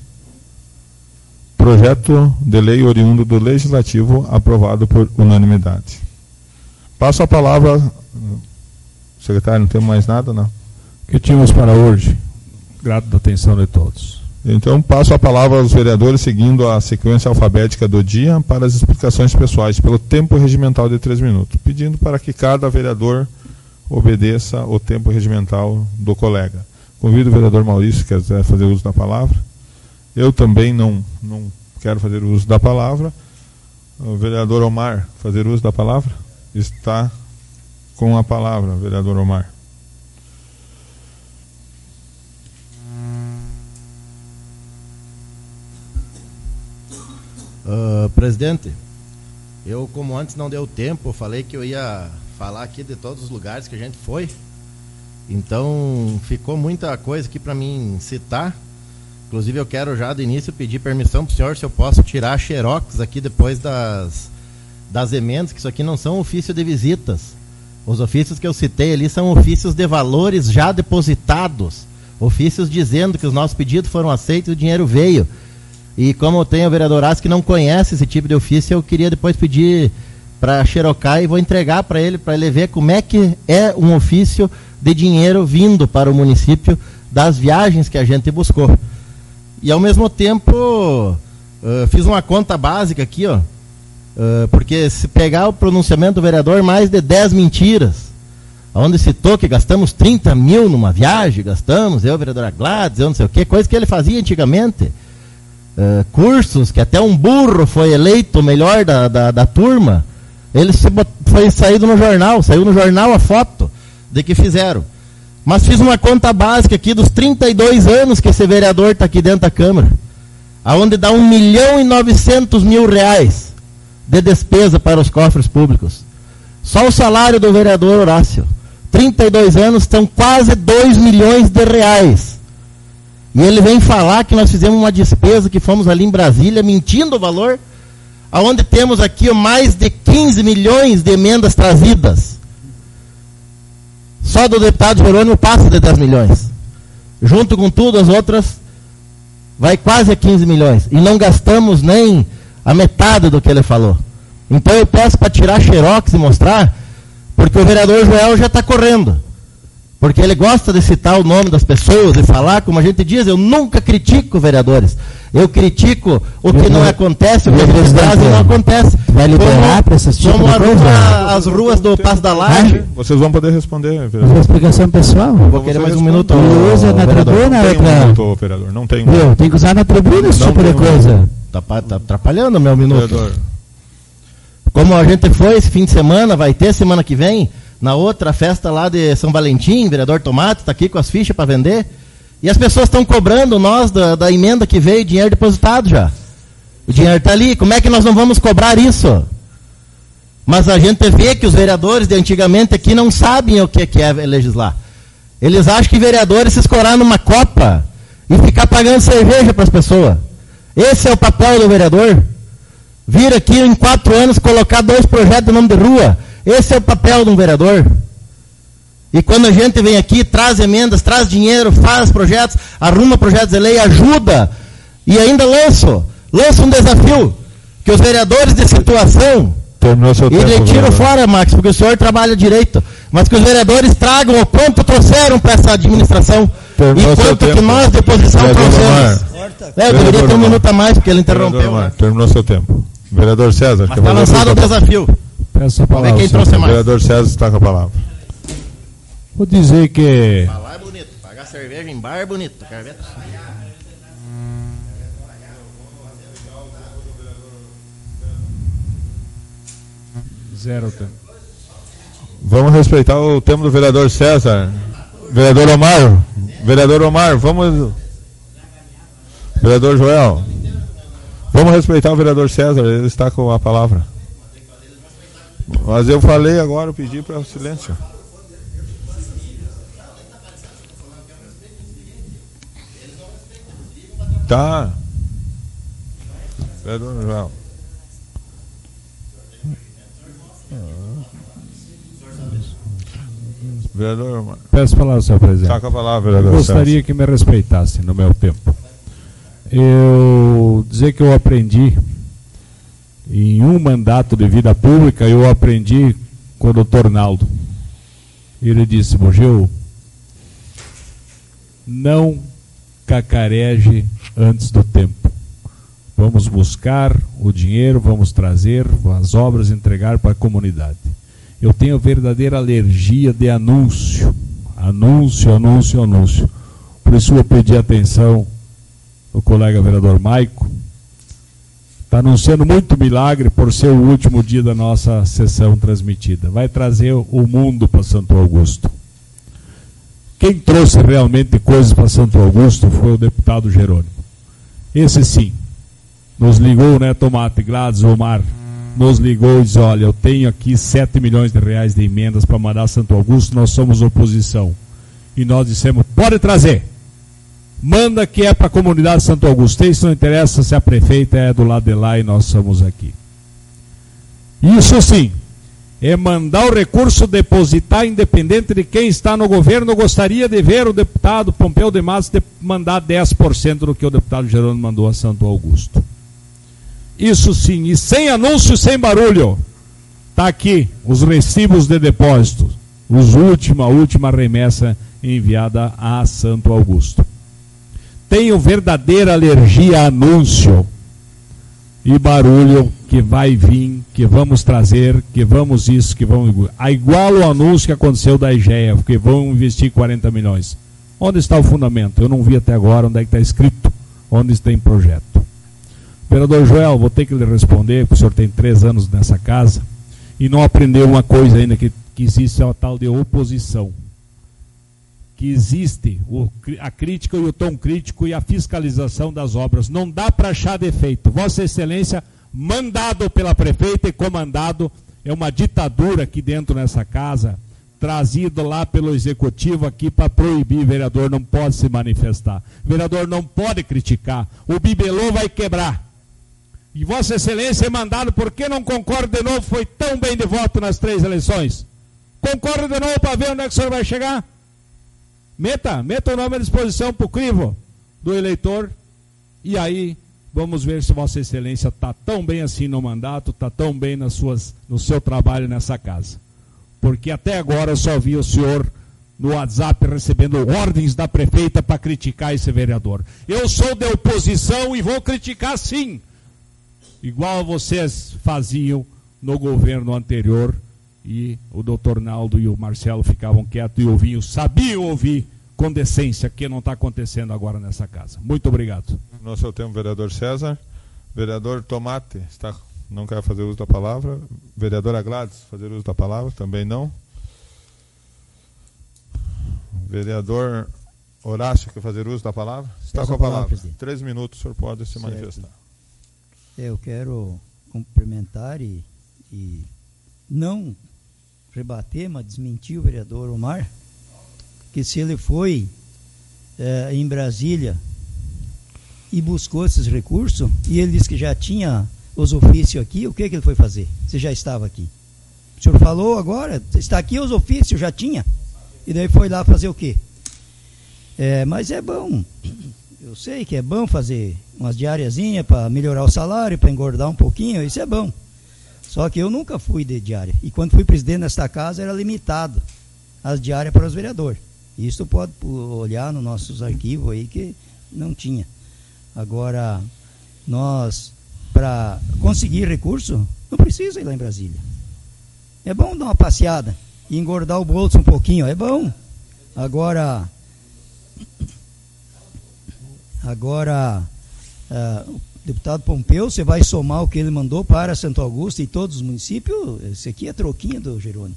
Speaker 1: Projeto de lei oriundo do Legislativo, aprovado por unanimidade. Passo a palavra, secretário, não temos mais nada, não?
Speaker 3: Que tínhamos para hoje. Grato da atenção de todos.
Speaker 1: Então, passo a palavra aos vereadores, seguindo a sequência alfabética do dia, para as explicações pessoais, pelo tempo regimental de 3 minutos, pedindo para que cada vereador obedeça o tempo regimental do colega. Convido o vereador Maurício, que quiser fazer uso da palavra. Eu também não quero fazer uso da palavra. O vereador Omar, fazer uso da palavra? Está com a palavra, vereador Omar.
Speaker 5: Presidente, eu, como antes não deu tempo, falei que eu ia falar aqui de todos os lugares que a gente foi. Então, ficou muita coisa aqui para mim citar. Inclusive, eu quero já de início pedir permissão para o senhor se eu posso tirar a xerox aqui depois das emendas, que isso aqui não são ofício de visitas. Os ofícios que eu citei ali são ofícios de valores já depositados. Ofícios dizendo que os nossos pedidos foram aceitos e o dinheiro veio. E como eu tenho o vereador Horácio que não conhece esse tipo de ofício, eu queria depois pedir para xerocar e vou entregar para ele ver como é que é um ofício de dinheiro vindo para o município das viagens que a gente buscou. E ao mesmo tempo fiz uma conta básica aqui, ó, porque se pegar o pronunciamento do vereador, mais de 10 mentiras, onde citou que gastamos 30 mil numa viagem, gastamos, eu, vereadora Gladys, eu não sei o quê, coisa que ele fazia antigamente. Cursos, que até um burro foi eleito o melhor da turma, ele foi saído no jornal, saiu no jornal a foto de que fizeram. Mas fiz uma conta básica aqui dos 32 anos que esse vereador está aqui dentro da Câmara, aonde dá 1.900.000 reais de despesa para os cofres públicos. Só o salário do vereador Horácio, 32 anos, estão quase 2 milhões de reais. E ele vem falar que nós fizemos uma despesa, que fomos ali em Brasília, mentindo o valor, aonde temos aqui mais de 15 milhões de emendas trazidas. Só do deputado Jerônimo passa de 10 milhões. Junto com tudo, as outras, vai quase a 15 milhões. E não gastamos nem a metade do que ele falou. Então eu peço para tirar xerox e mostrar, porque o vereador Joel já está correndo. Porque ele gosta de citar o nome das pessoas e falar, como a gente diz, eu nunca critico vereadores. Eu critico o que não acontece, o que eles trazem não acontece.
Speaker 8: Vai liberar para essas tipo de coisa?
Speaker 5: As ruas do Passo da Laje.
Speaker 1: Vocês vão poder responder,
Speaker 8: vereador. Uma explicação pessoal?
Speaker 5: Vou querer mais um minuto.
Speaker 8: Usa na tribuna?
Speaker 1: Não tem um minuto, vereador. Não tem um minuto.
Speaker 8: Tem que usar na tribuna esse tipo de coisa.
Speaker 5: Está atrapalhando o meu minuto.
Speaker 1: Vereador.
Speaker 5: Como a gente foi esse fim de semana, vai ter semana que vem, na outra festa lá de São Valentim, vereador Tomate está aqui com as fichas para vender, e as pessoas estão cobrando nós da emenda que veio, dinheiro depositado já. O dinheiro está ali, como é que nós não vamos cobrar isso? Mas a gente vê que os vereadores de antigamente aqui não sabem o que é legislar. Eles acham que vereadores se escorar numa copa e ficar pagando cerveja para as pessoas. Esse é o papel do vereador. Vir aqui em 4 anos colocar 2 projetos de nome de rua. Esse é o papel de um vereador. E quando a gente vem aqui, traz emendas, traz dinheiro, faz projetos, arruma projetos de lei, ajuda, e ainda lança um desafio, que os vereadores de situação, e ele tira fora, Max, porque o senhor trabalha direito, mas que os vereadores tragam o quanto trouxeram para essa administração, e quanto que nós de oposição trouxemos. Eu deveria ter um minuto a mais, porque ele interrompeu.
Speaker 1: Terminou seu tempo. Vereador César.
Speaker 5: Mas está lançado o desafio.
Speaker 3: Peço a palavra.
Speaker 5: Quem trouxe mais?
Speaker 1: O vereador César está com a palavra.
Speaker 3: Vou dizer que...
Speaker 5: Falar é bonito, pagar cerveja em bar é bonito. Quer ver?
Speaker 3: Zero tempo.
Speaker 1: Vamos respeitar o tempo do vereador César. Vereador Omar. Vereador Omar, vamos... Vereador Joel. Vamos respeitar o vereador César, ele está com a palavra. Mas eu falei agora, eu pedi para silêncio. Tá. Vereador Joel. Vereador Omar.
Speaker 3: Peço a palavra, senhor presidente.
Speaker 1: Está com a palavra, vereador
Speaker 3: Eu gostaria que me respeitasse no meu tempo. Eu dizer que eu aprendi em um mandato de vida pública, eu aprendi com o doutor Naldo. Ele disse: Bugeu, não cacareje antes do tempo. Vamos buscar o dinheiro, vamos trazer as obras, entregar para a comunidade. Eu tenho verdadeira alergia de anúncio. Anúncio, anúncio, anúncio. Por isso eu pedi atenção do colega vereador Maico. Está anunciando muito milagre por ser o último dia da nossa sessão transmitida. Vai trazer o mundo para Santo Augusto. Quem trouxe realmente coisas para Santo Augusto foi o deputado Jerônimo. Esse sim. Nos ligou, né, Tomate, Gladys, Omar, nos ligou e disse, olha, eu tenho aqui 7 milhões de reais de emendas para mandar a Santo Augusto, nós somos oposição. E nós dissemos, pode trazer. Manda que é para a comunidade de Santo Augusto. Isso não interessa se a prefeita é do lado de lá e nós somos aqui. Isso sim, é mandar o recurso depositar, independente de quem está no governo. Eu gostaria de ver o deputado Pompeu de Matos mandar 10% do que o deputado Jerônimo mandou a Santo Augusto. Isso sim, e sem anúncio, sem barulho. Está aqui os recibos de depósito, a última remessa enviada a Santo Augusto. Tenho verdadeira alergia a anúncio e barulho que vai vir, que vamos trazer, que vamos isso, que vamos... Igual o anúncio que aconteceu da IGEA, que vão investir 40 milhões. Onde está o fundamento? Eu não vi até agora onde é que está escrito, onde tem projeto. Vereador Joel, vou ter que lhe responder, porque o senhor tem 3 anos nessa casa, e não aprendeu uma coisa ainda, que existe a tal de oposição. Que existe a crítica e o tom crítico e a fiscalização das obras. Não dá para achar defeito. Vossa Excelência, mandado pela prefeita e comandado, é uma ditadura aqui dentro nessa casa, trazido lá pelo executivo aqui para proibir. Vereador não pode se manifestar. Vereador não pode criticar. O bibelô vai quebrar. E Vossa Excelência é mandado, por que não concorda de novo? Foi tão bem de voto nas 3 eleições. Concorda de novo para ver onde é que o senhor vai chegar? Meta o nome à disposição para o crivo do eleitor, e aí vamos ver se Vossa Excelência está tão bem assim no mandato, está tão bem no seu trabalho nessa casa. Porque até agora eu só vi o senhor no WhatsApp recebendo ordens da prefeita para criticar esse vereador. Eu sou de oposição e vou criticar sim, igual vocês faziam no governo anterior. E o doutor Naldo e o Marcelo ficavam quietos e ouviam, sabiam ouvir com decência, que não está acontecendo agora nessa casa. Muito obrigado.
Speaker 1: No seu tempo, vereador César. Vereador Tomate, não quer fazer uso da palavra. Vereadora Gladys, fazer uso da palavra, também não. Vereador Horácio, quer fazer uso da palavra? Está com a palavra. 3 minutos, o senhor pode se manifestar.
Speaker 7: Eu quero cumprimentar e não rebater, mas desmentir o vereador Omar, que se ele foi em Brasília e buscou esses recursos, e ele disse que já tinha os ofícios aqui, o que ele foi fazer? Você já estava aqui. O senhor falou agora, está aqui os ofícios, já tinha. E daí foi lá fazer o quê? Mas é bom, eu sei que é bom fazer umas diariazinhas para melhorar o salário, para engordar um pouquinho, isso é bom. Só que eu nunca fui de diária. E quando fui presidente desta casa, era limitado as diárias para os vereadores. Isso pode olhar nos nossos arquivos aí que não tinha. Agora, nós, para conseguir recurso, não precisa ir lá em Brasília. É bom dar uma passeada e engordar o bolso um pouquinho, é bom. Agora, deputado Pompeu, você vai somar o que ele mandou para Santo Augusto e todos os municípios, esse aqui é troquinho do Jerônimo.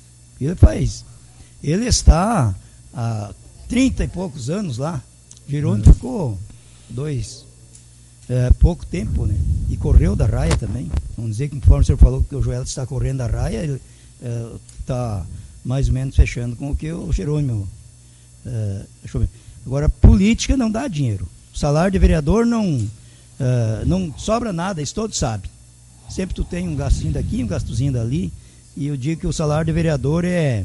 Speaker 7: Ele está há 30 e poucos anos lá. Jerônimo ficou pouco tempo, né? E correu da raia também. Vamos dizer que, conforme o senhor falou que o Joel está correndo da raia, ele está mais ou menos fechando com o que o Jerônimo. Deixa eu ver. Agora, política não dá dinheiro. O salário de vereador não sobra nada, isso todos sabem. Sempre tu tem um gastinho daqui, um gastozinho dali, e eu digo que o salário de vereador é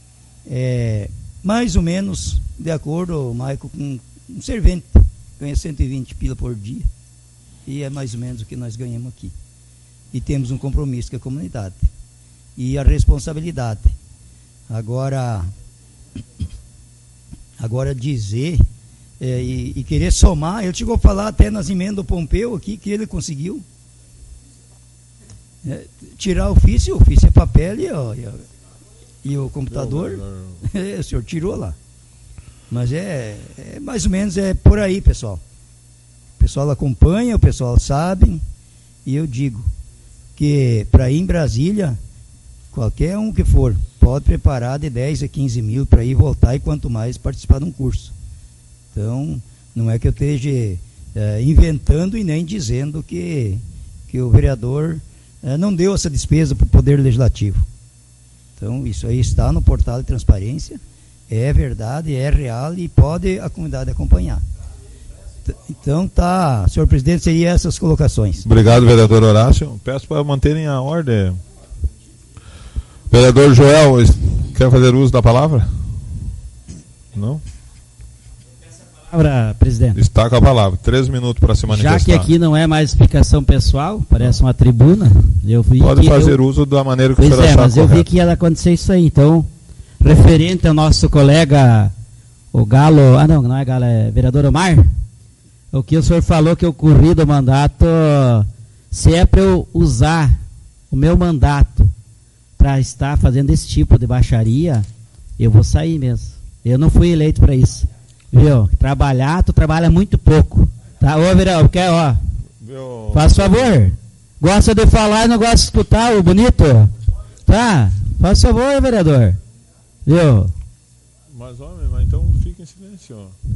Speaker 7: mais ou menos de acordo, Maico, com um servente, ganha 120 pila por dia, e é mais ou menos o que nós ganhamos aqui. E temos um compromisso com a comunidade e a responsabilidade. Agora dizer e querer somar. Ele chegou a falar até nas emendas do Pompeu aqui que ele conseguiu tirar o ofício é papel e o computador. O senhor tirou lá. Mas mais ou menos por aí, pessoal. O pessoal acompanha, o pessoal sabe, e eu digo que para ir em Brasília, qualquer um que for, pode preparar de 10 a 15 mil para ir voltar, e quanto mais participar de um curso. Então, não é que eu esteja inventando e nem dizendo que o vereador não deu essa despesa para o Poder Legislativo. Então, isso aí está no portal de transparência, é verdade, é real e pode a comunidade acompanhar. Então, tá, senhor presidente, seriam essas colocações.
Speaker 1: Obrigado, vereador Horácio. Peço para manterem a ordem. Vereador Joel, quer fazer uso da palavra? Não?
Speaker 8: Palavra, presidente.
Speaker 1: Está com a palavra. 3 minutos para se manifestar.
Speaker 8: Já que aqui não é mais explicação pessoal, parece uma tribuna.
Speaker 1: Pode fazer uso da maneira que o senhor achar
Speaker 8: mas
Speaker 1: correto.
Speaker 8: Eu vi que ia acontecer isso aí. Então, referente ao nosso colega, o Galo... não é Galo, é vereador Omar. O que o senhor falou que eu corri do mandato, se é para eu usar o meu mandato para estar fazendo esse tipo de baixaria, eu vou sair mesmo. Eu não fui eleito para isso. Viu? Trabalhar, tu trabalha muito pouco. Tá? Ô, vereador, faz favor. Gosta de falar e não gosta de escutar o bonito? Tá? Faz favor, vereador. Viu?
Speaker 1: Mas, homem, então fica em silêncio.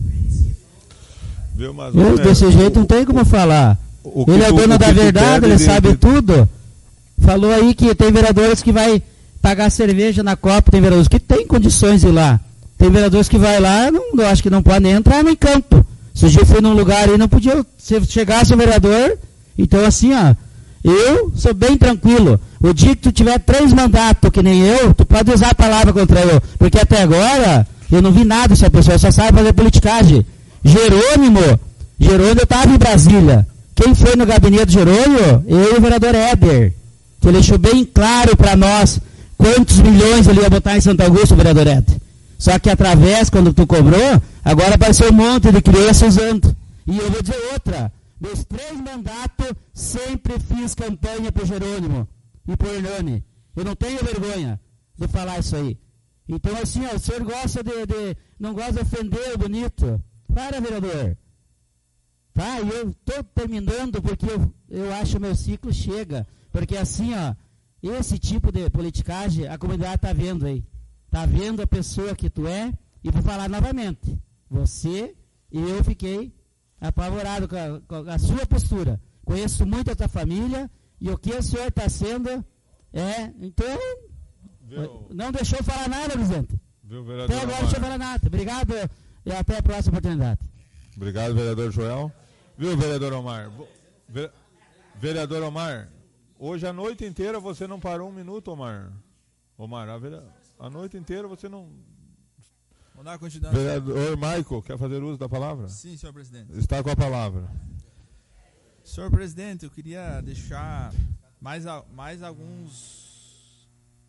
Speaker 1: Viu? Mas,
Speaker 8: desse jeito não tem como falar. Ele é o dono da verdade, ele sabe tudo. Falou aí que tem vereadores que vai pagar cerveja na Copa, tem vereadores que tem condições de ir lá. Tem vereadores que vai lá, eu acho que não pode nem entrar no campo. Se eu fui num lugar aí, não podia, se chegasse o vereador. Então assim, eu sou bem tranquilo. O dia que tu tiver 3 mandatos, que nem eu, tu pode usar a palavra contra eu. Porque até agora, eu não vi nada dessa pessoa, só sabe fazer politicagem. Jerônimo estava em Brasília. Quem foi no gabinete do Jerônimo? Eu e o vereador Éder. Que ele deixou bem claro para nós quantos milhões ele ia botar em Santo Augusto, vereador Éder. Só que através, quando tu cobrou, agora apareceu um monte de criança usando. E eu vou dizer outra. Meus 3 mandatos, sempre fiz campanha pro Jerônimo e pro Hernani. Eu não tenho vergonha de falar isso aí. Então assim, o senhor gosta não gosta de ofender o bonito. Para, vereador. Tá, e eu estou terminando porque eu acho que o meu ciclo chega. Porque assim, esse tipo de politicagem, a comunidade está vendo aí. Está vendo a pessoa que tu é, e vou falar novamente. Você e eu fiquei apavorado com a sua postura. Conheço muito a tua família, e o que o senhor está sendo então, não deixou falar nada, presidente. Até agora não deixou falar nada. Obrigado e até a próxima oportunidade.
Speaker 1: Obrigado, vereador Joel. Viu, vereador Omar? Vereador Omar, hoje a noite inteira você não parou 1 minuto, Omar. Omar, a noite inteira você não...
Speaker 9: Vamos dar continuidade.
Speaker 1: Vereador Maico, quer fazer uso da palavra?
Speaker 9: Sim, senhor presidente.
Speaker 1: Está com a palavra.
Speaker 9: Senhor presidente, eu queria deixar mais alguns...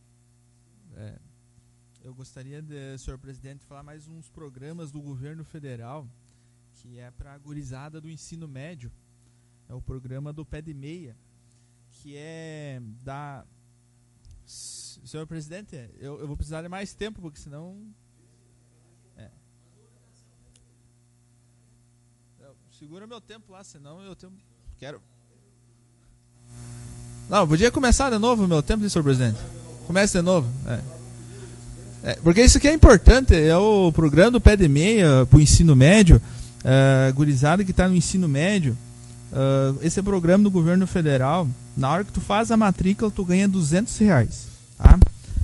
Speaker 9: eu gostaria de, senhor presidente, falar mais uns programas do governo federal, que é para a gurizada do ensino médio. É o programa do Pé de Meia, que é da... Senhor presidente, eu vou precisar de mais tempo, porque senão... Segura meu tempo lá, senão eu quero... Não, podia começar de novo o meu tempo, senhor presidente? Comece de novo. Porque isso aqui é importante, é o programa do Pé de Meia para o ensino médio, gurizada que está no ensino médio. Esse é o programa do governo federal. Na hora que tu faz a matrícula, tu ganha R$200. Tá?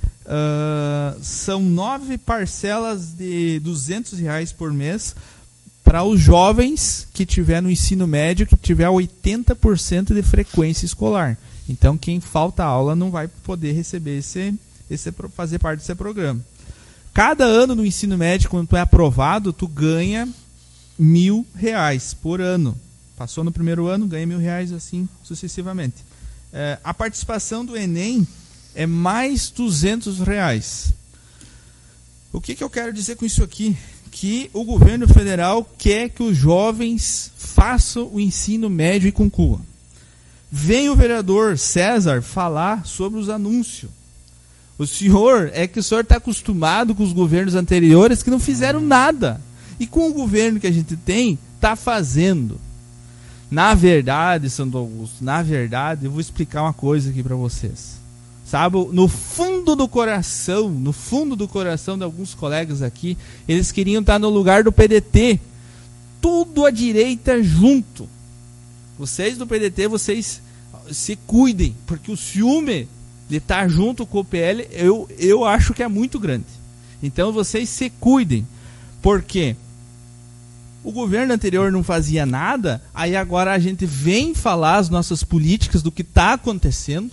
Speaker 9: São 9 parcelas de R$200 por mês para os jovens que tiver no ensino médio, que tiver 80% de frequência escolar. Então, quem falta aula não vai poder receber fazer parte desse programa. Cada ano no ensino médio, quando tu é aprovado, tu ganha R$1.000 por ano. Passou no primeiro ano, ganha R$1.000, assim sucessivamente. A participação do Enem é mais R$200. O que eu quero dizer com isso aqui? que o governo federal quer que os jovens façam o ensino médio e concluam. Vem o vereador César falar sobre os anúncios. O senhor está acostumado com os governos anteriores que não fizeram nada. E com o governo que a gente tem, está fazendo. Na verdade, Santo Augusto, eu vou explicar uma coisa aqui para vocês. Sabe, no fundo do coração de alguns colegas aqui, eles queriam estar no lugar do PDT. Tudo à direita junto. Vocês do PDT, vocês se cuidem, porque o ciúme de estar junto com o PL, eu acho que é muito grande. Então vocês se cuidem, porque o governo anterior não fazia nada, aí agora a gente vem falar as nossas políticas do que está acontecendo,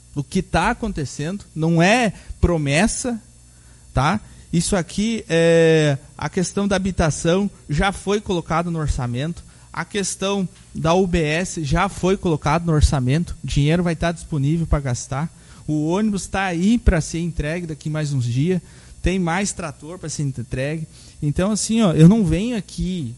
Speaker 9: não é promessa, tá? Isso aqui, a questão da habitação já foi colocado no orçamento, a questão da UBS já foi colocado no orçamento, o dinheiro vai estar disponível para gastar, o ônibus está aí para ser entregue daqui mais uns dias, tem mais trator para ser entregue. Então, assim, eu não venho aqui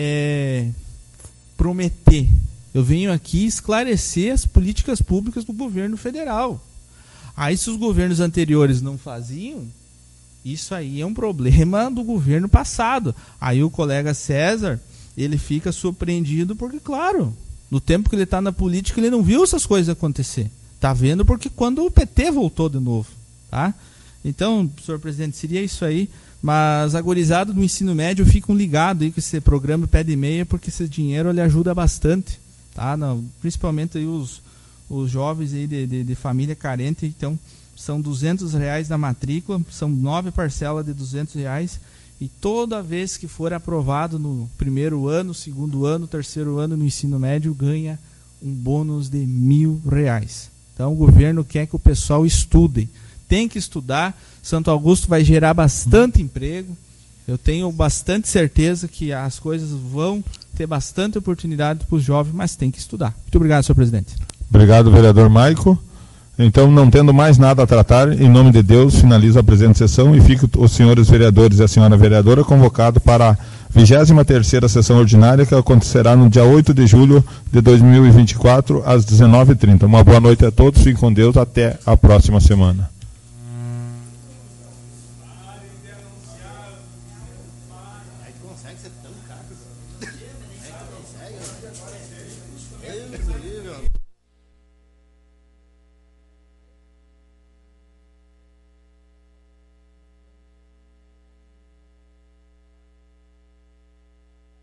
Speaker 9: prometer, eu venho aqui esclarecer as políticas públicas do governo federal. Aí, se os governos anteriores não faziam, isso aí é um problema do governo passado. Aí o colega César, ele fica surpreendido porque, claro, no tempo que ele está na política, ele não viu essas coisas acontecer. Está vendo porque quando o PT voltou de novo, tá? Então, senhor presidente, seria isso aí. Mas a gurizada do ensino médio ficam ligados aí com esse programa Pé de Meia, porque esse dinheiro ele ajuda bastante, tá? Principalmente aí os jovens aí de família carente. Então, são R$200 na matrícula, são 9 parcelas de R$200, e toda vez que for aprovado no primeiro ano, segundo ano, terceiro ano no ensino médio, ganha um bônus de R$1.000. Então, o governo quer que o pessoal estude. Tem que estudar. Santo Augusto vai gerar bastante emprego. Eu tenho bastante certeza que as coisas vão ter bastante oportunidade para os jovens, mas tem que estudar. Muito obrigado, senhor presidente.
Speaker 1: Obrigado, vereador Maico. Então, não tendo mais nada a tratar, em nome de Deus, finalizo a presente sessão e fico os senhores vereadores e a senhora vereadora convocados para a 23ª sessão ordinária, que acontecerá no dia 8 de julho de 2024, às 19h30. Uma boa noite a todos, fiquem com Deus, até a próxima semana.